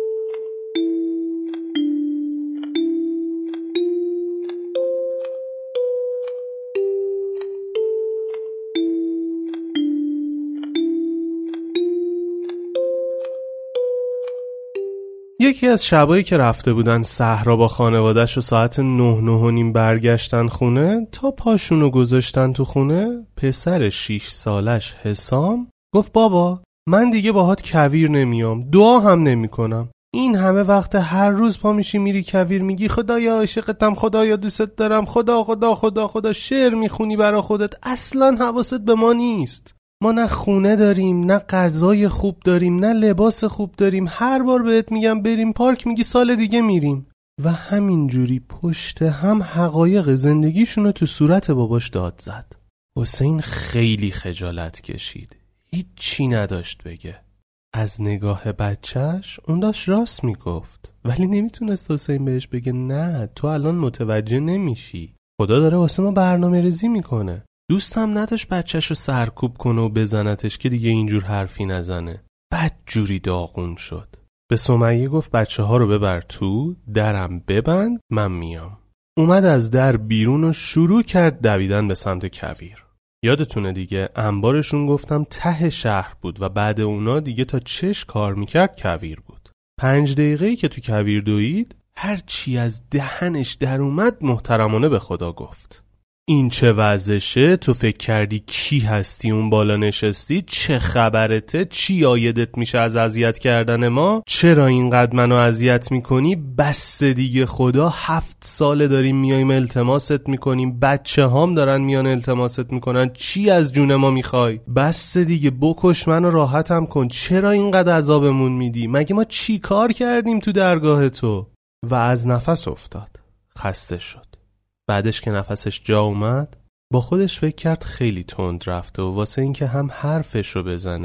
یکی از شبایی که رفته بودن صحرا با خانواده‌اش و ساعت 9:30 برگشتن خونه، تا پاشونو گذاشتن تو خونه، پسر 6 سالش حسام گفت بابا من دیگه باهات کویر نمیام، دعا هم نمی کنم. این همه وقت هر روز پا میشی میری کویر میگی خدایا عاشقتم، خدایا دوست دارم، خدا خدا خدا خدا، شعر میخونی برا خودت، اصلا حواست به ما نیست. ما نه خونه داریم، نه غذای خوب داریم، نه لباس خوب داریم. هر بار بهت میگم بریم پارک میگی سال دیگه میریم. و همینجوری پشت هم حقایق زندگیشونو تو صورت باباش داد زد. حسین خیلی خجالت کشید. هیچی نداشت بگه. از نگاه بچهش اون داشت راست میگفت، ولی نمیتونست حسین بهش بگه نه تو الان متوجه نمیشی، خدا داره واسه ما برنامه ریزی میکنه. دوستم نداشت بچه‌شو سرکوب کنه و بزنتش که دیگه اینجور حرفی نزنه. بد جوری داغون شد. به سمیه گفت بچه‌ها رو ببر تو، درم ببند، من میام. اومد از در بیرون و شروع کرد دویدن به سمت کویر. یادتونه دیگه انبارشون گفتم ته شهر بود و بعد اونا دیگه تا چش کار میکرد کویر بود. 5 دقیقه‌ای که تو کویر دوید هر چی از دهنش در اومد محترمانه به خدا گفت. این چه وضعشه؟ تو فکر کردی کی هستی اون بالا نشستی؟ چه خبرته؟ چی آیدت میشه از اذیت کردن ما؟ چرا اینقدر منو اذیت میکنی؟ بس دیگه خدا، 7 ساله داریم میایم التماست میکنیم، بچه هام دارن میان التماست میکنن، چی از جون ما میخوای؟ بس دیگه بکش منو راحتم کن، چرا اینقدر عذابمون میدی؟ مگه ما چی کار کردیم تو درگاه تو؟ و از نفس افتاد، خسته شد. بعدش که نفسش جا اومد با خودش فکر کرد خیلی تند رفته و واسه این که هم حرفشو بزنه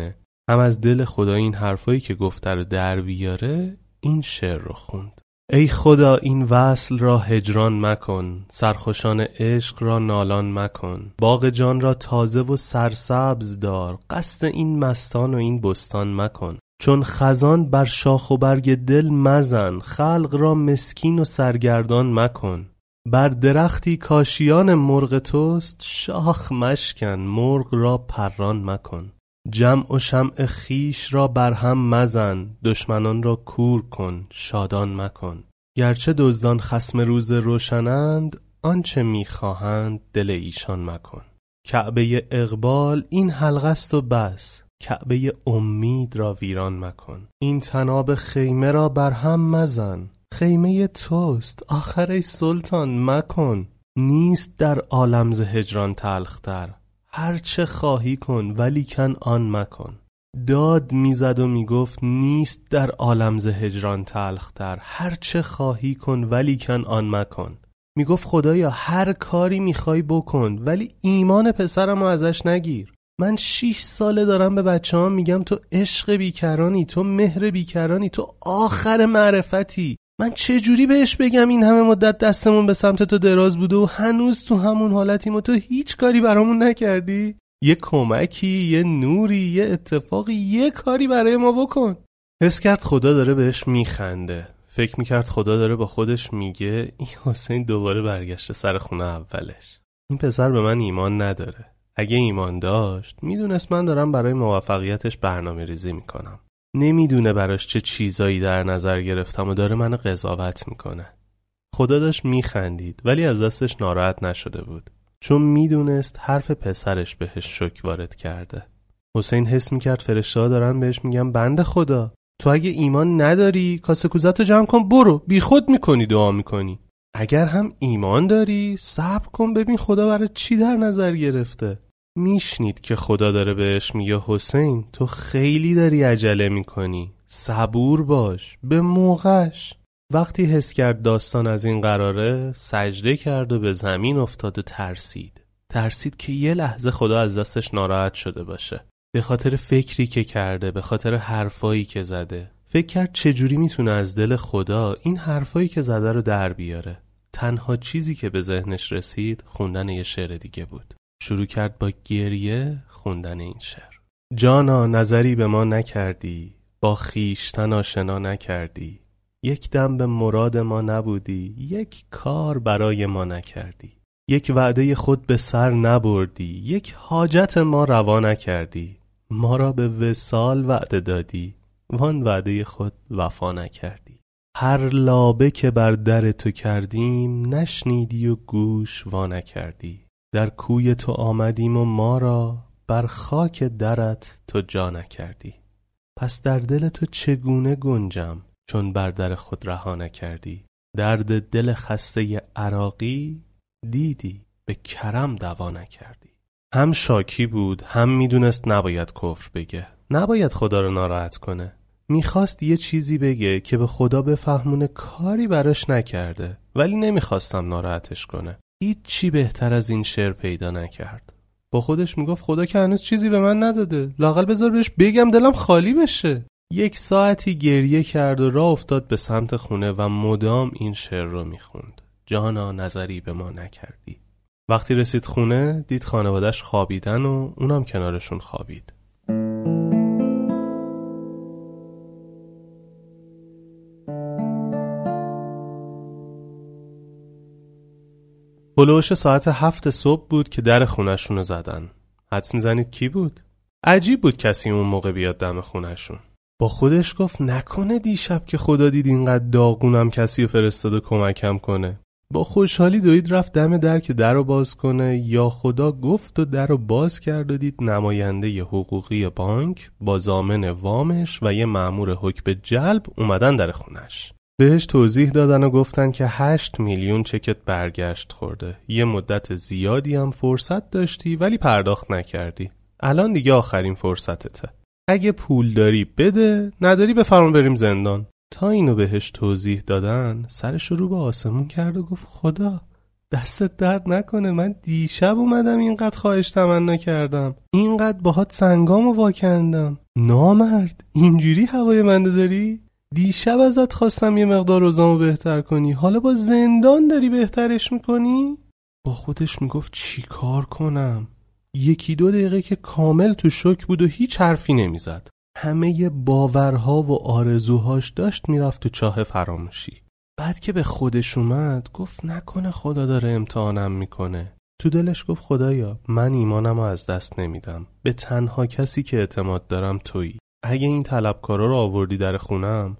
هم از دل خدا این حرفایی که گفته رو در بیاره این شعر رو خوند. ای خدا این وصل را هجران مکن، سرخوشان عشق را نالان مکن. باغ جان را تازه و سرسبز دار، قصد این مستان و این بستان مکن. چون خزان بر شاخ و برگ دل مزن، خلق را مسکین و سرگردان مکن. بر درختی کاشیان مرغ توست، شاخ مشکن مرغ را پران مکن. جمع و شمع خیش را برهم مزن، دشمنان را کور کن شادان مکن. گرچه دزدان خصم روز روشنند، آنچه میخواهند دل ایشان مکن. کعبه اقبال این حلقه است و بس، کعبه امید را ویران مکن. این طناب خیمه را برهم مزن، خیمه توست آخر ای سلطان مکن. نیست در عالم ز هجران تلختر، هر چه خواهی کن ولیکن آن مکن. داد میزد و میگفت نیست در عالم ز هجران تلختر، هر چه خواهی کن ولیکن آن مکن. میگفت خدایا هر کاری میخوای بکن، ولی ایمان پسرمو ازش نگیر. من 6 ساله دارم به بچه‌هام میگم تو عشق بیکرانی، تو مهر بیکرانی، تو آخر معرفتی. من چه جوری بهش بگم این همه مدت دستمون به سمت تو دراز بوده و هنوز تو همون حالتیم و تو هیچ کاری برامون نکردی؟ یه کمکی، یه نوری، یه اتفاقی، یه کاری برای ما بکن. حس کرد خدا داره بهش میخنده. فکر میکرد خدا داره با خودش میگه این حسین دوباره برگشته سر خونه اولش. این پسر به من ایمان نداره. اگه ایمان داشت میدونست من دارم برای موفقیتش برنامه ریزی میکنم. نمیدونه براش چه چیزایی در نظر گرفتم و داره منو قضاوت میکنه. خدا داشت میخندید ولی از دستش ناراحت نشده بود، چون میدونست حرف پسرش بهش شوک وارد کرده. حسین حس میکرد فرشته‌ها دارن بهش میگن بنده خدا تو اگه ایمان نداری کاسه کوزتو جمع کن برو، بی خود میکنی دعا میکنی. اگر هم ایمان داری صبر کن ببین خدا برای چی در نظر گرفته. میشنید که خدا داره بهش میگه حسین تو خیلی داری عجله میکنی، صبور باش به موقعش. وقتی حس کرد داستان از این قراره سجده کرد و به زمین افتاد و ترسید که یه لحظه خدا از دستش ناراحت شده باشه، به خاطر فکری که کرده، به خاطر حرفایی که زده. فکر کرد چجوری میتونه از دل خدا این حرفایی که زده رو در بیاره. تنها چیزی که به ذهنش رسید خوندن یه شعر دیگه بود. شروع کرد با گریه خوندن این شعر. جانا نظری به ما نکردی، با خیشتن آشنا نکردی. یک دم به مراد ما نبودی، یک کار برای ما نکردی. یک وعده خود به سر نبردی، یک حاجت ما روا نکردی. ما را به وصال وعده دادی، وان وعده خود وفا نکردی. هر لابه که بر در تو کردیم، نشنیدی و گوش وا نکردی. در کوی تو آمدیم و ما را، بر خاک درت تو جا نکردی. پس در دل تو چگونه گنجم، چون بر در خود رها نکردی. درد دل خسته عراقی، دیدی به کرم دوا نکردی. هم شاکی بود، هم میدونست نباید کفر بگه، نباید خدا رو ناراحت کنه. میخواست یه چیزی بگه که به خدا بفهمونه کاری براش نکرده، ولی نمیخواستم ناراحتش کنه. هیچ چی بهتر از این شعر پیدا نکرد. با خودش میگفت خدا که هنوز چیزی به من نداده، لااقل بذار بهش بگم دلم خالی بشه. 1 ساعتی گریه کرد و راه افتاد به سمت خونه و مدام این شعر رو میخوند. جانا نظری به ما نکردی. وقتی رسید خونه دید خانواده‌اش خوابیدن و اونم کنارشون خوابید. هلوش ساعت 7 صبح بود که در خونه‌شون رو زدن. حدس میزنید کی بود؟ عجیب بود کسی اون موقع بیاد دم خونه‌شون. با خودش گفت نکنه دیشب که خدا دید اینقدر داغونم کسی رو فرستاده کمکم کنه. با خوشحالی دوید رفت دم در که در رو باز کنه، یا خدا گفت و در رو باز کرد و دید نماینده حقوقی بانک با ضامن وامش و یه مأمور حکم جلب اومدن در خونش. بهش توضیح دادن و گفتن که 8 میلیون چکت برگشت خورده، یه مدت زیادی هم فرصت داشتی ولی پرداخت نکردی، الان دیگه آخرین فرصتته، اگه پول داری بده، نداری بفرما بریم زندان. تا اینو بهش توضیح دادن سرش رو به آسمون کرد و گفت خدا دستت درد نکنه، من دیشب اومدم اینقدر خواهش تمنا کردم، اینقدر باهات سنگامو واکندم، نامرد اینجوری هوای منده داری؟ دیشب ازت خواستم یه مقدار اوضاعمو بهتر کنی، حالا با زندان داری بهترش میکنی؟ با خودش میگفت چی کار کنم؟ 1-2 دقیقه که کامل تو شوک بود و هیچ حرفی نمیزد. همه باورها و آرزوهاش داشت میرفت تو چاه فراموشی. بعد که به خودش اومد گفت نکنه خدا داره امتحانم میکنه. تو دلش گفت خدایا من ایمانمو از دست نمیدم، به تنها کسی که اعتماد دارم تویی. اگه این طلبکارا رو آوردی در خونم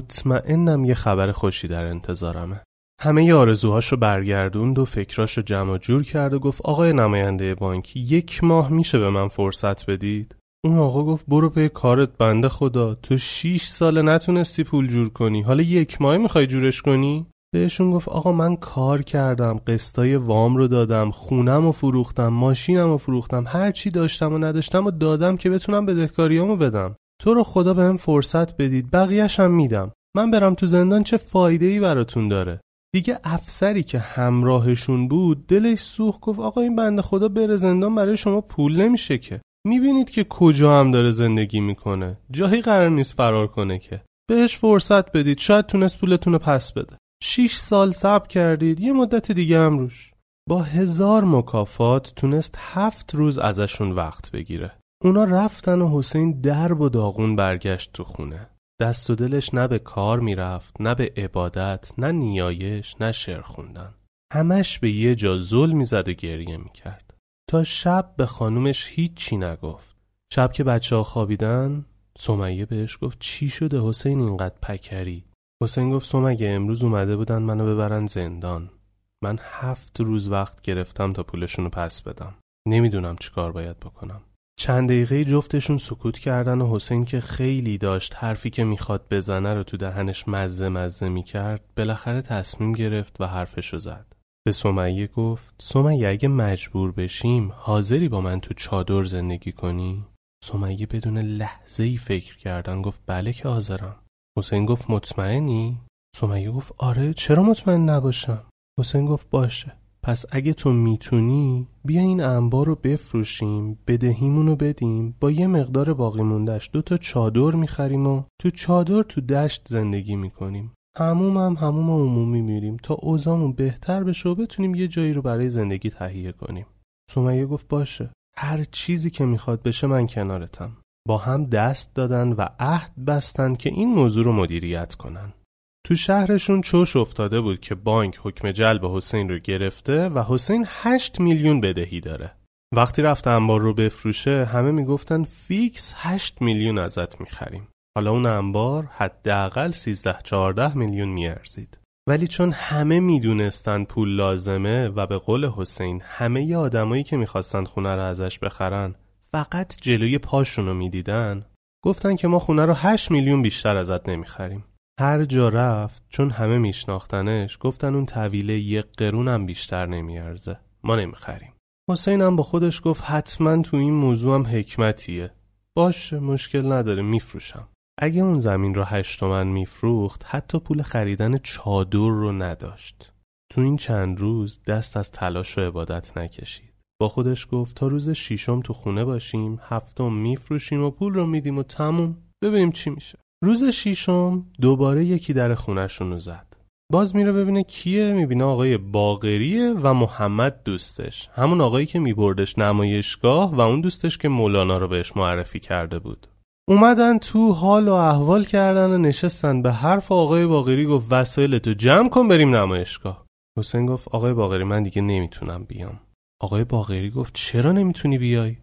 مطمئنم یه خبر خوشی در انتظارمه. همه آرزوهاشو برگردوند و فکراشو جمع جور کرد و گفت آقای نماینده بانک 1 ماه میشه به من فرصت بدید؟ اون آقا گفت برو پی کارت بنده خدا، تو 6 سال نتونستی پول جور کنی، حالا 1 ماه میخوای جورش کنی؟ بهشون گفت آقا من کار کردم، قسطای وام رو دادم، خونم رو فروختم، ماشینم رو فروختم، هر چی داشتم و نداشتم و دادم که بتونم بدهکاریامو بدم. تو رو خدا بهم فرصت بدید، بقیه‌ش هم میدم. من برم تو زندان چه فایده‌ای براتون داره؟ دیگه افسری که همراهشون بود دلش سوخت، گفت آقا این بنده خدا بره زندان برای شما پول نمیشه که. میبینید که کجا هم داره زندگی میکنه، جایی قرار نیست فرار کنه که. بهش فرصت بدید، شاید تونست پولتون رو پس بده. 6 سال صبر کردید، یه مدت دیگه هم روش. با 1000 مکافات تونست 7 روز ازشون وقت بگیره. اونا رفتن و حسین درب و داغون برگشت تو خونه. دست و دلش نه به کار میرفت، نه به عبادت، نه نیایش، نه شعر خوندن. همش به یه جا زل میزد و گریه میکرد. تا شب به خانومش هیچی نگفت. شب که بچه‌ها خوابیدن، سمیه بهش گفت چی شده حسین اینقدر پکری؟ حسین گفت سمیه امروز اومده بودن منو ببرن زندان. من 7 روز وقت گرفتم تا پولشونو پس بدم. نمیدونم چی کار باید بکنم. چند دقیقه جفتشون سکوت کردن و حسین که خیلی داشت حرفی که میخواد بزنه رو تو دهنش مزه میکرد، بالاخره تصمیم گرفت و حرفشو زد. به سمیه گفت سمیه اگه مجبور بشیم حاضری با من تو چادر زندگی کنی؟ سمیه بدون لحظه‌ای فکر کردن گفت بله که حاضرم. حسین گفت مطمئنی؟ سمیه گفت آره، چرا مطمئن نباشم؟ حسین گفت باشه، پس اگه تو میتونی بیا این انبار رو بفروشیم، بدهیمونو بدیم، با یه مقدار باقی موندهش 2 چادر میخریم و تو چادر تو دشت زندگی میکنیم. حموم عمومی میریم تا اوضاعمون بهتر بشه و بتونیم یه جایی رو برای زندگی تهیه کنیم. سمیه گفت باشه، هر چیزی که میخواد بشه من کنارتم. با هم دست دادن و عهد بستن که این موضوع رو مدیریت کنن. تو شهرشون چوش افتاده بود که بانک حکم جلب حسین رو گرفته و حسین 8 میلیون بدهی داره. وقتی رفت انبار رو بفروشه همه میگفتن فیکس 8 میلیون ازت میخریم. حالا اون انبار حداقل 13-14 میلیون میارزید. ولی چون همه میدونستن پول لازمه و به قول حسین همه ی آدمایی که میخواستن خونه رو ازش بخرن فقط جلوی پاشونو میدیدن، گفتن که ما خونه رو 8 میلیون بیشتر ازت نمیخریم. هر جا رفت چون همه میشناختنش گفتن اون طویله 1 قرون هم بیشتر نمیارزه، ما نمیخریم. حسین هم با خودش گفت حتما تو این موضوع هم حکمتیه. باشه مشکل نداره میفروشم. اگه اون زمین رو 8 تومن میفروخت حتی پول خریدن چادر رو نداشت. تو این چند روز دست از تلاش و عبادت نکشید. با خودش گفت تا روز 6 تو خونه باشیم، 7 میفروشیم و پول رو میدیم و تموم، ببینیم چی میشه. روز 6 دوباره یکی در خونه‌شون رو زد. باز میره ببینه کیه، میبینه آقای باقریه و محمد دوستش، همون آقایی که میبردش نمایشگاه و اون دوستش که مولانا رو بهش معرفی کرده بود. اومدن تو حال و احوال کردن و نشستن. به حرف آقای باقری گفت وسایلتو جمع کن بریم نمایشگاه. حسین گفت آقای باقری من دیگه نمیتونم بیام. آقای باقری گفت چرا نمیتونی بیای؟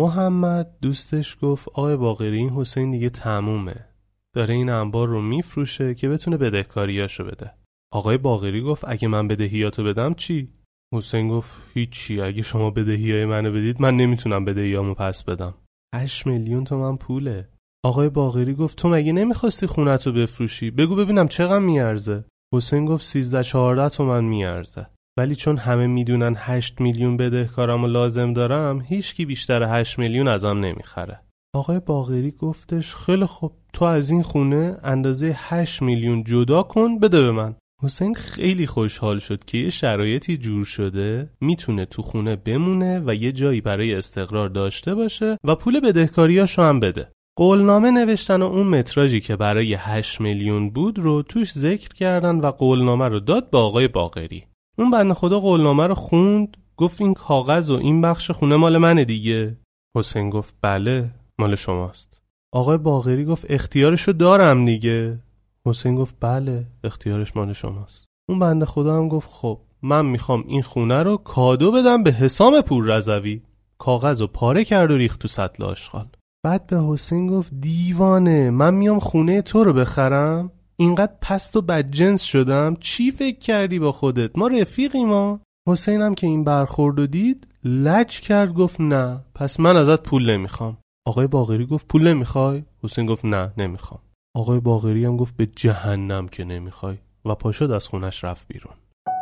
محمد دوستش گفت آقای باقری این حسین دیگه تمومه، داره این انبار رو میفروشه که بتونه بدهکاریاشو بده. آقای باقری گفت اگه من بدهیاتو بدم چی؟ حسین گفت هیچی، اگه شما بدهیای منو بدید من نمیتونم بدهیامو پس بدم. 8 میلیون تومن پوله. آقای باقری گفت تو مگه نمیخواستی خونتو بفروشی؟ بگو ببینم چقدر میارزه. حسین گفت 13-14 تومن میارزه. ولی چون همه میدونن 8 میلیون بدهکارمو لازم دارم، هیچکی بیشتر 8 میلیون ازم نمیخره. آقای باقری گفتش خیلی خوب، تو از این خونه اندازه 8 میلیون جدا کن بده به من. حسین خیلی خوشحال شد که یه شرایطی جور شده میتونه تو خونه بمونه و یه جایی برای استقرار داشته باشه و پول بدهکاریاشو هم بده. قولنامه نوشتن و اون متراژی که برای 8 میلیون بود رو توش ذکر کردن و قولنامه رو داد به آقای باقری. اون بنده خدا قولنامه رو خوند، گفت این کاغذ و این بخش خونه مال منه دیگه. حسین گفت بله مال شماست. آقای باقری گفت اختیارشو دارم دیگه. حسین گفت بله اختیارش مال شماست. اون بنده خدا هم گفت خب من میخوام این خونه رو کادو بدم به حسام پوررضوی. کاغذ رو پاره کرد و ریخت تو سطل آشغال. بعد به حسین گفت دیوانه، من میام خونه تو رو بخرم؟ اینقدر پست و بدجنس شدم؟ چی فکر کردی با خودت؟ ما رفیقیم ما. حسین هم که این برخورد رو دید لج کرد، گفت نه پس من ازت پول نمیخوام. آقای باقری گفت پول نمیخوای؟ حسین گفت نه نمیخوام. آقای باقری هم گفت به جهنم که نمیخوای و پاشد از خونش رفت بیرون.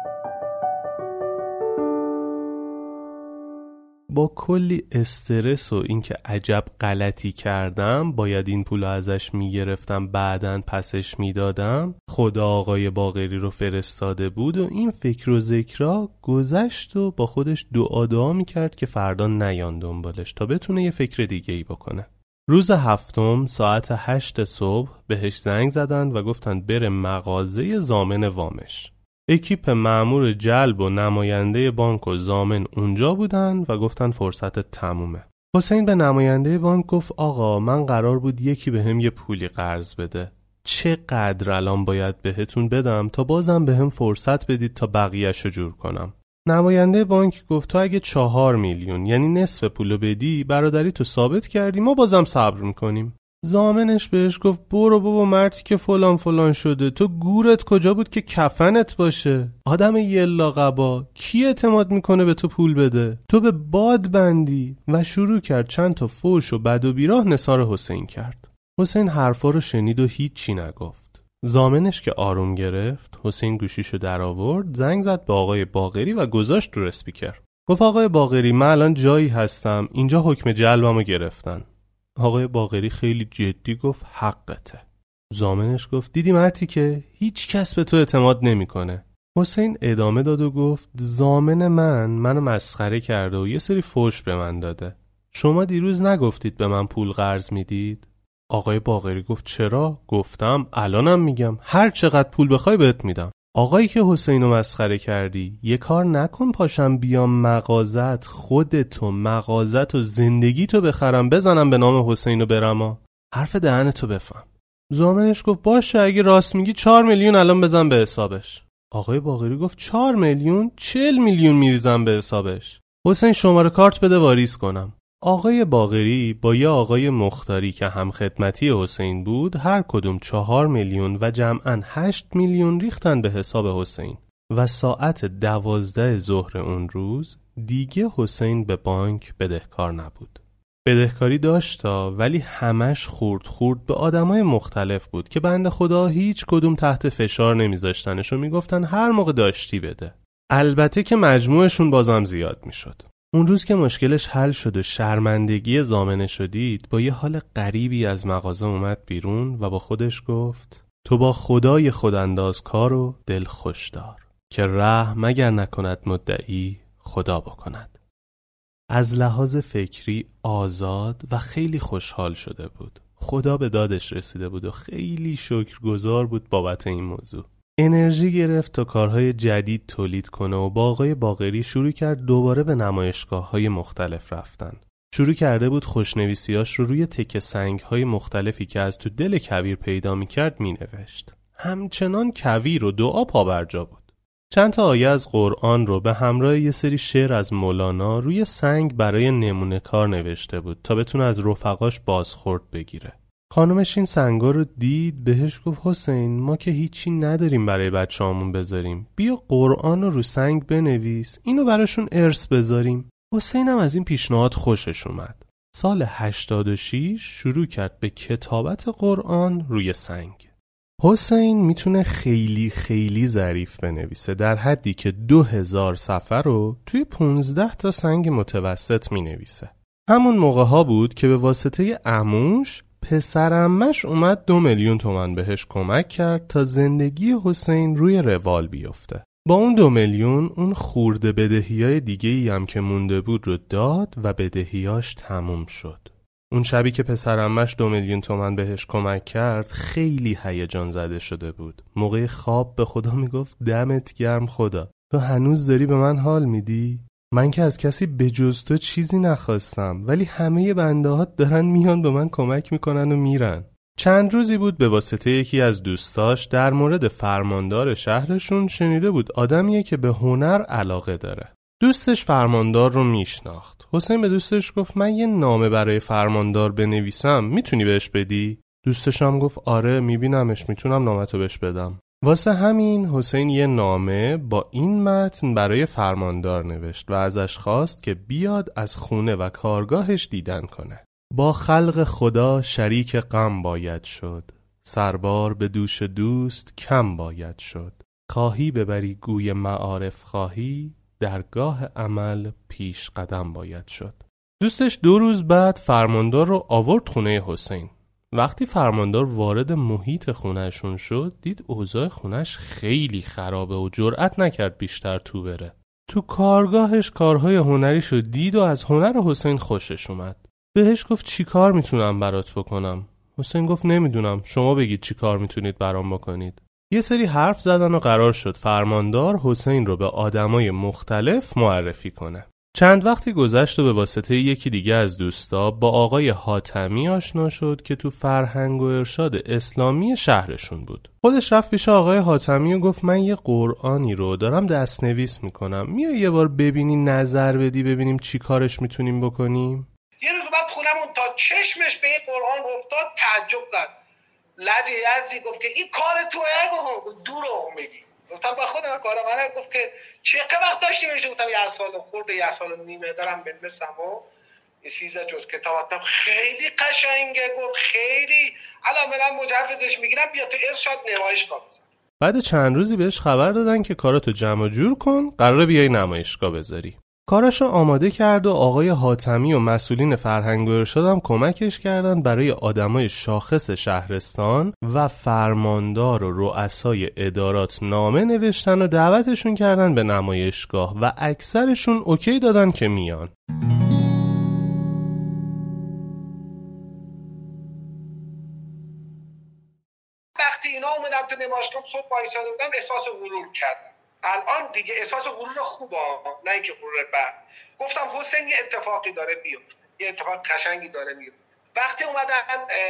با کلی استرس و اینکه عجب غلطی کردم باید این پول ازش میگرفتم بعدن پسش میدادم، خدا آقای باقری رو فرستاده بود و این فکر و ذکرها گذشت و با خودش دعا میکرد که فردا نیان دنبالش تا بتونه یه فکر دیگه ای بکنه. روز هفتم ساعت 8 صبح بهش زنگ زدن و گفتن بره مغازه ضامن وامش. اکیپ مأمور جلب و نماینده بانک و ضامن اونجا بودن و گفتن فرصت تمومه. حسین به نماینده بانک گفت آقا من قرار بود یکی بهم یه پولی قرض بده. چقدر الان باید بهتون بدم تا بازم بهم فرصت بدید تا بقیه‌شو جور کنم؟ نماینده بانک گفت تو اگه 4 میلیون یعنی نصف پولو بدی برادری تو ثابت کردی، ما بازم صبر میکنیم. ضامنش بهش گفت برو بابا مردی که فلان فلان شده، تو گورت کجا بود که کفنت باشه؟ آدم یلا قبا کی اعتماد میکنه به تو پول بده؟ تو به باد بندی. و شروع کرد چند تا فوش و بد و بیراه نثار حسین کرد. حسین حرفا رو شنید و هیچی نگفت. ضامنش که آروم گرفت، حسین گوشیشو در آورد، زنگ زد به آقای باقری و گذاشت رو اسپیکر. گفت آقای باقری من الان جایی هستم، اینجا حکم جلبمو گرفتن. آقای باقری خیلی جدی گفت حقته. ضامنش گفت دیدی مرتی که هیچ کس به تو اعتماد نمیکنه. حسین ادامه داد و گفت ضامن منو مسخره کرده و یه سری فوش به من داده. شما دیروز نگفتید به من پول قرض میدید؟ آقای باقری گفت چرا؟ گفتم الانم میگم هر چقدر پول بخوای بهت میدم. آقایی که حسینو مسخره کردی یه کار نکن پاشم بیام مغازت، خودتو مغازت و زندگیتو بخرم بزنم به نام حسینو برما. حرف دهنتو بفهم. ضامنش گفت باشه اگه راست میگی 4 میلیون الان بزن به حسابش. آقای باقری گفت 4 میلیون؟ 40 میلیون میریزم به حسابش. حسین شماره کارت بده واریز کنم. آقای باقری با یه آقای مختاری که هم خدمتی حسین بود هر کدوم 4 میلیون و جمعاً 8 میلیون ریختن به حساب حسین و ساعت 12 ظهر اون روز دیگه حسین به بانک بدهکار نبود. بدهکاری داشتا ولی همش خورد به آدمای مختلف بود که بنده خدا هیچ کدوم تحت فشار نمیذاشتنش و میگفتن هر موقع داشتی بده. البته که مجموعشون بازم زیاد میشد. اون روز که مشکلش حل شد و شرمندگی ضامنه شدید با یه حال غریبی از مغازه اومد بیرون و با خودش گفت تو با خدای خودانداز کار و دل خوش دار که رحم مگر نکند مدعی خدا بکند. از لحاظ فکری آزاد و خیلی خوشحال شده بود. خدا به دادش رسیده بود و خیلی شکرگزار بود بابت این موضوع. انرژی گرفت تا کارهای جدید تولید کنه و با آقای باقری شروع کرد دوباره به نمایشگاه‌های مختلف رفتن. شروع کرده بود خوشنویسیاش رو روی تکه سنگ‌های مختلفی که از تو دل کویر پیدا می‌کرد می‌نوشت. همچنان کویر و دعا پابرجا بود. چند تا آیه از قرآن رو به همراه یه سری شعر از مولانا روی سنگ برای نمونه کار نوشته بود تا بتونه از رفقاش بازخورد بگیره. خانمش این سنگا رو دید بهش گفت حسین ما که هیچی نداریم برای بچه‌هامون بذاریم، بیا قرآن رو سنگ بنویس اینو براشون ارث بذاریم. حسین هم از این پیشنهاد خوشش اومد. سال 86 شروع کرد به کتابت قرآن روی سنگ. حسین میتونه خیلی خیلی ظریف بنویسه در حدی که 2000 صفحه رو توی 15 تا سنگ متوسط مینویسه. همون موقع ها بود که به واسطه عموش پسر عمش اومد 2 میلیون تومان بهش کمک کرد تا زندگی حسین روی روال بیفته. با اون 2 میلیون اون خورده بدهیای دیگه‌ای هم که مونده بود رو داد و بدهیاش تموم شد. اون شبی که پسرعمش 2 میلیون تومان بهش کمک کرد خیلی هیجان زده شده بود. موقع خواب به خدا میگفت دمت گرم خدا، تو هنوز داری به من حال میدی؟ من که از کسی بجز تو چیزی نخواستم، ولی همه بنده‌هات دارن میان به من کمک میکنن و میرن. چند روزی بود به واسطه یکی از دوستاش در مورد فرماندار شهرشون شنیده بود آدمیه که به هنر علاقه داره. دوستش فرماندار رو میشناخت. حسین به دوستش گفت من یه نامه برای فرماندار بنویسم، میتونی بهش بدی؟ دوستش هم گفت آره میبینمش، میتونم نامتو بهش بدم. واسه همین حسین یه نامه با این متن برای فرماندار نوشت و ازش خواست که بیاد از خونه و کارگاهش دیدن کنه. با خلق خدا شریک غم باید شد، سربار به دوش دوست کم باید شد. خواهی ببری گوی معارف خواهی، درگاه عمل پیش قدم باید شد. دوستش 2 روز بعد فرماندار رو آورد خونه حسین. وقتی فرماندار وارد محیط خونهشون شد دید اوضاع خونش خیلی خرابه و جرئت نکرد بیشتر تو بره. تو کارگاهش کارهای هنریشو دید و از هنر حسین خوشش اومد. بهش گفت چی کار میتونم برات بکنم؟ حسین گفت نمیدونم، شما بگید چی کار میتونید برام بکنید. یه سری حرف زدن و قرار شد فرماندار حسین رو به آدمای مختلف معرفی کنه. چند وقتی گذشت و به واسطه یکی دیگه از دوستا با آقای حاتمی آشنا شد که تو فرهنگ و ارشاد اسلامی شهرشون بود. خودش رفت پیش آقای حاتمی و گفت من یه قرآنی رو دارم دستنویس میکنم، میای یه بار ببینی نظر بدی ببینیم چی کارش میتونیم بکنیم؟ یه روز بعد خونمون تا چشمش به این قرآن افتاد تعجب کرد. لجه یزدی گفت که این کار توه؟ دور رو میگی. گفتم با خودم کار منه. گفت که چه وقت داشتیم میشه؟ گفتم 1 سال خورده 1 سال و نیمه دارم بنویسم و این چیزا جز کتاباتم خیلی قشنگه. گفت خیلی الان من مجوزش میگیرم بیا تو ارشاد نمایشگاه بزن. بعد چند روزی بهش خبر دادن که کاراتو جمع جور کن، قراره بیای نمایشگاه بذاری. کاراشو آماده کرد و آقای حاتمی و مسئولین فرهنگ و ارشاد هم کمکش کردن برای آدمای شاخص شهرستان و فرماندار و رؤسای ادارات نامه نوشتن و دعوتشون کردن به نمایشگاه و اکثرشون اوکی دادن که میان. وقتی اینا اومدن تو نمایشگاه صبح وایساده بودم احساس غرور کردم. الان دیگه احساس غرور خوبه، نه اینکه غرور بد. گفتم حسین یه اتفاقی داره میفته، یه اتفاق قشنگی داره میفته. وقتی اومدن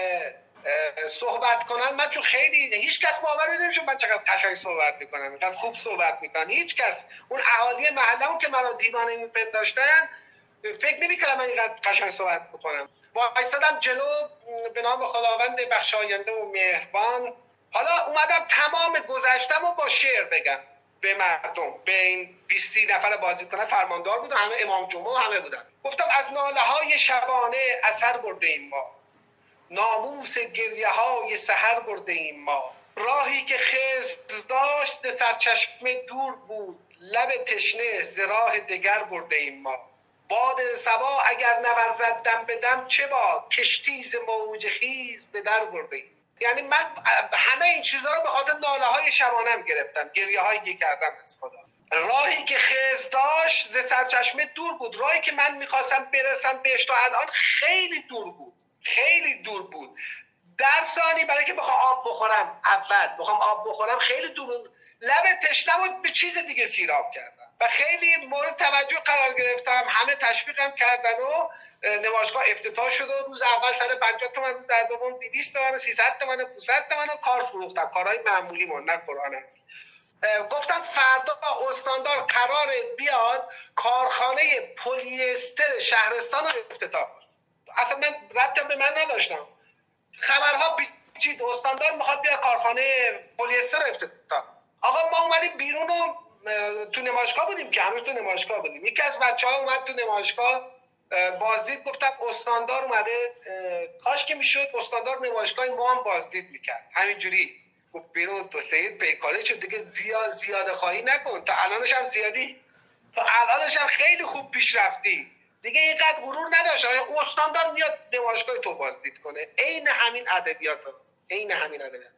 صحبت کنن من چون خیلی هیچ کس باور نمیشه من چقدر قشنگ صحبت میکنم، اینقدر خوب صحبت میکنم. هیچ کس، اون اهالی محله‌مون که منو دیوانه میپنداشتن فکر نمی‌کردم من اینقدر قشنگ صحبت میکنم. وایسادم جلو به نام خداوند بخشاینده و مهربان. حالا اومدم تمام گذشته‌مو با شعر بگم به مردم، به این 20 نفر بازیکن فرماندار بودن، همه امام جمعه همه بودن. گفتم از ناله‌های شبانه اثر برده ایم ما، ناموس گریه‌های سحر برده ایم ما. راهی که خضر داشت سرچشمه دور بود، لب تشنه ز راه دگر برده ایم ما. باد صبا اگر نورزد دم به دم چه باد، کشتی ز موج خیز به در برده ایم. یعنی من همه این چیزها رو به خاطر ناله‌های شبانم گرفتم، گریه‌هایی که کردم از خدا. راهی که خضر داشت ز سرچشمه دور بود، راهی که من می‌خواستم برسم بهش تا الان خیلی دور بود، خیلی دور بود. در ثانی برای که بخوام آب بخورم، بخوام آب بخورم خیلی دور بود. لب تشنه‌مو به چیز دیگه سیراب کردم و خیلی مورد توجه قرار گرفتم. همه تشویقم کردن و نمایشگاه افتتاح شد و روز اول 150 تومن، روز دوم 200 تومن، 300 تومن، 500 تومن کار فروختم، کارهای معمولی مون، نه قرآن. گفتم فردا استاندار قراره بیاد کارخانه پلیستر شهرستان رو افتتاح کنه. اصلا من ربطی به من نداشتم، خبرها پیچید استاندار میخواد بیاد کارخانه پلیستر رو افتتاح. آقا ما اومدیم بیرون و تو نمایشگاه بودیم که هنوز تو نمایشگاه بودیم. یکی از بچه‌ها اومد تو نمایشگاه بازدید. گفتم استاندار اومده، کاش که میشد استاندار نمایشگاه ما هم بازدید میکرد همینجوری. گفت بیرون تو سید پیکاله شد دیگه، زیاده خواهی نکن، تا الانش هم زیادی، تا الانش هم خیلی خوب پیش رفتی دیگه، اینقدر غرور نداشت. استاندار میاد نمایشگاه تو بازدید کنه. عین همین ادبیات، عین همین ادبیات.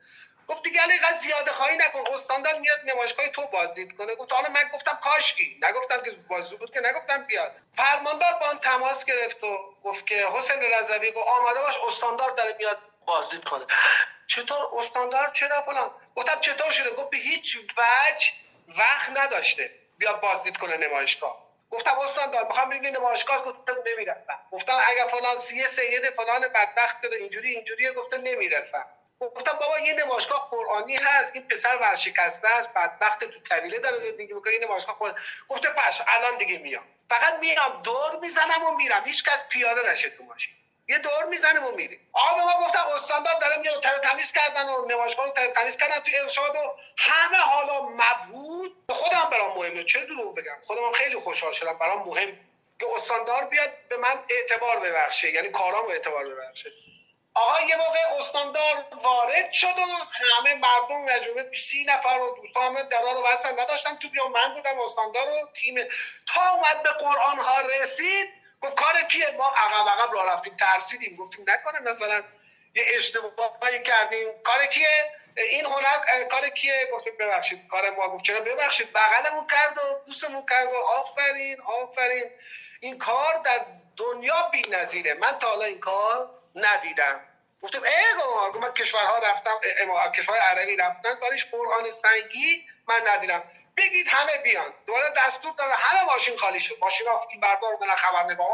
گفت دیگه اینقدر زیاده خواهی نکن، استاندار میاد نمایشگاه تو بازدید کنه. گفت حالا من گفتم کاشکی، نگفتم که بازی بود که نگفتم بیاد. فرماندار با هم تماس گرفت و گفت که حسین رضوی گفت آماده باش استاندار داره میاد بازدید کنه. چطور استاندار چرا فلان؟ گفتم چطور شده؟ گفت به هیچ وجه وقت نداشته بیاد بازدید کنه نمایشگاه. گفتم استاندار میخوام بریم نمایشگاه. گفتم نمیرسم. گفتم اگه فلان سید فلان بدبخت داره اینجوریه. گفتم نمیرسم. گفتم بابا یه نمایشگاه قرآنی هست، این پسر ورشکسته است، بدبخت تو طویله داره زندگی میکنه، این نمایشگاه قرآنی. گفته پش الان دیگه میام، فقط میام دور میزنم و میرم، هیچ کس پیاده نشه تو ماشین، یه دور میزنم و میریم. آقا ما گفتم استاندار داره میاد، تر تمیز کردن و نمایشگاه رو تر تمیز کردن تو ارشاد و همه حالا مبهوت. خودم برام مهمه، چه دروغ بگم، خودم خیلی خوشحال شدم، برام مهم که استاندار بیاد به من اعتبار ببخشه، یعنی کارامو اعتبار ببخشه. آقا یه موقع استاندار وارد شد و همه مردم مجموعه 30 نفر و دوستان همه درا رو بستن، نداشتن تو بیام، من بودم استاندار و تیم. تا اومد به قرآن ها رسید گفت کار کیه؟ ما عقب راه رفتیم، ترسیدیم، گفتیم نکنه مثلا یه اشتباهی کردیم. کار کیه؟ این هنر کار کیه؟ گفتیم ببخشید کار ما. گفت چرا ببخشید؟ بغلمون کرد و بوسمون کرد و آفرین. این کار در دنیا بی‌نظیره، من تا حالا این کار ندیدم. گفتم من کشورها رفتم، کشورهای عربی رفتم، کارش قرآن سنگی من ندیدم. بگید همه بیان. دوباره دستور دادن، همه ماشین خالی شد، ماشینا فیلمبردار بودن، خبرنگارها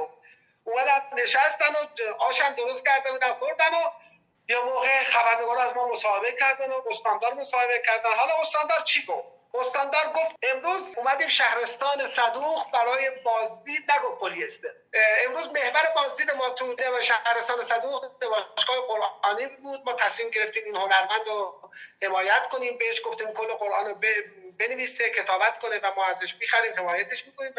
اومدن نشستن و آشم درست کردن بودن خوردن و یه موقع خبرنگارها از ما مصاحبه کردن و استاندار مصاحبه کردن. حالا استاندار چی گفت؟ استاندار گفت امروز اومدیم شهرستان صدوق برای بازدید، نگفت پلیستر. امروز محور بازدید ما تو شهرستان صدوق نمایشگاه قرآنی بود. ما تصمیم گرفتیم این هنرمند رو حمایت کنیم، بهش گفتیم کل قرآن رو بنویسه، کتابت کنه و ما ازش می‌خریم، حمایتش می‌کنیم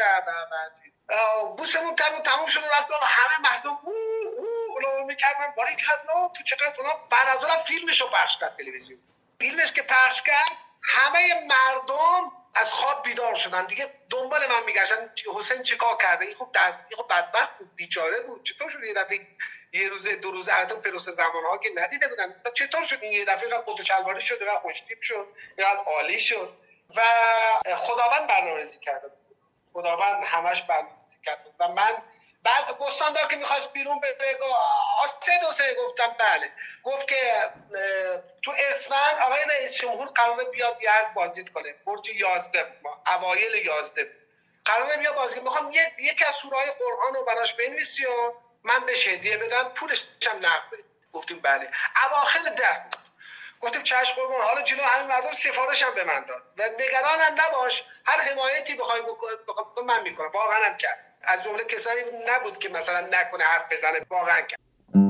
و بوسمون کرد و تموم شد و رفت و همه مردم اولو می‌کردن باری کردن تو چقدر فلان. بعد از اون فیلمشو پخش کرد تلویزیون. فیلمش که پخش کرد همه مردم از خواب بیدار شدن دیگه، دنبال من میگشتن حسین چیکار کرده، این خوب بدبخت بود، بیچاره بود، چطور شد یه دفعه یه روز دو روز البته پروس زمان‌ها که ندیده بودن، چطور شد این یه دفعه قد و شلواری شد و خوشتیپ شد، اینقدر عالی شد. و خداوند برنامه‌ریزی کرده، خداوند همش برنامه‌ریزی کرده. و من بعد استاندار که می‌خواست بیرون بره سه گفتم بله. گفت که تو اسفند آقای رئیس جمهور قراره بیاد یزد بازدید کنه، برج 11 بود، ما اوایل 11 بود قراره بیاد بازدید. میخوام یک از سوره‌های قرآن رو براش بنویسی و من بهش هدیه بدم، پولش هم نقد. گفتیم بله. اواخر 10 بود. گفتیم چشم قربان، حالا جلو همین مردم سفارش هم به من داد و نگرانم نباش، هر حمایتی بخوای بکنم من میکنم. واقعا هم کرد. از جمله کسایی نبود که مثلا نکنه حرف بزنه، واقعا کرد.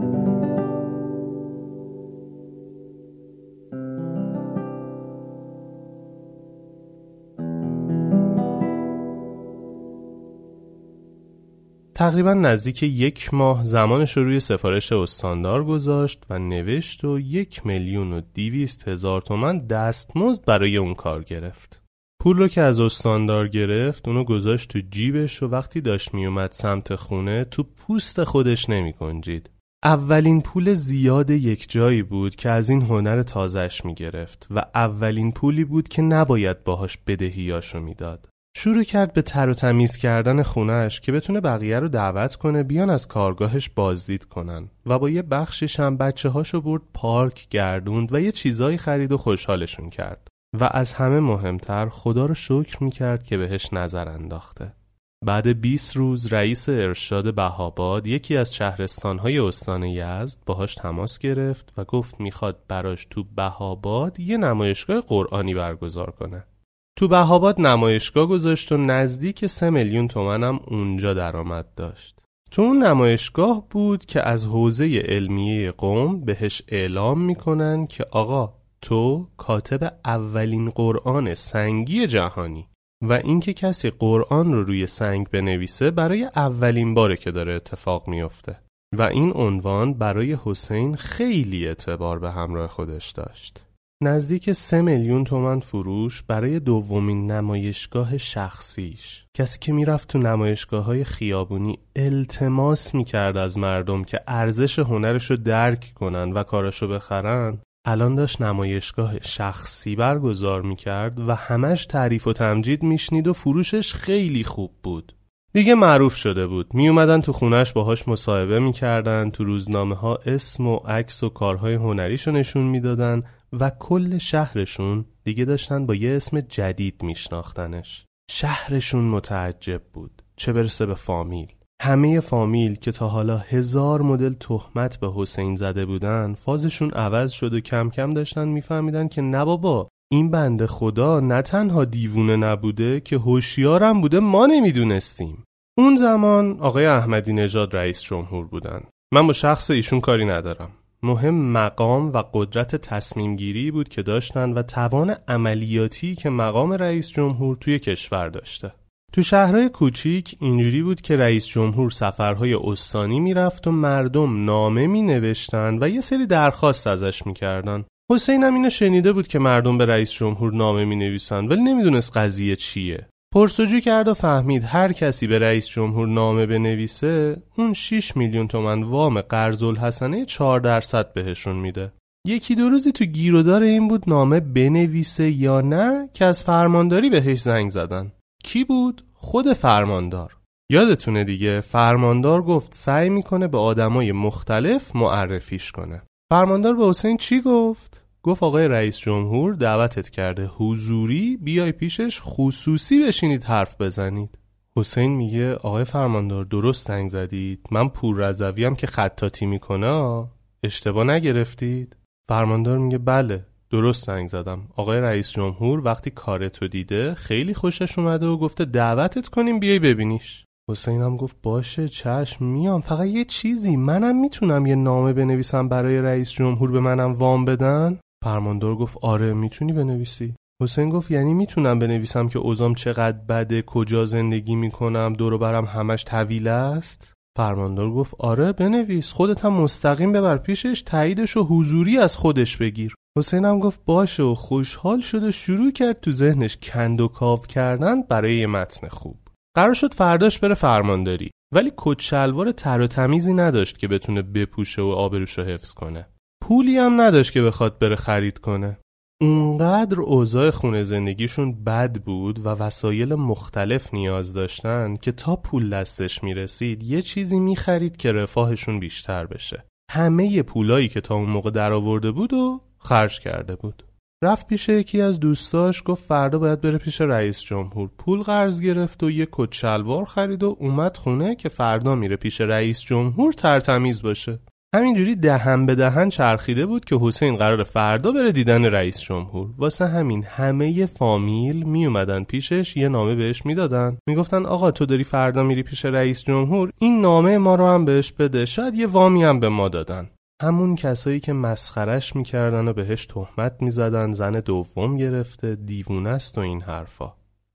تقریبا نزدیک 1 ماه زمانش رو روی سفارش استاندار گذاشت و نوشت و 1,200,000 تومان دستمزد برای اون کار گرفت. پول رو که از استاندار گرفت اونو گذاشت تو جیبش و وقتی داشت میومد سمت خونه تو پوست خودش نمی گنجید. اولین پول زیاد یک جایی بود که از این هنر تازه‌اش می گرفت و اولین پولی بود که نباید باهاش بدهیاشو میداد. شروع کرد به تر و تمیز کردن خونه‌اش که بتونه بقیه رو دعوت کنه بیان از کارگاهش بازدید کنن و با یه بخشش هم بچه‌هاشو برد پارک گردوند و یه چیزایی خرید و خوشحالشون کرد و از همه مهمتر خدا رو شکر میکرد که بهش نظر انداخته. بعد 20 روز رئیس ارشاد بهاباد، یکی از شهرستان‌های استان یزد، باهاش تماس گرفت و گفت میخواد براش تو بهاباد یه نمایشگاه قرآنی برگزار کنه. تو بهاباد نمایشگاه گذاشت و نزدیک 3 میلیون تومان هم اونجا درآمد داشت. تو اون نمایشگاه بود که از حوزه علمیه قم بهش اعلام میکنن که آقا تو کاتب اولین قرآن سنگی جهانی و اینکه کسی قرآن رو روی سنگ بنویسه برای اولین باره که داره اتفاق میفته و این عنوان برای حسین خیلی اعتبار به همراه خودش داشت. نزدیک 3 میلیون تومان فروش برای دومین نمایشگاه شخصیش. کسی که میرفت تو نمایشگاه‌های خیابونی التماس میکرد از مردم که ارزش هنرشو درک کنن و کاراشو بخرن، الان داشت نمایشگاه شخصی برگزار میکرد و همش تعریف و تمجید میشنید و فروشش خیلی خوب بود. دیگه معروف شده بود. می اومدن تو خونش باهاش مصاحبه میکردن، تو روزنامه ها اسم و عکس و کارهای هنریشو نشون میدادن و کل شهرشون دیگه داشتن با یه اسم جدید میشناختنش. شهرشون متعجب بود، چه برسه به فامیل. همه فامیل که تا حالا 1000 مدل تهمت به حسین زده بودن، فازشون عوض شد و کم کم داشتن میفهمیدن که نه بابا، این بنده خدا نه تنها دیوونه نبوده که هوشیارم بوده، ما نمیدونستیم. اون زمان آقای احمدی نژاد رئیس جمهور بودن. من با شخص ایشون کاری ندارم. مهم مقام و قدرت تصمیم گیری بود که داشتن و توان عملیاتی که مقام رئیس جمهور توی کشور داشته. تو شهرهای کوچیک اینجوری بود که رئیس جمهور سفرهای استانی میرفت و مردم نامه می نوشتن و یه سری درخواست ازش میکردن. حسین هم اینو شنیده بود که مردم به رئیس جمهور نامه می نویسن ولی نمیدونست قضیه چیه. پرسجو کرد و فهمید هر کسی به رئیس جمهور نامه بنویسه اون 6 میلیون تومان وام قرض الحسنه 4% بهشون میده. یکی دو روزی تو گیرودار این بود نامه بنویسه یا نه که از فرمانداری بهش زنگ زدن. کی بود؟ خود فرماندار. یادتونه دیگه، فرماندار گفت سعی میکنه به آدمای مختلف معرفیش کنه. فرماندار به حسین چی گفت؟ گفت آقای رئیس جمهور دعوتت کرده حضوری بیای پیشش خصوصی بشینید حرف بزنید. حسین میگه آقای فرماندار درست زنگ زدید، من پور رضویم که خطاطی میکنه، اشتباه نگرفتید؟ فرماندار میگه بله درست زنگ زدم. آقای رئیس جمهور وقتی کارتو دیده خیلی خوشش اومده و گفته دعوتت کنیم بیای ببینیش. حسین هم گفت باشه چشم میام، فقط یه چیزی، منم میتونم یه نامه بنویسم برای رئیس جمهور به منم وام بدن؟ فرماندار گفت آره میتونی بنویسی. حسین گفت یعنی میتونم بنویسم که اوضاعم چقدر بده، کجا زندگی میکنم، دور و برم همش طویله است؟ فرماندار گفت آره بنویس، خودت هم مستقیم ببر پیشش، تاییدش و حضوری از خودش بگیر. حسین هم گفت باشه و خوشحال شد و شروع کرد تو ذهنش کند و کاو کردن برای یه متن خوب. قرار شد فرداش بره فرمانداری، ولی کت شلوار تر و تمیزی نداشت که بتونه بپوشه و آبروشو حفظ کنه. پولی هم نداشت که بخواد بره خرید کنه. اونقدر اوضاع خونه زندگیشون بد بود و وسایل مختلف نیاز داشتن که تا پول دستش میرسید یه چیزی میخرید که رفاهشون بیشتر بشه. همه پولایی که تا اون موقع در آورده بود و خرج کرده بود. رفت پیش یکی از دوستاش، گفت فردا باید بره پیش رئیس جمهور. پول قرض گرفت و یه کت شلوار خرید و اومد خونه که فردا میره پیش رئیس جمهور ترتمیز باشه. همینجوری دهن به دهن چرخیده بود که حسین قرار فردا بره دیدن رئیس جمهور. واسه همین همه فامیل می اومدن پیشش، یه نامه بهش میدادن، میگفتن آقا تو داری فردا میری پیش رئیس جمهور، این نامه ما رو هم بهش بده، شاید یه وامی هم به ما دادن. همون کسایی که مسخرش میکردن و بهش تهمت میزدن زن دوم گرفته، دیوونه است و این حرفا،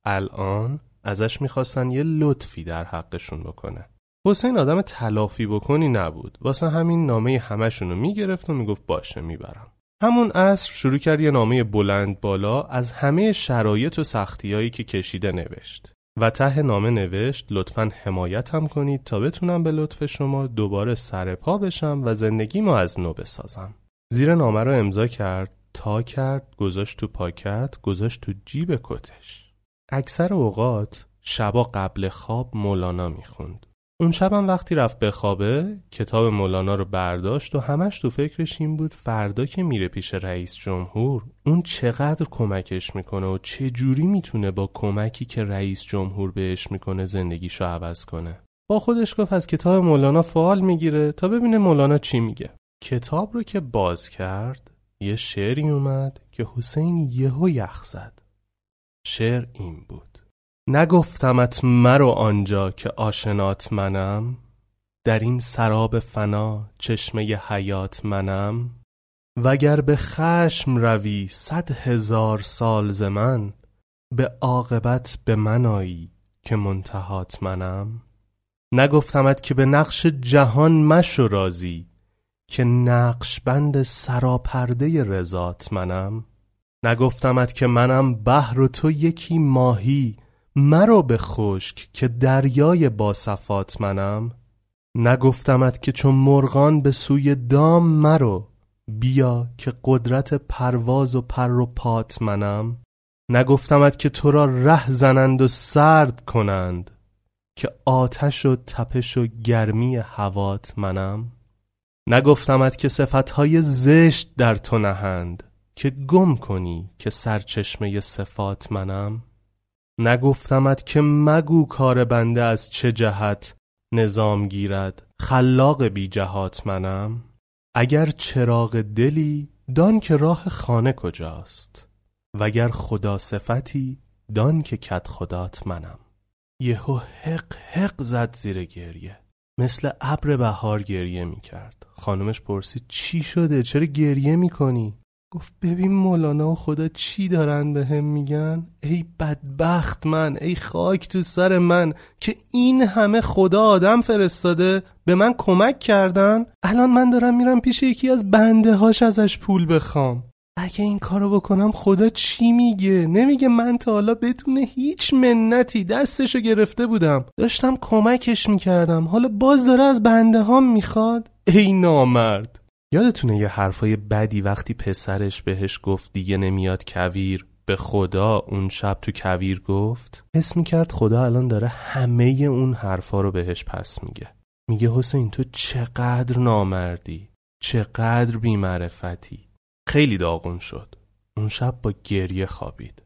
الان ازش میخواستن یه لطفی در حقشون بکنه. حسین آدم تلافی بکنی نبود، واسه همین نامه همشونو میگرفت و میگفت باشه میبرم. همون عصر شروع کرد یه نامه بلند بالا از همه شرایط و سختیایی که کشیده نوشت و ته نامه نوشت لطفاً حمایتم کنید تا بتونم به لطف شما دوباره سر پا بشم و زندگیمو از نو بسازم. زیر نامه رو امضا کرد، تا کرد، گذاشت تو پاکت، گذاشت تو جیب کتش. اکثر اوقات شبا قبل خواب مولانا میخوند. اون شبم وقتی رفت بخوابه کتاب مولانا رو برداشت و همش تو فکرش این بود فردا که میره پیش رئیس جمهور اون چقدر کمکش میکنه و چه جوری میتونه با کمکی که رئیس جمهور بهش میکنه زندگیشو عوض کنه. با خودش گفت از کتاب مولانا فال میگیره تا ببینه مولانا چی میگه. کتاب رو که باز کرد یه شعری اومد که حسین یهو یخ زد. شعر این بود: نگفتمت مرو آنجا که آشنات منم، در این سراب فنا چشمه حیات منم، وگر به خشم روی 100,000 سال ز من، به عاقبت به من آیی که منتهات منم. نگفتمت که به نقش جهان مشو راضی، که نقش بند سراپرده رضات منم. نگفتمت که منم بحر و تو یکی ماهی، مرو به خشک که دریای باصفات منم. نگفتمت که چون مرغان به سوی دام مرو، بیا که قدرت پرواز و پر و پات منم. نگفتمت که تو را ره زنند و سرد کنند، که آتش و تپش و گرمی هوات منم. نگفتمت که صفتهای زشت در تو نهند، که گم کنی که سرچشمه صفات منم. نگفتمت که مگو کار بنده از چه جهت نظام گیرد، خلاق بی جهات منم. اگر چراغ دلی دان که راه خانه کجاست، وگر خدا صفتی دان که کد خدات منم. یهو حق زد زیر گریه، مثل ابر بهار گریه می کرد. خانمش پرسید چی شده؟ چرا گریه می کنی؟ گفت ببین مولانا و خدا چی دارن به هم میگن؟ ای بدبخت من، ای خاک تو سر من که این همه خدا آدم فرستاده به من کمک کردن. الان من دارم میرم پیش یکی از بنده هاش ازش پول بخوام. اگه این کارو بکنم خدا چی میگه؟ نمیگه من تا حالا بدون هیچ منتی دستشو گرفته بودم، داشتم کمکش میکردم، حالا باز داره از بنده هام میخواد؟ ای نامرد. یادتونه یه حرفای بدی وقتی پسرش بهش گفت دیگه نمیاد کویر، به خدا اون شب تو کویر گفت؟ حس میکرد خدا الان داره همه اون حرفا رو بهش پس میگه. میگه حسین تو چقدر نامردی، چقدر بی‌معرفتی. خیلی داغون شد. اون شب با گریه خوابید.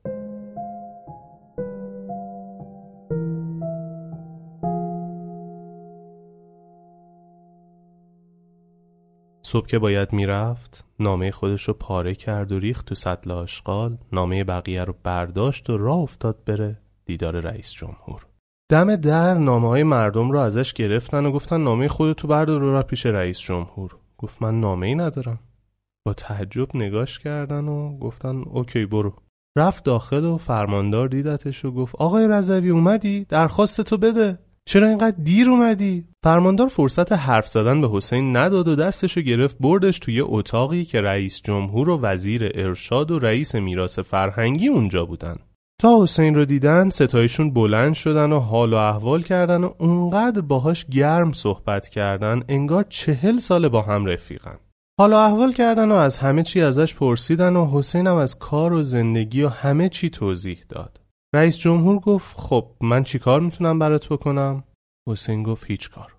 صبح که باید میرفت، نامه خودش رو پاره کرد و ریخت تو سطل آشغال، نامه بقیه رو برداشت و راه افتاد بره دیدار رئیس جمهور. دم در نامه‌های مردم رو ازش گرفتن و گفتن نامه خودتو بردار و برو پیش رئیس جمهور. گفت من نامه‌ای ندارم. با تعجب نگاش کردن و گفتن اوکی برو. رفت داخل و فرماندار دیدتش و گفت آقای رضوی اومدی؟ درخواستتو بده. چرا اینقدر دیر اومدی؟ فرماندار فرصت حرف زدن به حسین نداد و دستشو گرفت بردش توی اتاقی که رئیس جمهور و وزیر ارشاد و رئیس میراث فرهنگی اونجا بودن. تا حسین رو دیدن ستایشون بلند شدن و حال و احوال کردن و اونقدر باهاش گرم صحبت کردن انگار 40 سال با هم رفیقن. حال و احوال کردن و از همه چی ازش پرسیدن و حسین هم از کار و زندگی و همه چی توضیح داد. رئیس جمهور گفت خب من چی کار میتونم برات بکنم؟ حسین گفت هیچ کار.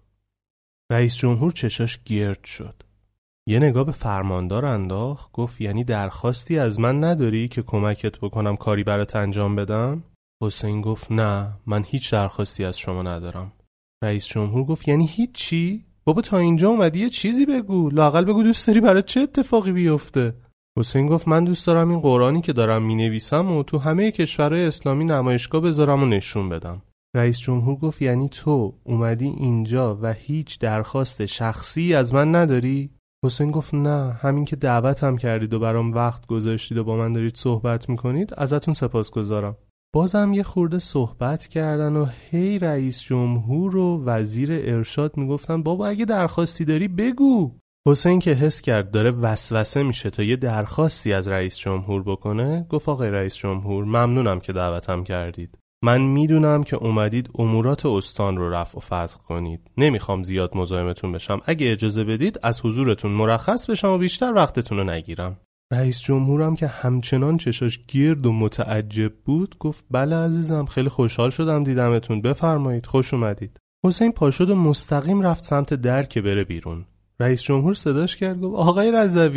رئیس جمهور چشاش گرد شد. یه نگاه به فرماندار انداخت، گفت یعنی درخواستی از من نداری که کمکت بکنم کاری برات انجام بدم؟ حسین گفت نه من هیچ درخواستی از شما ندارم. رئیس جمهور گفت یعنی هیچی؟ بابا تا اینجا اومدی یه چیزی بگو، لااقل بگو دوست داری برات چه اتفاقی بیفته. حسین گفت من دوست دارم این قرآنی که دارم مینویسم و تو همه کشورهای اسلامی نمایشگاه بذارم و نشون بدم. رئیس جمهور گفت یعنی تو اومدی اینجا و هیچ درخواست شخصی از من نداری؟ حسین گفت نه همین که دعوتم کردید و برام وقت گذاشتید و با من دارید صحبت میکنید ازتون سپاسگزارم. بازم یه خورده صحبت کردن و هی رئیس جمهور و وزیر ارشاد میگفتن بابا اگه درخواستی داری بگو. حسین که حس کرد داره وسوسه میشه تا یه درخواستی از رئیس جمهور بکنه گفت آقای رئیس جمهور ممنونم که دعوتم کردید. من میدونم که اومدید امورات استان رو رفع و فتح کنید. نمیخوام زیاد مزاحمتون بشم. اگه اجازه بدید از حضورتون مرخص بشم و بیشتر وقتتون رو نگیرم. رئیس جمهورم که همچنان چشاش گرد و متعجب بود گفت بله عزیزم خیلی خوشحال شدم دیدمتون، بفرمایید خوش اومدید. حسین پاشد و مستقیم رفت سمت در که بره بیرون. رئیس جمهور صداش کرد گفت آقای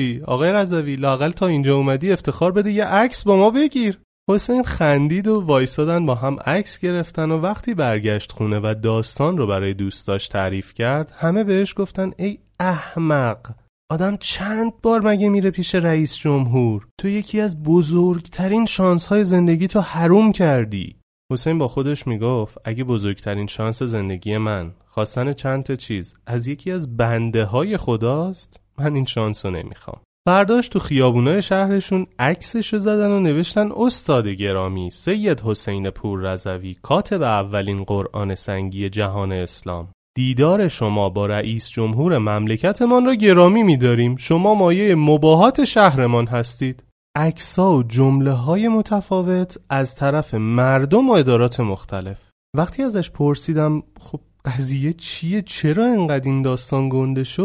رضوی لااقل تا اینجا اومدی افتخار بده یه عکس با ما بگیر. حسین خندید و وایسادن با هم عکس گرفتن و وقتی برگشت خونه و داستان رو برای دوستاش تعریف کرد همه بهش گفتن ای احمق، آدم چند بار مگه میره پیش رئیس جمهور؟ تو یکی از بزرگترین شانس‌های زندگی تو حروم کردی. حسین با خودش میگفت اگه بزرگترین شانس زندگی من خواستن چند تا چیز از یکی از بنده های خداست، من این شانس رو نمیخوام. برداشت تو خیابونای شهرشون عکسشو زدن و نوشتن استاد گرامی سید حسین پوررضوی کاتب اولین قرآن سنگی جهان اسلام، دیدار شما با رئیس جمهور مملکتمان را گرامی می‌داریم. شما مایه مباهات شهرمان هستید. عکس‌ها و جمله‌های متفاوت از طرف مردم و ادارات مختلف. وقتی ازش پرسیدم خب قضیه چیه؟ چرا انقدر این داستان گنده شد؟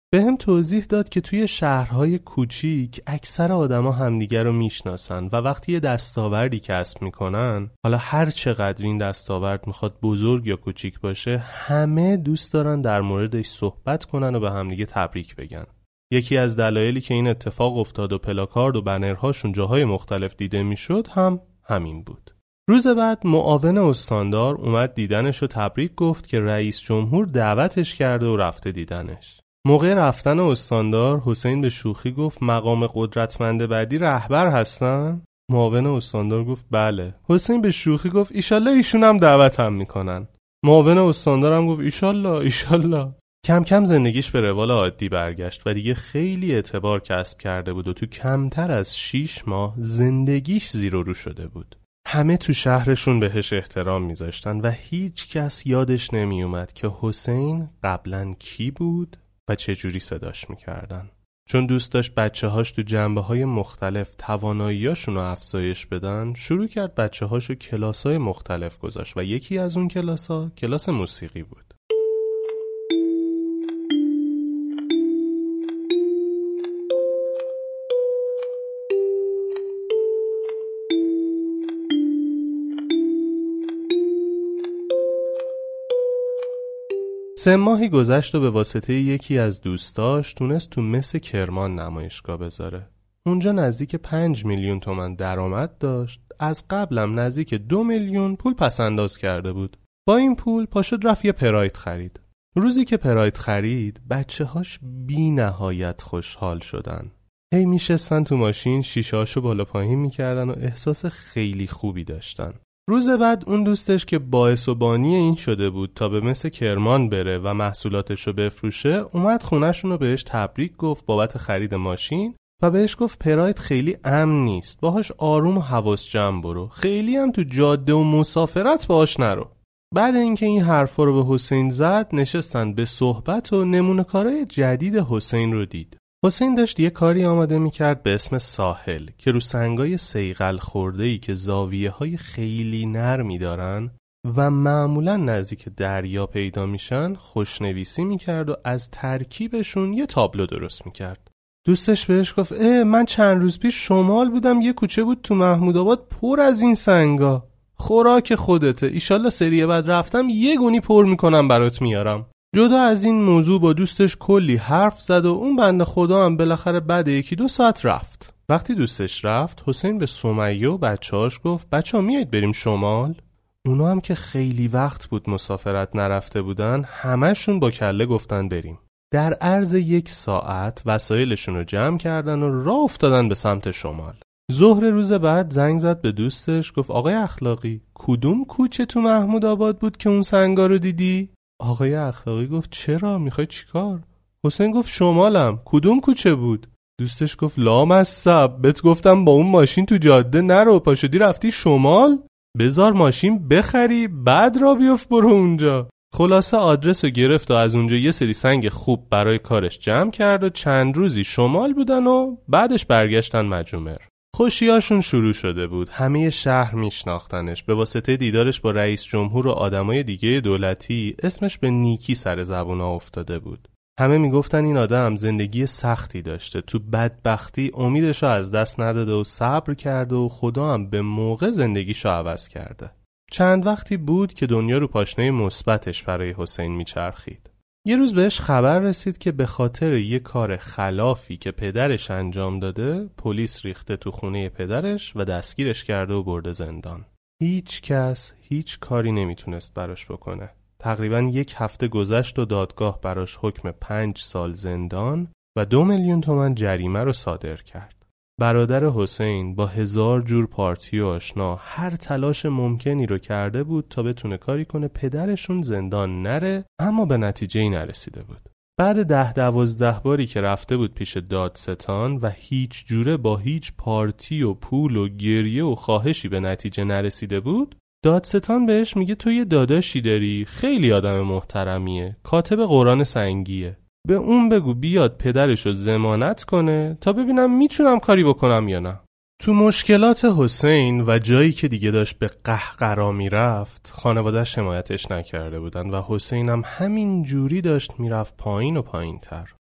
بهم توضیح داد که توی شهرهای کوچیک اکثر آدما همدیگر رو میشناسن و وقتی یه دستاوردی کسب میکنن، حالا هر چقدر این دستاورد میخواد بزرگ یا کوچیک باشه، همه دوست دارن در موردش صحبت کنن و به همدیگه تبریک بگن. یکی از دلایلی که این اتفاق افتاد و پلاکارد و بنرهاشون جاهای مختلف دیده میشد هم همین بود. روز بعد معاون استاندار اومد دیدنش و تبریک گفت که رئیس جمهور دعوتش کرده و رفته دیدنش. موقع رفتن استاندار حسین به شوخی گفت مقام قدرتمند بعدی رهبر هستن؟ معاون استاندار گفت بله. حسین به شوخی گفت ایشالله ایشون هم دعوتم میکنن. معاون استاندار هم گفت ایشالله. کم کم زندگیش به روال عادی برگشت و دیگه خیلی اعتبار کسب کرده بود و تو کمتر از 6 ماه زندگیش زیر و رو شده بود. همه تو شهرشون بهش احترام میذاشتن و هیچ کس یادش نمی اومد که حسین قبلاً کی بود و چه جوری صداش میکردن. چون دوست داشت بچه‌هاش تو جنبه‌های مختلف تواناییاشون رو افزایش بدن، شروع کرد بچه‌هاشو کلاس‌های مختلف گذاشت و یکی از اون کلاس‌ها کلاس موسیقی بود. سه ماهی گذشت و به واسطه یکی از دوستاش تونست تو مس کرمان نمایشگاه بذاره. اونجا نزدیک 5 میلیون تومان درآمد داشت. از قبلم نزدیک 2 میلیون پول پسنداز کرده بود. با این پول پاشد رفت یه پراید خرید. روزی که پراید خرید بچه‌هاش بی نهایت خوشحال شدن. هی میشستن تو ماشین شیشه‌هاشو بالا پایین میکردن و احساس خیلی خوبی داشتن. روز بعد اون دوستش که باعث و بانی این شده بود تا به مس کرمان بره و محصولاتشو بفروشه اومد خونه‌شون رو بهش تبریک گفت بابت خرید ماشین و بهش گفت پراید خیلی امن نیست، باهاش آروم و حواس جمع برو، خیلی هم تو جاده و مسافرت باهاش نرو. بعد اینکه این حرفا رو به حسین زد نشستن به صحبت و نمونه کارهای جدید حسین رو دید. حسین داشت یه کاری آماده میکرد به اسم ساحل که رو سنگای صیقل خورده‌ای که زاویه‌های خیلی نرمی دارن و معمولاً نزدیک دریا پیدا میشن خوشنویسی میکرد و از ترکیبشون یه تابلو درست میکرد. دوستش بهش گفت من چند روز پیش شمال بودم، یه کوچه بود تو محمودآباد پر از این سنگا، خوراک خودته، ایشالله سری بعد رفتم یه گونی پر میکنم برات میارم. جدا از این موضوع با دوستش کلی حرف زد و اون بنده خدا هم بالاخره بعد 1-2 ساعت رفت. وقتی دوستش رفت حسین به سمیه و بچه‌هاش گفت بچه‌ها میایید بریم شمال؟ اونا هم که خیلی وقت بود مسافرت نرفته بودن همشون با کله گفتن بریم. در عرض 1 ساعت وسایلشون رو جمع کردن و راه افتادن به سمت شمال. ظهر روز بعد زنگ زد به دوستش گفت آقای اخلاقی کدوم کوچه تو محمودآباد بود که اون سنگا رو دیدی؟ آقای اخلاقی گفت چرا؟ میخوای چیکار؟ حسین گفت شمالم. کدوم کوچه بود؟ دوستش گفت لامصب بهت گفتم با اون ماشین تو جاده نرو، پاشدی رفتی شمال؟ بذار ماشین بخری بعد را بیفت برو اونجا. خلاصه آدرس رو گرفت و از اونجا یه سری سنگ خوب برای کارش جمع کرد و چند روزی شمال بودن و بعدش برگشتن مجمر. خوشیاشون شروع شده بود. همه شهر میشناختنش. به واسطه دیدارش با رئیس جمهور و آدمای دیگه دولتی اسمش به نیکی سر زبونا افتاده بود. همه میگفتن این آدم زندگی سختی داشته، تو بدبختی امیدشو از دست نداده و صبر کرده و خدا هم به موقع زندگیشو عوض کرده. چند وقتی بود که دنیا رو پاشنه مثبتش برای حسین میچرخید. یه روز بهش خبر رسید که به خاطر یه کار خلافی که پدرش انجام داده پلیس ریخته تو خونه پدرش و دستگیرش کرده و برده زندان. هیچ کس هیچ کاری نمیتونست براش بکنه. تقریباً 1 هفته گذشت و دادگاه براش حکم 5 سال زندان و 2 میلیون تومان جریمه رو صادر کرد. برادر حسین با 1000 جور پارتی و آشنا هر تلاش ممکنی رو کرده بود تا بتونه کاری کنه پدرشون زندان نره، اما به نتیجه‌ای نرسیده بود. بعد 10-12 باری که رفته بود پیش دادستان و هیچ جوره با هیچ پارتی و پول و گریه و خواهشی به نتیجه نرسیده بود، دادستان بهش میگه تو یه داداشی داری خیلی آدم محترمیه، کاتب قرآن سنگیه، به اون بگو بیاد پدرشو ضمانت کنه تا ببینم میتونم کاری بکنم یا نه. تو مشکلات حسین و جایی که دیگه داشت به قهقرا میرفت خانواده‌اش حمایتش نکرده بودن و حسین هم همین جوری داشت میرفت پایین و پایین تر.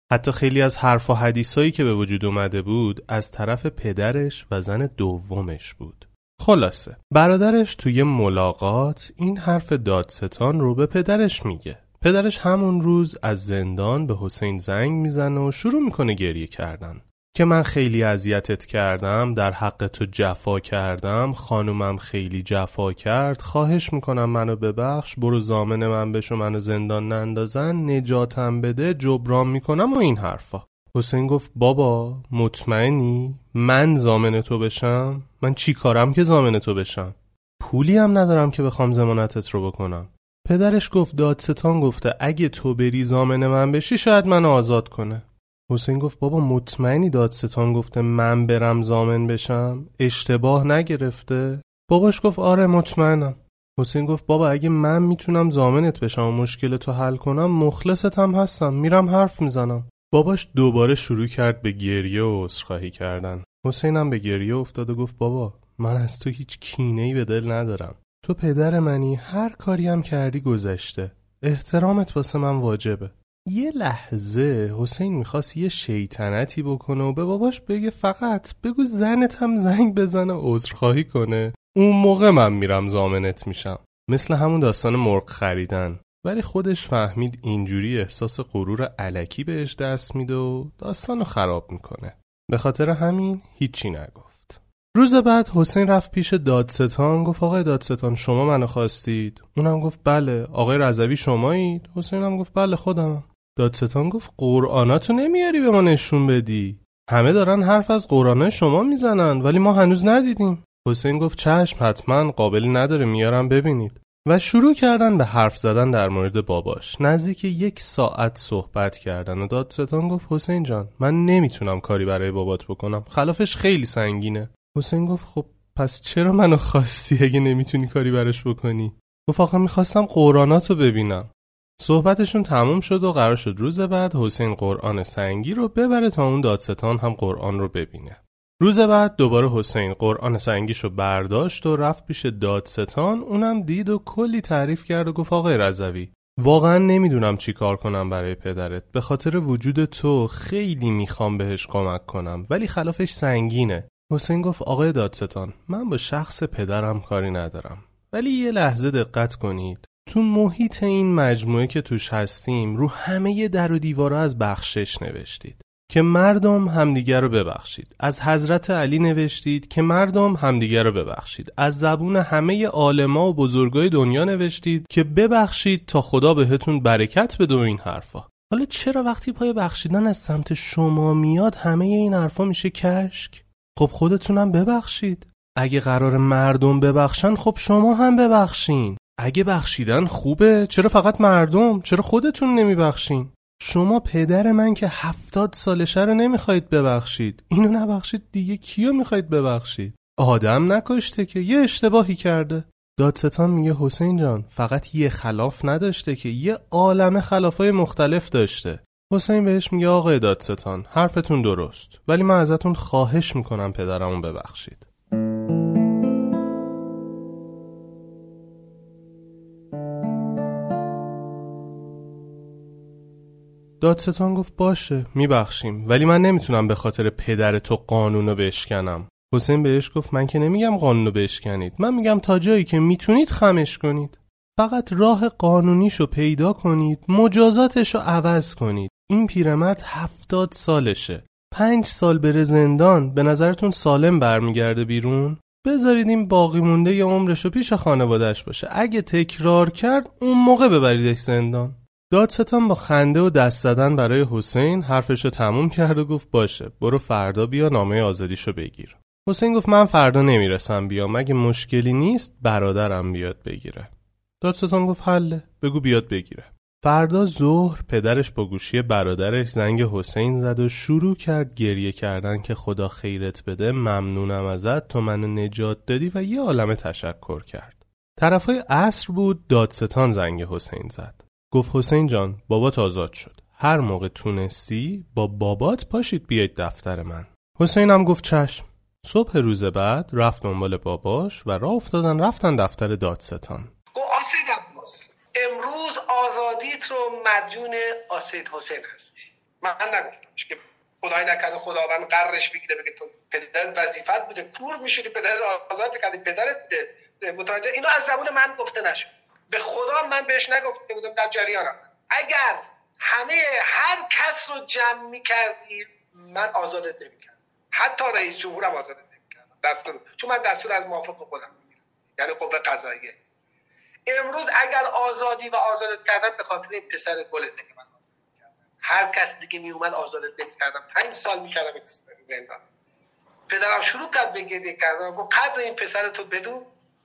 حتی خیلی از حرف و حدیثایی که به وجود اومده بود از طرف پدرش و زن دومش بود. خلاصه برادرش توی ملاقات این حرف دادستان رو به پدرش میگه. پدرش همون روز از زندان به حسین زنگ میزنه و شروع میکنه گریه کردن که من خیلی اذیتت کردم، در حق تو جفا کردم، خانومم خیلی جفا کرد، خواهش میکنم منو ببخش، برو ضامن من بشو، منو زندان نندازن، نجاتم بده، جبران میکنم و این حرفا. حسین گفت بابا مطمئنی من ضامن تو بشم؟ من چی کارم که ضامن تو بشم؟ پولی هم ندارم که بخوام ضمانتت رو بکنم. پدرش گفت دادستان گفته اگه تو بری ضامن من بشی شاید منو آزاد کنه. حسین گفت بابا مطمئنی دادستان گفته من برم ضامن بشم؟ اشتباه نگرفته؟ باباش گفت آره مطمئنم. حسین گفت بابا اگه من میتونم ضامنت بشم و مشکل تو حل کنم مخلصتم هستم، میرم حرف میزنم. باباش دوباره شروع کرد به گریه و عذرخواهی کردن. حسین هم به گریه افتاد و گفت بابا من از تو هیچ کینه‌ای به دل ندارم، تو پدر منی، هر کاری هم کردی گذشته، احترامت واسه من واجبه. یه لحظه حسین میخواست یه شیطنتی بکنه و به باباش بگه فقط بگو زنت هم زنگ بزنه عذرخواهی کنه، اون موقع من میرم ضامنت میشم، مثل همون داستان مرغ خریدن. ولی خودش فهمید اینجوری احساس غرور الکی بهش دست میده و داستانو خراب میکنه. به خاطر همین هیچی نگفت. روز بعد حسین رفت پیش دادستان، گفت آقای دادستان شما منو خواستید؟ اونم گفت بله. آقای رضوی شمایید؟ حسین هم گفت بله خودمم. دادستان گفت قرآناتو نمیاری به ما نشون بدی؟ همه دارن حرف از قرآن شما میزنن ولی ما هنوز ندیدیم. حسین گفت چشم حتما، قابلی نداره میارم ببینید. و شروع کردن به حرف زدن در مورد باباش. نزدیک 1 ساعت صحبت کردن و دادستان گفت حسین جان من نمیتونم کاری برای بابات بکنم، خلافش خیلی سنگینه. حسین گفت خب پس چرا منو خواستی اگه نمیتونی کاری براش بکنی؟ گفت آخه میخواستم قرآناتو ببینم. صحبتشون تموم شد و قرار شد روز بعد حسین قرآن سنگی رو ببره تا اون دادستان هم قرآن رو ببینه. روز بعد دوباره حسین قرآن سنگیشو برداشت و رفت پیش دادستان. اونم دید و کلی تعریف کرد و گفت آقای رضوی واقعا نمیدونم چی کار کنم برای پدرت، به خاطر وجود تو خیلی میخوام بهش کمک کنم ولی خلافش سنگینه. حسین گفت آقای دادستان من با شخص پدرم کاری ندارم ولی یه لحظه دقت کنید، تو محیط این مجموعه که توش هستیم رو همه در و دیوارا از بخشش نوشتید که مردم همدیگر رو ببخشید، از حضرت علی نوشتید که مردم همدیگر رو ببخشید، از زبون همه عالما و بزرگای دنیا نوشتید که ببخشید تا خدا بهتون برکت بده و این حرفا. حالا چرا وقتی پای بخشیدن از سمت شما میاد همه این حرفا میشه کشک؟ خب خودتونم ببخشید. اگه قرار مردم ببخشن خب شما هم ببخشین. اگه بخشیدن خوبه چرا فقط مردم؟ چرا خودتون نمیبخشین؟ شما پدر من که 70 سالشه رو نمیخواید ببخشید، اینو نبخشید دیگه کیو میخواید ببخشید؟ آدم نکشته که، یه اشتباهی کرده. دادستان میگه حسین جان فقط یه خلاف نداشته که یه عالمه خلافای مختلف داشته. حسین بهش میگه آقای دادستان حرفتون درست ولی من ازتون خواهش میکنم پدرمون ببخشید. دادستان گفت باشه میبخشیم ولی من نمیتونم به خاطر پدر تو قانونو بشکنم. حسین بهش گفت من که نمیگم قانونو بشکنید، من میگم تا جایی که میتونید خمش کنید، فقط راه قانونیشو پیدا کنید، مجازاتشو عوض کنید. این پیرمرد 70 سالشه، 5 سال بره زندان، به نظرتون سالم برمیگرده بیرون؟ بذارید این باقی مونده ی عمرشو پیش خانواده‌اش باشه، اگه تکرار کرد اون موقع ببریدش زندان. دادستان با خنده و دست زدن برای حسین حرفشو تموم کرد و گفت باشه برو فردا بیا نامه آزادیشو بگیر. حسین گفت من فردا نمیرسم بیام، اگه مشکلی نیست برادرم بیاد بگیره. دادستان گفت حله بگو بیاد بگیره. فردا ظهر پدرش با گوشی برادرش زنگ حسین زد و شروع کرد گریه کردن که خدا خیرت بده، ممنونم ازت تو منو نجات دادی و یه عالمه تشکر کرد. طرفای عصر بود دادستان زنگ حسین زد. گفت حسین جان بابات آزاد شد، هر موقع تونستی با بابات پاشید بیاید دفتر من. حسین هم گفت چشم. صبح روز بعد رفت دنبال باباش و راه افتادن رفتن دفتر دادستان. گفت آسید عباس امروز آزادیت رو مدیون آسید حسین هستی. من نگفتمش که خدای نکرده خداوند قررش بگیره بگه تو پدرت وظیفت بوده کور میشدی پدرت آزاد کردی پدرت بوده. متوجه اینو از زبون من گفته نشد. به خدا من بهش نگفته بودم در جریانم. اگر هر کس رو جمع می‌کردی من آزادت نمی‌کردم، حتی رئیس جمهورم آزادت نمی‌کردم چون من دستور از موافق خودم می‌گیرم، یعنی قوه قضاییه. امروز اگر آزادی و آزادت کردم به خاطر این پسر گلته که من آزادت کردم. هر کس دیگه میومد آزادت نمی‌کردم، 5 سال می‌کردم زندان. پدرم شروع کرد به گریه کردن، گفت قدر این پسرتو بدون،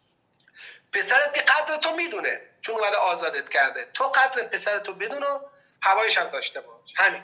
پسرت که قدر تو میدونه چون اومده آزادت کرده، تو قدر پسرتو بدون و هوایش هم داشته باش. همین.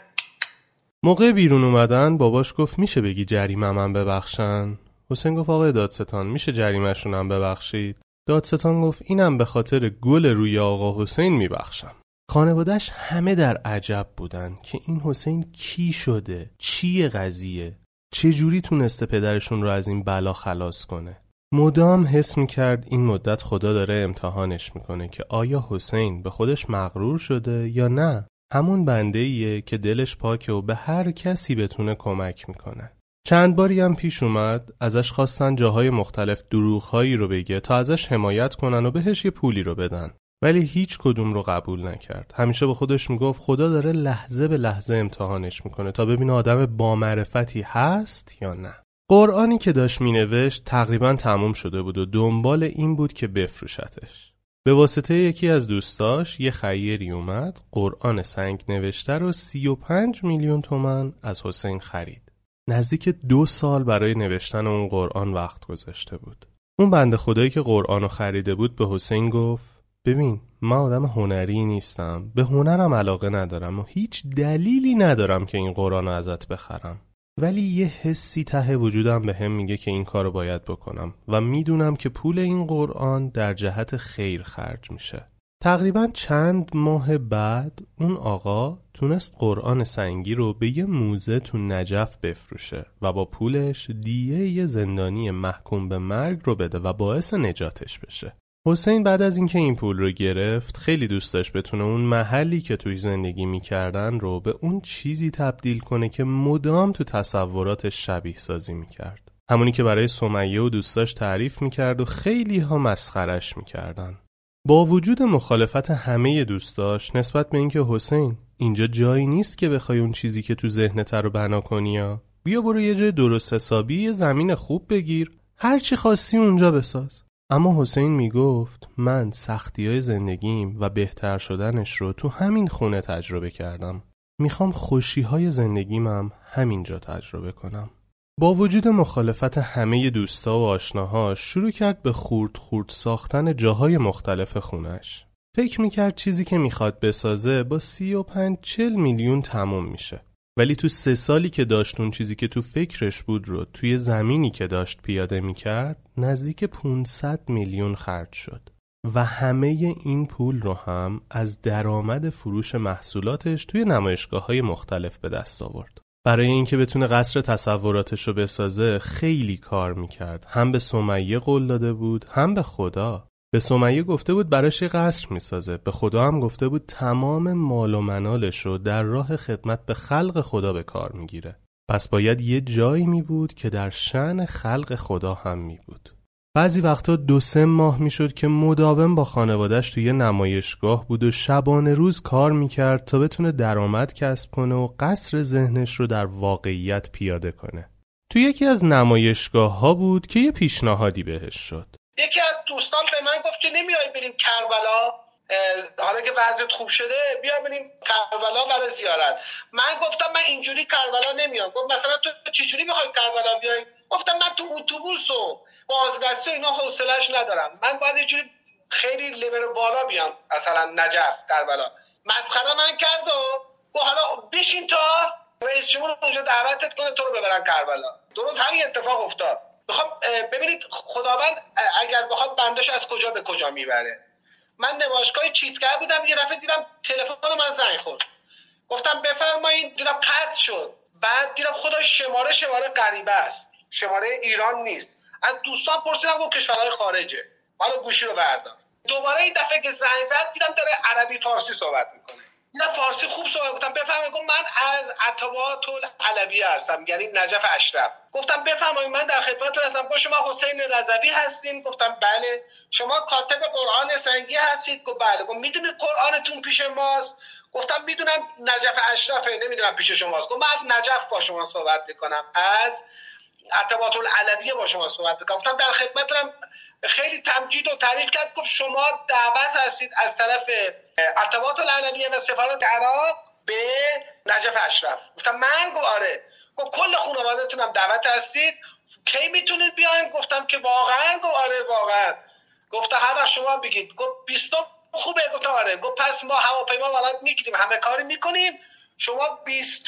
موقع بیرون اومدن باباش گفت میشه بگی جریمه من ببخشن؟ حسین گفت آقای دادستان میشه جریمه‌شون هم ببخشید؟ دادستان گفت اینم به خاطر گل روی آقا حسین میبخشم. خانواده‌اش همه در عجب بودن که این حسین کی شده؟ چیه قضیه؟ چجوری تونسته پدرشون رو از این بلا خلاص کنه؟ مدام حس میکرد این مدت خدا داره امتحانش میکنه که آیا حسین به خودش مغرور شده یا نه همون بنده‌ایه که دلش پاکه و به هر کسی بتونه کمک میکنه. چند باری هم پیش اومد ازش خواستن جاهای مختلف دروغ‌هایی رو بگه تا ازش حمایت کنن و بهش یه پولی رو بدن، ولی هیچ کدوم رو قبول نکرد. همیشه به خودش میگفت خدا داره لحظه به لحظه امتحانش میکنه تا ببینه آدم با معرفتی هست یا نه. قرآنی که داشت مینوشت تقریبا تموم شده بود و دنبال این بود که بفروشتش. به واسطه یکی از دوستاش یه خیری اومد قرآن سنگ نوشته رو 35 میلیون تومان از حسین خرید. نزدیک 2 سال برای نوشتن اون قرآن وقت گذاشته بود. اون بنده خدایی که قرآن رو خریده بود به حسین گفت ببین من آدم هنری نیستم، به هنرم علاقه ندارم و هیچ دلیلی ندارم که این قرآن رو ازت بخرم، ولی یه حسی ته وجودم به هم میگه که این کارو باید بکنم و میدونم که پول این قرآن در جهت خیر خرج میشه. تقریبا چند ماه بعد اون آقا تونست قرآن سنگی رو به یه موزه تو نجف بفروشه و با پولش دیه یه زندانی محکوم به مرگ رو بده و باعث نجاتش بشه. حسین بعد از اینکه این پول رو گرفت خیلی دوست داشت بتونه اون محلی که توی زندگی میکردن رو به اون چیزی تبدیل کنه که مدام تو تصوراتش شبیه سازی میکرد. همونی که برای سمیه و دوستاش تعریف میکرد و خیلی ها مسخرش میکردن. با وجود مخالفت همه دوستاش نسبت به اینکه حسین اینجا جایی نیست که بخوای اون چیزی که تو ذهنت رو بنا کنی یا بیا برو یه جای درست حسابی یه زمین خوب بگیر هر چی خواستی اونجا بساز. اما حسین میگفت من سختی‌های زندگیم و بهتر شدنش رو تو همین خونه تجربه کردم. میخوام خوشی‌های زندگیمم همینجا تجربه کنم. با وجود مخالفت همه دوستا و آشناهاش شروع کرد به خورد ساختن جاهای مختلف خونش. فکر میکرد چیزی که میخواد بسازه با 35-40 میلیون تموم میشه. ولی تو 3 سالی که داشت اون چیزی که تو فکرش بود رو توی زمینی که داشت پیاده میکرد نزدیک 500 میلیون خرج شد و همه این پول رو هم از درآمد فروش محصولاتش توی نمایشگاه‌های مختلف به دست آورد. برای اینکه بتونه قصر تصوراتش رو بسازه خیلی کار میکرد. هم به سمیه قول داده بود هم به خدا. به سمیه گفته بود براش یه قصر میسازه، به خدا هم گفته بود تمام مال و منالش رو در راه خدمت به خلق خدا به کار میگیره. پس باید یه جایی می بود که در شأن خلق خدا هم می بود. بعضی وقتا 2-3 ماه می شد که مداوم با خانواده‌اش توی نمایشگاه بود و شبانه روز کار می کرد تا بتونه درآمد کسب کنه و قصر ذهنش رو در واقعیت پیاده کنه. توی یکی از نمایشگاه ها بود که یه پیشنهادی بهش شد. یکی از دوستان به من گفت که نمیای بریم کربلا، حالا که وضعیت خوب شده بیا بریم کربلا برای زیارت. من گفتم من اینجوری کربلا نمیام. گفت مثلا تو چجوری میخوای کربلا بیای؟ گفتم من تو اتوبوس و بازرسی و اینا حوصله‌اش ندارم، من باید یه جوری خیلی لول بالا بیام مثلا نجف کربلا. مسخره من کرد و حالا بشین تا رئیس جمهور اونجا دعوتت کنه تو رو ببرن کربلا. درست همین اتفاق افتاد. میخوام ببینید خداوند اگر بخواد بندش از کجا به کجا میبره. من نمایشگاه چیتگر بودم، یه دفعه دیدم تلفن من زنگ خورد، گفتم بفرمایید، دیدم قطع شد. بعد دیدم خدا شماره غریبه است، شماره ایران نیست. از دوستان پرسیدم گفت کشورهای خارجه. حالا گوشی رو بردار. دوباره این دفعه که زنگ زد دیدم داره عربی فارسی صحبت میکنه. نه فارسی خوب صحبت گفتم بفرمایید. گفت من از عتبات العلویه هستم، یعنی نجف اشرف. گفتم بفرمایید من در خدمتتون هستم. گفت شما حسین رضوی هستین؟ گفتم بله. شما کاتب قرآن سنگی هستید؟ گفت بله. گفت میدونید قرآنتون پیش ماست؟ گفتم میدونم نجف اشرفه، نمیدونم پیش شماست. گفت من از نجف با شما صحبت میکنم، از عتبات العلویه با شما صحبت میکنم. گفتم در خدمتتونم. خیلی تمجید و تعریف کرد. گفت شما دعوت هستید از طرف عتبات العلویه و سفارت عراق به نجف اشرف. گفتم من؟ گفت آره. گفت کل خانواده‌تونم دعوت هستید، کی میتونید بیاین؟ گفتم که واقعا؟ گفت آره واقعا. گفت هر وقت شما بگید. گفت 20 خوبه؟ گفتم آره. گفت پس ما هواپیما برات میگیریم، همه کاری میکنیم، شما 20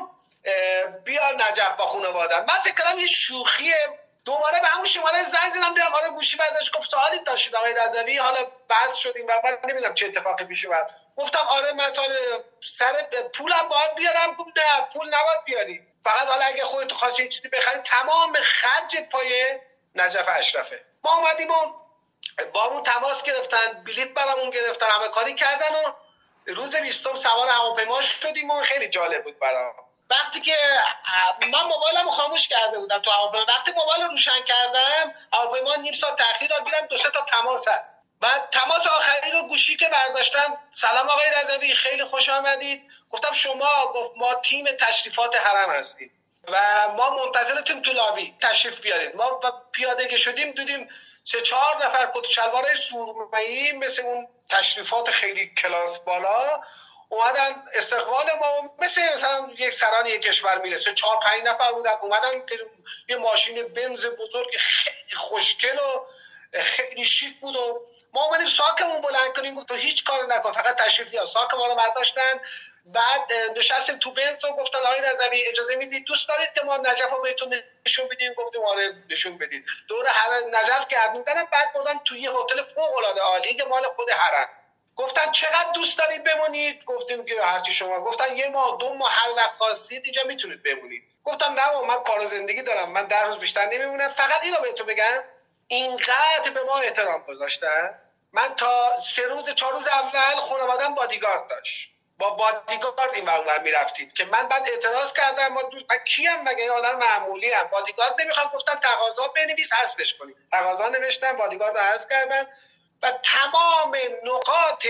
بیا نجف با خانواده. من فکر کردم یه شوخیه. دوباره به همون شماره زنگ زدم، دیدم آره گوشی برداشت. گفت سوالی داشتید آقای رضوی؟ حالا بحث شدیم و من نمیدونم چه اتفاقی پیش اومد. گفتم آره من سر پولم باید بیارم. گفت نه پول نباید بیاری، فقط حالا اگه خودت خواستی چیزی بخری تمام خرجت پای نجف اشرفه. ما اومدیم و با اون تماس گرفتن، بلیط برامون گرفتن، همه کاری کردن و روز 20 سوار هواپیما شدیم و خیلی جالب بود برام. وقتی که من موبایلمو خاموش کرده بودم تو هواپیما، وقتی موبایل رو روشن کردم هواپیما نیم ساعت تأخیر داد، دیدم 2-3 تا تماس هست. بعد تماس آخری رو گوشی که برداشتم، سلام آقای رضوی خیلی خوش آمدید. گفتم شما؟ گفت ما تیم تشریفات حرم هستیم و ما منتظرتیم تو لابی، تشریف بیارید. ما پیاده که شدیم دیدیم 3-4 نفر کت شلوار سرمه‌ای مثل اون تشریفات خیلی کلاس بالا اومدن استقبال ما، مثلا یک سران یک کشور میرسه. 4-5 نفر بودن اومدن، یه ماشین بنز بزرگ خیلی خوشگل و خیلی شیک بود و ما اومدیم ساکمون بلند کنیم. گفت تو هیچ کار نکن، فقط تشریف بیار. ساک ما رو برداشتن، بعد نشستیم تو بنز و گفتن آقای رضوی اجازه میدید دوست دارید که ما نجف رو بهتون نشون بدیم؟ گفتیم آره نشون بدید. دور نجف گردوندن، بعد بردن توی یه هتل فوق العاده عالی که مال خود حرم. گفتن چقدر دوست دارید بمونید؟ گفتیم که هرچی شما. گفتن 1 ماه 2 ماه هر وقت خواستید اینجا میتونید بمونید. گفتم نه من کار و زندگی دارم، من 10 روز بیشتر نمیمونم. فقط اینو بهتون بگم اینقدر به ما احترام گذاشتن. من تا 3-4 روز اول خانواده‌ام بادیگارد داشت، با بادیگارد این ور میرفتید که من بعد اعتراض کردم. من کیم مگه؟ این آدم معمولی ام، بادیگارد نمیخوام. گفتن تقاضا بنویس حذفش کنید. تقاضا نوشتم، بادیگارد رو حذف کردم و تمام نقاط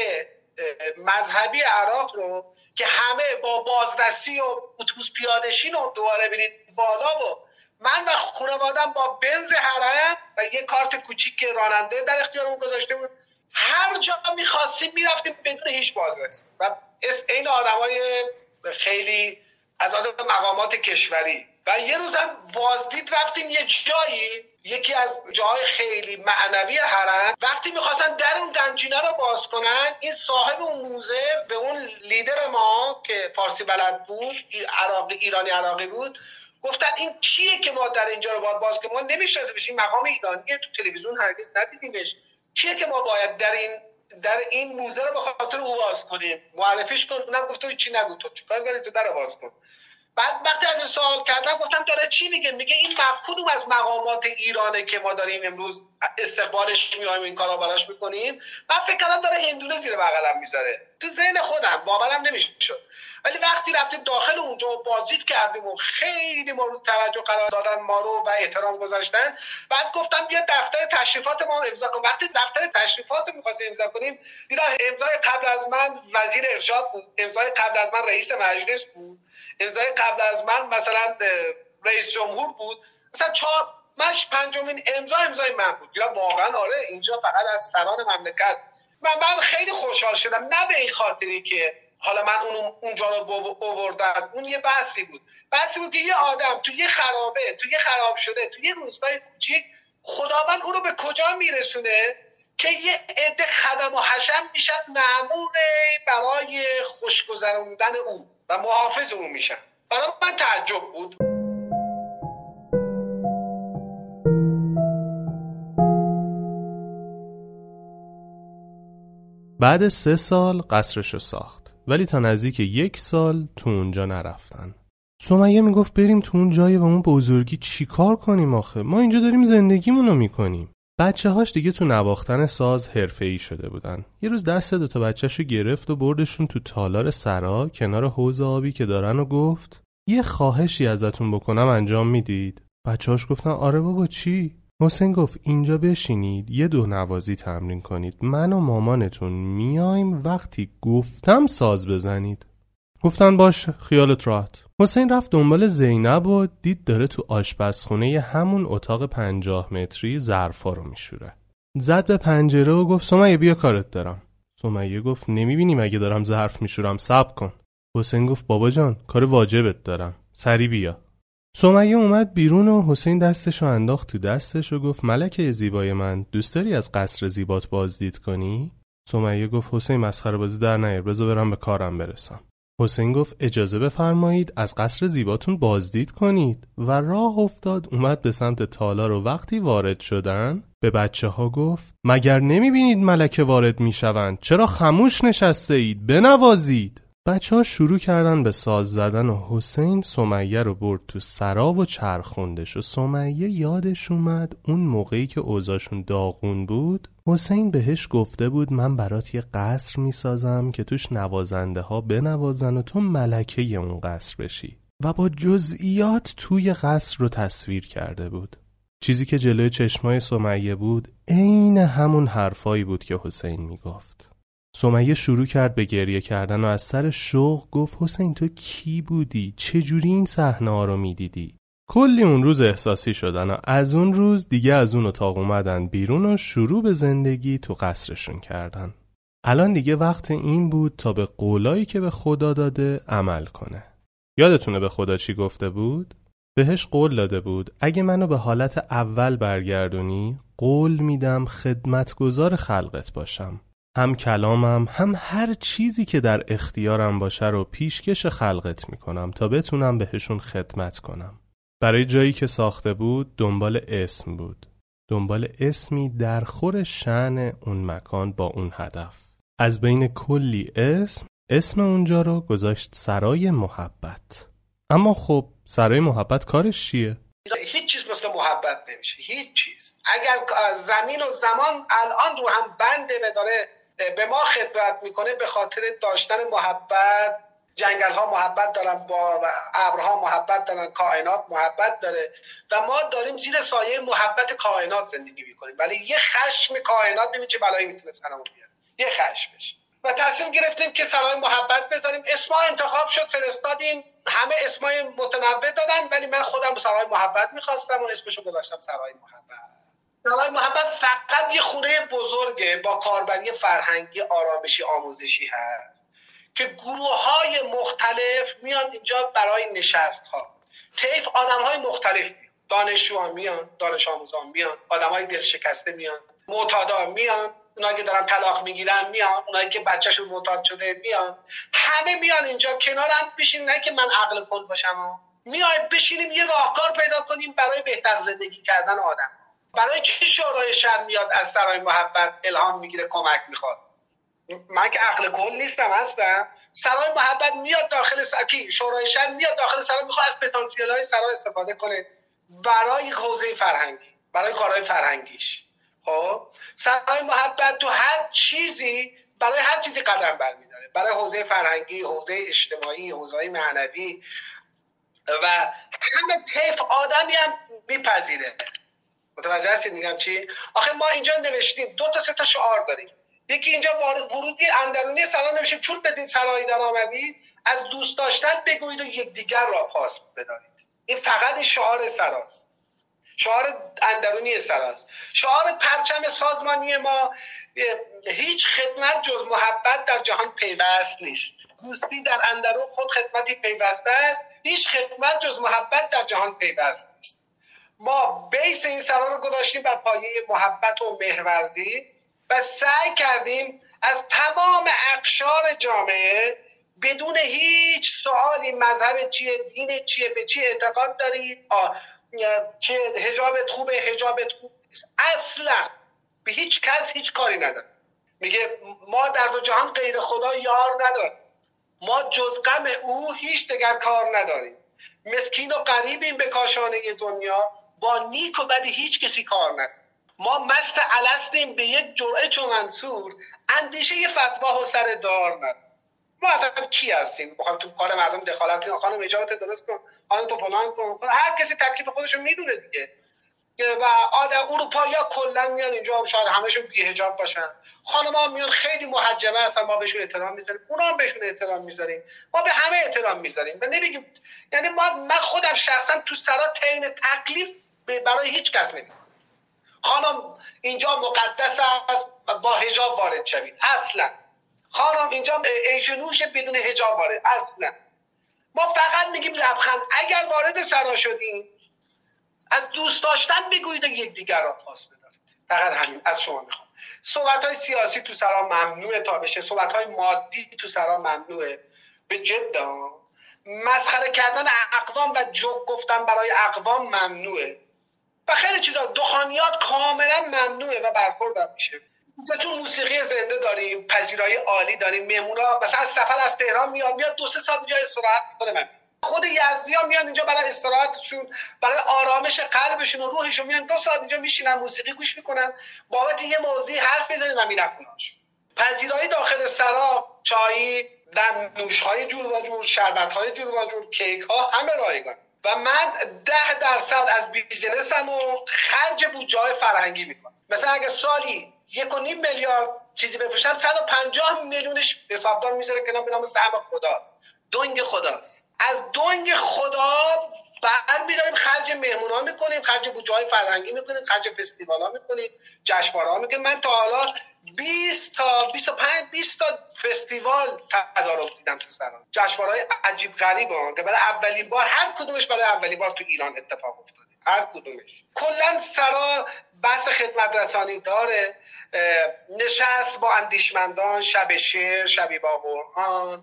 مذهبی عراق رو که همه با بازرسی و اتوبوس پیاده‌شین و دوباره برید بالا و من و خانواده‌ام با بنز حرم و یه کارت کوچیک راننده در اختیارمون گذاشته بود، هر جا می‌خواستیم می‌رفتیم بدون هیچ بازرسی و این آدمای خیلی از مقامات کشوری. و یه روزم بازدید رفتیم یه جایی، یکی از جاهای خیلی معنوی حرم. وقتی میخواستن در اون گنجینه رو باز کنن، این صاحب اون موزه به اون لیدر ما که فارسی بلد بود، ایرانی عراقی بود، گفتن این چیه که ما در اینجا رو باید باز کنیم؟ ما نمی‌شناسیمش، این مقام ایرانیه، تو تلویزیون هرگز ندیدیمش. چیه که ما باید در این موزه رو به خاطر او باز کنیم؟ معرفیش کن. اونم گفت تو چی نگو، تو چیکار داری تو در باز کن. بعد وقتی از این سوال کردم گفتم داره چی میگه؟ میگه این کدوم از مقامات ایرانه که ما داریم امروز استقبالش میایم این کارا براش میکنیم؟ من فکر کردم داره هندونه زیر بغلم میذاره. تو ذهن خودم باورم نمیشد. ولی وقتی رفتیم داخل اونجا و بازدید کردیم و خیلی مورد توجه قرار دادن ما رو و احترام گذاشتن، بعد گفتم بیا دفتر تشریفات ما امضا کن. وقتی دفتر تشریفات رو می‌خواستیم امضا کنیم، دیدم امضای قبل از من وزیر ارشاد بود، امضای قبل از من رئیس مجلس بود، امضای قبل از من مثلا رئیس جمهور بود، مثلا 5مین امضای من بود. دیدم واقعا آره اینجا فقط از سران مملکت. من خیلی خوشحال شدم، نه به این خاطری که حالا من اونجا رو آوردم، اون یه بحثی بود که یه آدم تو یه خرابه، تو یه خراب شده، تو یه روستای کوچیک، خداوند اون رو به کجا میرسونه که یه عده خدم و حشم میشن مأمور برای خوشگذروندن اون و محافظ اون میشن. برای من تعجب بود. بعد 3 سال قصرشو ساخت، ولی تا نزدیک 1 سال تو اونجا نرفتن. سمیه میگفت بریم تو اون جای و اون بزرگی چی کار کنیم آخه؟ ما اینجا داریم زندگیمونو میکنیم. بچه‌هاش دیگه تو نواختن ساز حرفه‌ای شده بودن. یه روز دست 2 بچه‌شو گرفت و بردشون تو تالار سرا کنار حوض آبی که دارن و گفت یه خواهشی ازتون بکنم انجام میدید؟ بچه‌هاش گفتن آره بابا چی؟ حسین گفت اینجا بشینید یه 2 نوازی تمرین کنید، من و مامانتون میایم وقتی گفتم ساز بزنید. گفتن باشه خیالت راحت. حسین رفت دنبال زینب و دید داره تو آشپزخونه همون اتاق 50 متری ظرفا رو میشوره. زد به پنجره و گفت سمیه بیا کارت دارم. سمیه گفت نمیبینی مگه دارم ظرف میشورم، صبر کن. حسین گفت بابا جان کار واجبت دارم، سری بیا. سمیه اومد بیرون و حسین دستشو انداخت تو دستش و گفت ملکه زیبای من دوست داری از قصر زیبات بازدید کنی؟ سمیه گفت حسین مسخره بازی در نیار، بذار برم به کارم برسم. حسین گفت اجازه بفرمایید از قصر زیباتون بازدید کنید و راه افتاد اومد به سمت تالار و وقتی وارد شدن به بچه ها گفت مگر نمیبینید ملکه وارد میشوند؟ چرا خموش نشسته اید؟ بنوازید. بچه ها شروع کردن به ساز زدن و حسین سمیه رو برد تو سرا و چرخوندش و سمیه یادش اومد اون موقعی که اوضاعشون داغون بود حسین بهش گفته بود من برات یه قصر میسازم که توش نوازنده ها بنوازن و تو ملکه اون قصر بشی و با جزئیات توی قصر رو تصویر کرده بود. چیزی که جلوی چشمای سمیه بود عین همون حرفایی بود که حسین میگفت. سمیه شروع کرد به گریه کردن و از سر شوق گفت حسین تو کی بودی؟ چجوری این صحنه‌ها رو میدیدی؟ کلی اون روز احساسی شدن و از اون روز دیگه از اون اتاق اومدن بیرون و شروع به زندگی تو قصرشون کردن. الان دیگه وقت این بود تا به قولایی که به خدا داده عمل کنه. یادتونه به خدا چی گفته بود؟ بهش قول داده بود اگه منو به حالت اول برگردونی قول میدم خدمتگزار خلقت باشم. هم کلامم هم هر چیزی که در اختیارم باشه رو پیشکش خلقت میکنم تا بتونم بهشون خدمت کنم. برای جایی که ساخته بود دنبال اسم بود. دنبال اسمی در خور شأن اون مکان با اون هدف. از بین کلی اسم اونجا رو گذاشت سرای محبت. اما خب سرای محبت کارش چیه؟ هیچ چیز مثل محبت نمیشه، هیچ چیز. اگر زمین و زمان الان رو هم بنده و داره به ما خدمت میکنه به خاطر داشتن محبت، جنگل ها محبت دارن، با ابرها محبت دارن، کائنات محبت داره و ما داریم زیر سایه محبت کائنات زندگی میکنیم. ولی یه خشم کائنات نمیشه چه بلایی میتونه سرمون بیاره، یه خشمش. و تصمیم گرفتیم که سرای محبت بذاریم. اسما انتخاب شد، فرستادیم، همه اسمای متنوع دادن ولی من خودم سرای محبت میخواستم و اسمشو گذاشتم سرای محبت. سرای محبت فقط یه خونه بزرگه با کاربری فرهنگی، آرامشی، آموزشی هست که گروه‌های مختلف میان اینجا برای نشست‌ها. طیف آدم‌های مختلف میان، دانشجویان میان، دانش آموزان میان، آدم‌های دلشکسته میان، معتادا میان، اونایی که دارن طلاق میگیرن میان، اونایی که بچه‌شون معتاد شده میان، همه میان اینجا کنارم بشینیم. نه که من عقل کل باشم، میایم بشینیم یه راهکار پیدا کنیم برای بهتر زندگی کردن آدم. برای چی شورای شهر میاد از سرای محبت الهام میگیره، کمک میخواد؟ من که عقل کل نیستم هستم. سرای محبت میاد داخل شورای شهر میاد داخل سرای، میخواد از پتانسیل های سرای استفاده کنه برای حوزه فرهنگی، برای کارهای فرهنگیش. خب سرای محبت تو هر چیزی، برای هر چیزی قدم برمیداره، برای حوزه فرهنگی، حوزه اجتماعی، حوزه معنوی و همه طیف آدمی هم میپذیره. متوجه هستید میگم چی؟ آخه ما اینجا نوشتیم 2 تا 3 تا شعار داریم. یکی اینجا ورودی اندرونی سرا نوشتیم چون بدین سرای در آمدید از دوست داشتن بگویید و یکدیگر را پاس بدارید. این فقط شعار سراست، شعار اندرونی سراست. شعار پرچم سازمانی ما هیچ خدمت جز محبت در جهان پیوست نیست. دوستی در اندرون خود خدمتی پیوسته است، هیچ خدمت جز محبت در جهان پیوست نیست. ما بیس این سرا رو گذاشتیم بر پایه محبت و مهرورزی و سعی کردیم از تمام اقشار جامعه بدون هیچ سوالی مذهب چیه، دین چیه، به چی اعتقاد دارید، چیه حجابت خوبه، حجابت خوب نیست، اصلا به هیچ کس هیچ کاری نداره. میگه ما در دو جهان غیر خدا یار نداریم، ما جز غم او هیچ دگر کار نداریم، مسکین و غریبیم به کاشانه دنیا، با نیک و بد هیچ کسی کار نداره. ما مست الستیم به یک جرعه چون منصور، اندیشه یه فتوا و سر دار نداریم. ما اصلا کی هستیم بخوام تو کار مردم دخالت کنیم؟ خانم اجابت درست کن، خانم تو فلان کن. هر کسی تکلیف خودش رو میدونه دیگه. و اروپایی‌ها کلا میان اینجا، شاید همه‌شون بی‌حجاب باشن، خانم‌ها میان خیلی محجبه هستن، ما بهشون احترام میذاریم، اونا هم بهشون احترام میذاریم، ما به همه احترام میذاریم و نمیگیم. یعنی من خودم شخصا تو سرا تعیین تکلیف برای هیچ کس نمیگم خانم اینجا مقدس است با حجاب وارد شوید، اصلا. خانم اینجا ایشنوش بدون حجاب وارد، اصلا. ما فقط میگیم لبخند. اگر وارد سرا شدیم از دوست داشتن بگویید یکدیگر را پاس بدارید. فقط همین از شما میخوام. صحبت‌های سیاسی تو سرا ممنوعه تا بشه، صحبت‌های مادی تو سرا ممنوعه. به جد مسخره کردن اقوام و جوک گفتن برای اقوام ممنوعه و خیلی چیزا. دخانیات کاملا ممنوعه و برخورد میشه. اینجا چون موسیقی زنده داریم، پذیرایی عالی داریم، مهمونا مثلا از سفر از تهران میاد 2-3 ساعت اینجا استراحت میکنه. خود یزدی‌ها میان اینجا برای استراحتشون، برای آرامش قلبشون و روحشون، میان 2 ساعت اینجا میشینن موسیقی گوش میکنن، بابت یه موضوعی حرف میزنن و میرکناش. پذیرایی داخل سرا، چایی، نوش‌های جور و جور، شربت‌های جور و جور، کیک‌ها همه رایگان. و من 10% از بیزینسمو خرج بودجه‌های فرهنگی میکنم. مثلا اگه سالی 1.5 میلیارد چیزی بفروشم، 150 میلیونش حسابدار میذاره که به نام سهم خداست، دنگ خداست. از دنگ خدا برمی‌داریم خرج مهمون‌ها میکنیم، خرج بودجه‌های فرهنگی میکنیم، خرج فستیوال‌ها میکنیم، جشنواره‌ها میکنیم. من تا حالا 20 تا 20 تا فستیوال تدارک دیدم تو سرا. جشنواره‌های عجیب غریبه که برای اولین بار، هر کدومش برای اولین بار تو ایران اتفاق افتاده، هر کدومش. کلا سرا بحث خدمت رسانی داره، نشست با اندیشمندان، شب شعر، شبی با قرآن،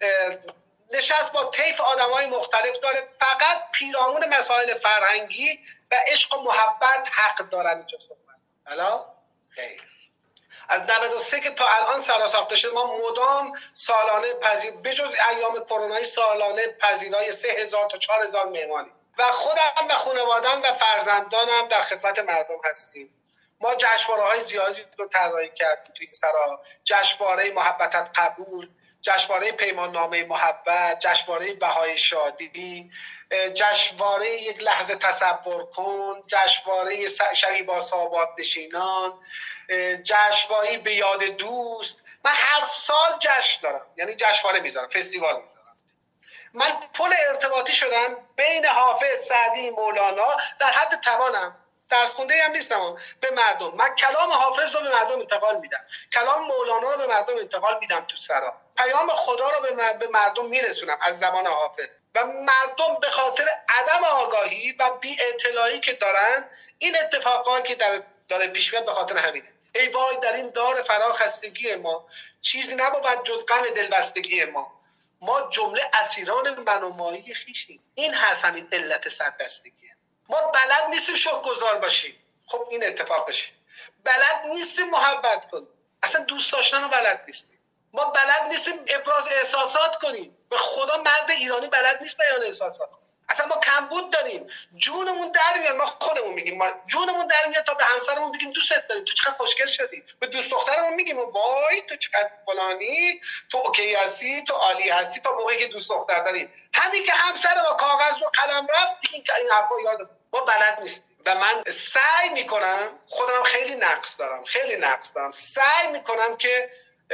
نشست با طیف آدمای مختلف داره. فقط پیرامون مسائل فرهنگی و عشق و محبت حق دارن اینجا صحبت. حالا خیر، از 93 که تا الان سرا ساخته شده، ما مدام سالانه بجز ایام کرونایی سالانه پذیرای 3000 تا 4000 مهمانی و خودم و خانواده‌ام و فرزندانم در خدمت مردم هستیم. ما جشنواره‌های زیادی رو طراحی کردیم توی سرا. جشنواره محبتت قبول، جشنواره پیمان نامه محبت، جشنواره بهای شادی، جشنواره یک لحظه تصور کن، جشنواره شبی با صحابات نشینان، جشنواره به یاد دوست. من هر سال جشن دارم، یعنی جشنواره میذارم، فستیوال میذارم. من پل ارتباطی شدم بین حافظ، سعدی، مولانا، در حد توانم. درس خونده هم نیستم به مردم. من کلام حافظ رو به مردم انتقال میدم، کلام مولانا رو به مردم انتقال میدم تو سرا، پیام خدا رو به مردم میرسونم از زبان حافظ. و مردم به خاطر عدم آگاهی و بی اطلاعی که دارن، این اتفاقاتی که داره پیش میاد به خاطر همینه. ای وای در این دار فراخستگی ما چیزی نبود جز غم دلبستگی ما. ما جمله اسیران من و مایی خویشیم. این هست همین علت سربستگی. ما بلد نیستیم شکرگزار باشیم. خب این اتفاق بشه. بلد نیستیم محبت کنیم. اصلا دوست داشتن رو بلد نیستیم. ما بلد نیستیم ابراز احساسات کنیم. به خدا مرد ایرانی بلد نیست بیان احساسات کنیم. اصلا ما کمبود داریم. جونمون در میاد. ما خودمون میگیم ما جونمون در میاد تا به همسرمون بگیم دوستت داریم، تو چقدر خوشگل شدی. به دوست دخترمون میگیم وای تو چقدر فلانی، تو اوکی هستی، تو عالی هستی، تا موقعی که دوست دختر داریم. همین که همسر با کاغذ و قلم رفت این حرفا یاد ما بلد نیستیم. و من سعی میکنم، خودم خیلی نقص دارم، سعی میکنم که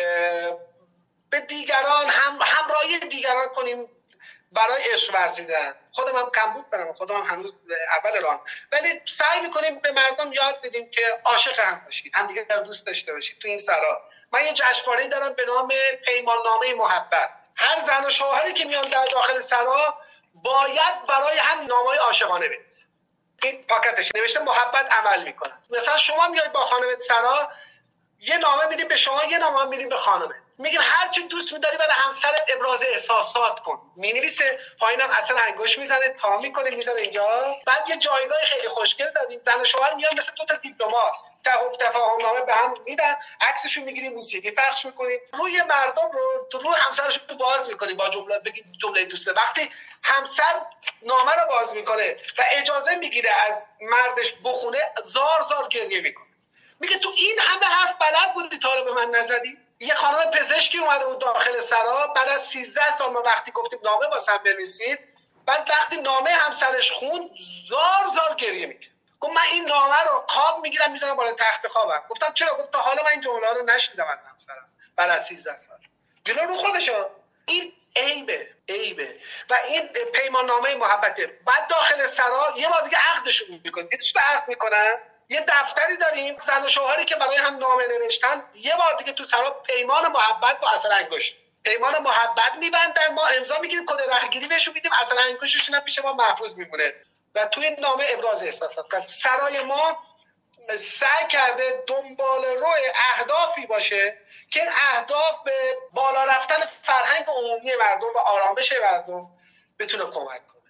به دیگران همراهی دیگران کنیم برای عشق ورزیدن. خودم هم کمبود دارم، خودم هم هنوز اول راه، ولی سعی میکنیم به مردم یاد بدیم که عاشق هم باشید، همدیگه رو دوست داشته باشید. تو این سرا من یه جشنواره‌ای دارم به نام پیمان نامه محبت. هر زن و شوهری که میان در داخل سرا باید برای هم نامه‌های عاشقانه بنویسن. این پاکتش نوشته محبت عمل میکنه. مثلا شما میایید با خانمت سرا، یه نامه میدیم به شما، یه نامه میدیم به خانمت، میگیم هر چی دوست می‌داری برای همسرت ابراز احساسات کن. مینویسه پایینم اصلا انگشت میزنه، تا میکنه میذاره اینجا. بعد یه جایگاه خیلی خوشگل داریم، زن و شوهر میان مثل دو تا دیپلمات تفاهم نامه به هم میدن، عکسشو میگیریم، موسیقی پخش میکنیم، روی مردم رو همسرشون رو باز میکنیم با جمله دوسته. وقتی همسر نامه رو باز میکنه و اجازه میگیره از مردش بخونه، زار زار گریه میکنه. میگه تو این همه حرف بلد بودی تا حالا به من نزدی؟ یه خانم پزشکی اومده بود داخل سرا، بعد از 13 سال ما وقتی گفتیم نامه واسه هم بنویسید، بعد وقتی نامه همسرش خوند زار گریه میکنه. گفت من این نامه رو خواب میگیرم میذارم بالا تخت خوابم. گفتم چرا؟ گفت تا حالا من این جمله رو نشنیدم از همسرم بعد از 13 سال. جلو رو خودشه. این عیبه و این پیمان نامه محبته. بعد داخل سرا یه بار دیگه عقدشون میکنن. دیدی چطور عقد میکنن؟ یه دفتری داریم زن و شوهری که برای هم نامه نوشتن، یه بار دیگه تو سرا پیمان محبت با اثر انگشت، پیمان محبت میبندن، ما امضا میگیریم، کد رهگیری بهشون میدیم، اثر انگشتشون هم پیش ما محفوظ میمونه و توی این نامه ابراز احساسات کرد. سرای ما سعی کرده دنبال روی اهدافی باشه که اهداف به بالا رفتن فرهنگ عمومی مردم و آرامش مردم بتونه کمک کنه.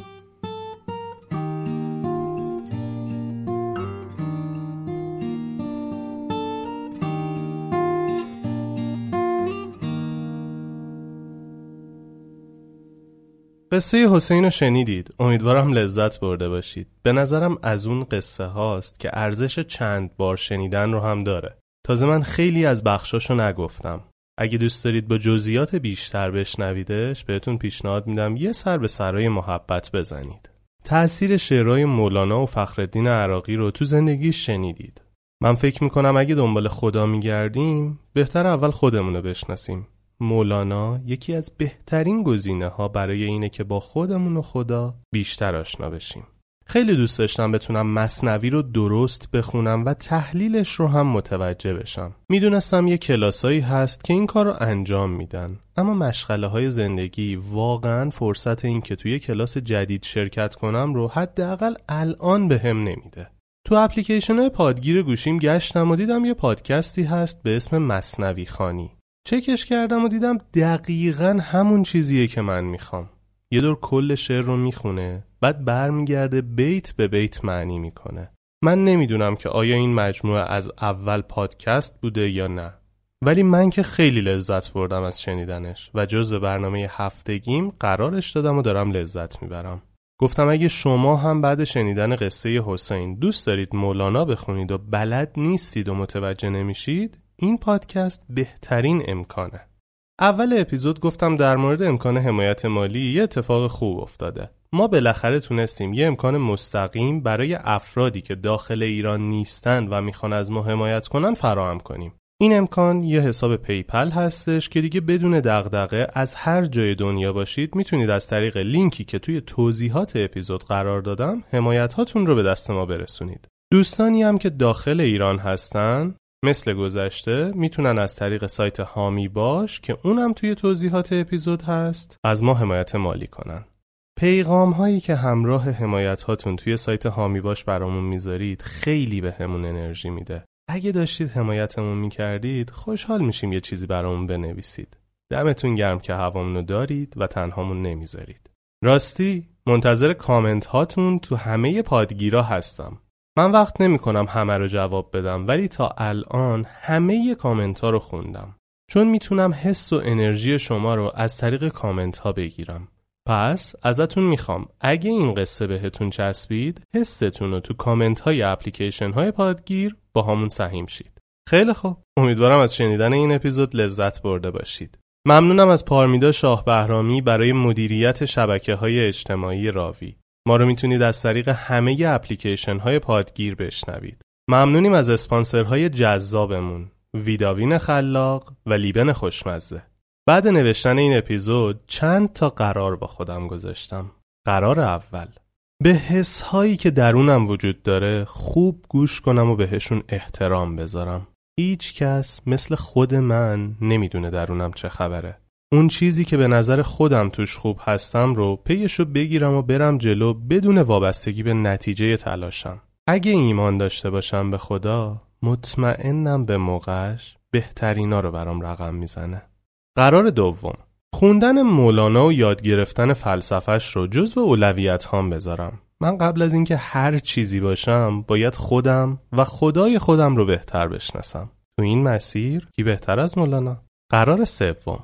قصه حسین رو شنیدید. امیدوارم لذت برده باشید. به نظرم از اون قصه هاست که ارزش چند بار شنیدن رو هم داره. تازه من خیلی از بخشاشو نگفتم. اگه دوست دارید با جزئیات بیشتر بشنویدش، بهتون پیشنهاد میدم یه سر به سرای محبت بزنید. تأثیر شعرهای مولانا و فخرالدین عراقی رو تو زندگیش شنیدید. من فکر میکنم اگه دنبال خدا میگردیم، بهتر اول خودمونو بشناسیم. مولانا یکی از بهترین گزینه‌ها برای اینه که با خودمون و خدا بیشتر آشنا بشیم. خیلی دوست داشتم بتونم مثنوی رو درست بخونم و تحلیلش رو هم متوجه بشم. میدونستم یه کلاسایی هست که این کار رو انجام میدن، اما مشغله‌های زندگی واقعاً فرصت این که توی کلاس جدید شرکت کنم رو حداقل الان بهم نمیده. تو اپلیکیشن‌های پادگیر گوشیم گشتم و دیدم یه پادکستی هست به اسم مثنوی خوانی. چکش کردم و دیدم دقیقاً همون چیزیه که من میخوام. یه دور کل شعر رو میخونه، بعد برمیگرده بیت به بیت معنی میکنه. من نمیدونم که آیا این مجموعه از اول پادکست بوده یا نه، ولی من که خیلی لذت بردم از شنیدنش و جزو برنامه هفتگیم قرارش دادم و دارم لذت میبرم. گفتم اگه شما هم بعد شنیدن قصه حسین دوست دارید مولانا بخونید و بلد نیستید و متوجه نمیشید، این پادکست بهترین امکانه. اول اپیزود گفتم در مورد امکان حمایت مالی یه اتفاق خوب افتاده. ما بالاخره تونستیم یه امکان مستقیم برای افرادی که داخل ایران نیستن و میخوان از ما حمایت کنن فراهم کنیم. این امکان یه حساب پیپل هستش که دیگه بدون دغدغه از هر جای دنیا باشید میتونید از طریق لینکی که توی توضیحات اپیزود قرار دادم حمایت هاتون رو به دست ما برسونید. دوستانی هم که داخل ایران هستن مثل گذشته میتونن از طریق سایت هامی باش که اونم توی توضیحات اپیزود هست از ما حمایت مالی کنن. پیغام هایی که همراه حمایت هاتون توی سایت هامی باش برامون میذارید خیلی به همون انرژی میده. اگه داشتید حمایتمون میکردید خوشحال میشیم یه چیزی برامون بنویسید. دمتون گرم که هوامونو دارید و تنهامون نمیذارید. راستی منتظر کامنت هاتون تو همه پادگیرا هستم. من وقت نمی کنم همه رو جواب بدم، ولی تا الان همه کامنت ها رو خوندم، چون میتونم حس و انرژی شما رو از طریق کامنت ها بگیرم. پس ازتون میخوام اگه این قصه بهتون چسبید حستون رو تو کامنت های اپلیکیشن های پادگیر با همون سهیم شید. خیلی خوب، امیدوارم از شنیدن این اپیزود لذت برده باشید. ممنونم از پارمیدا شاه بهرامی برای مدیریت شبکه های اجتماعی راوی. ما رو میتونید از طریق همه اپلیکیشن های پادگیر بشنوید. ممنونیم از اسپانسرهای جذابمون، ویداوین خلاق و لیبن خوشمزه. بعد نوشتن این اپیزود چند تا قرار با خودم گذاشتم. قرار اول، به حس هایی که درونم وجود داره خوب گوش کنم و بهشون احترام بذارم. هیچ کس مثل خود من نمیدونه درونم چه خبره. اون چیزی که به نظر خودم توش خوب هستم رو پیشو بگیرم و برم جلو بدون وابستگی به نتیجه تلاشم. اگه ایمان داشته باشم به خدا، مطمئنم به موقعش بهترینا رو برام رقم میزنه. قرار دوم، خوندن مولانا و یاد گرفتن فلسفهش رو جزو اولویت هام بذارم. من قبل از اینکه هر چیزی باشم باید خودم و خدای خودم رو بهتر بشناسم. تو این مسیر کی بهتر از مولانا؟ قرار سوم،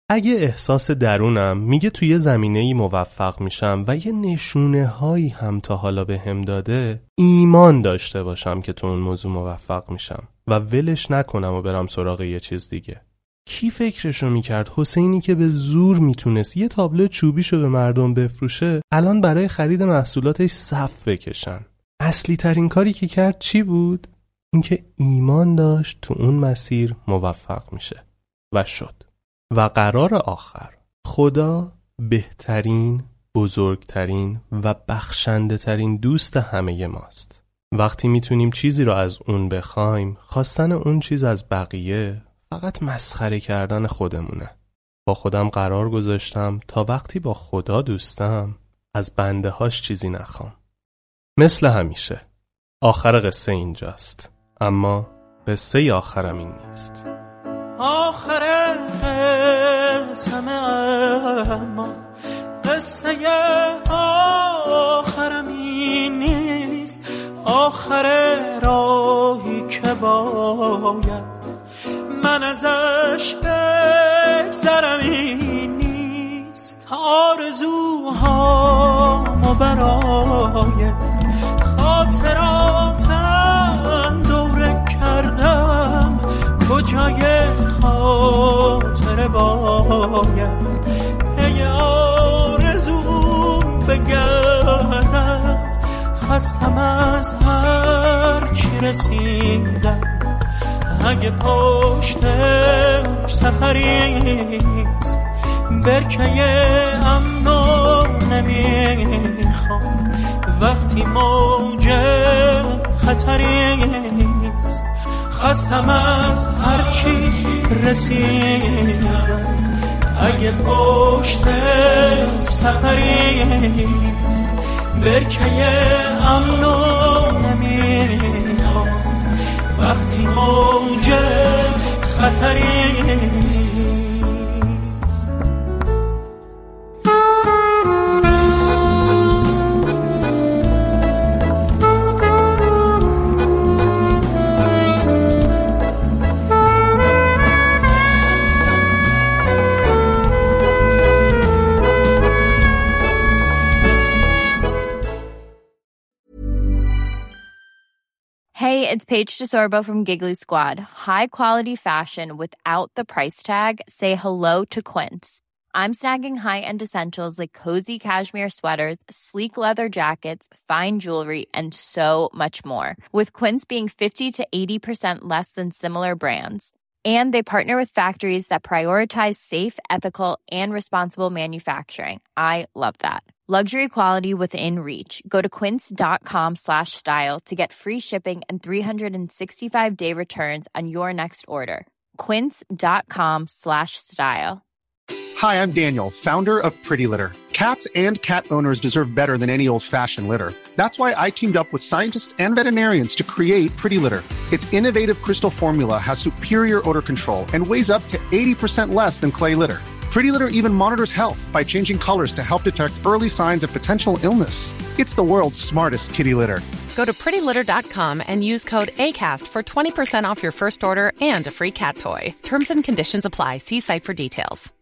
اگه احساس درونم میگه توی زمینه‌ای موفق میشم و یه نشونه هایی هم تا حالا بهم داده، ایمان داشته باشم که تو اون موضوع موفق میشم و ولش نکنم و برم سراغ یه چیز دیگه. کی فکرشو میکرد حسینی که به زور میتونست یه تابلو چوبیشو به مردم بفروشه الان برای خرید محصولاتش صف بکشن؟ اصلی ترین کاری که کرد چی بود؟ اینکه ایمان داشت تو اون مسیر موفق میشه و شد. و قرار آخر، خدا بهترین، بزرگترین و بخشنده ترین دوست همه ماست. وقتی میتونیم چیزی رو از اون بخوایم، خواستن اون چیز از بقیه فقط مسخره کردن خودمونه. با خودم قرار گذاشتم تا وقتی با خدا دوستم از بنده هاش چیزی نخوام. مثل همیشه آخر قصه اینجاست، اما قصه آخرم این نیست. آخر قصه اما قصه آخرم این نیست. آخر راهی که باید من ازش بگذرم این نیست. آرزوهامو برای خاطراتم دوره کردم، کجای خاطر باید پی آرزوم بگردم. خستم از هر چی رسیدم، اگه پشتش سفریست برکه امنو نمیخوام. وقتی موج خطریست خستم از هر چی رسیدم، اگه پشتش سفریست برکه امنو نمیخوام. وقتی موج خطریست. Hey, it's Paige DeSorbo from Giggly Squad. High quality fashion without the price tag. Say hello to Quince. I'm snagging high-end essentials like cozy cashmere sweaters, sleek leather jackets, fine jewelry, and so much more. With Quince being 50 to 80% less than similar brands. And they partner with factories that prioritize safe, ethical, and responsible manufacturing. I love that. Luxury quality within reach. Go to quince.com/style to get free shipping and 365-day returns on your next order. Quince.com/style. Hi, I'm Daniel, founder of Pretty Litter. Cats and cat owners deserve better than any old-fashioned litter. That's why I teamed up with scientists and veterinarians to create Pretty Litter. Its innovative crystal formula has superior odor control and weighs up to 80% less than clay litter. Pretty Litter even monitors health by changing colors to help detect early signs of potential illness. It's the world's smartest kitty litter. Go to prettylitter.com and use code ACAST for 20% off your first order and a free cat toy. Terms and conditions apply. See site for details.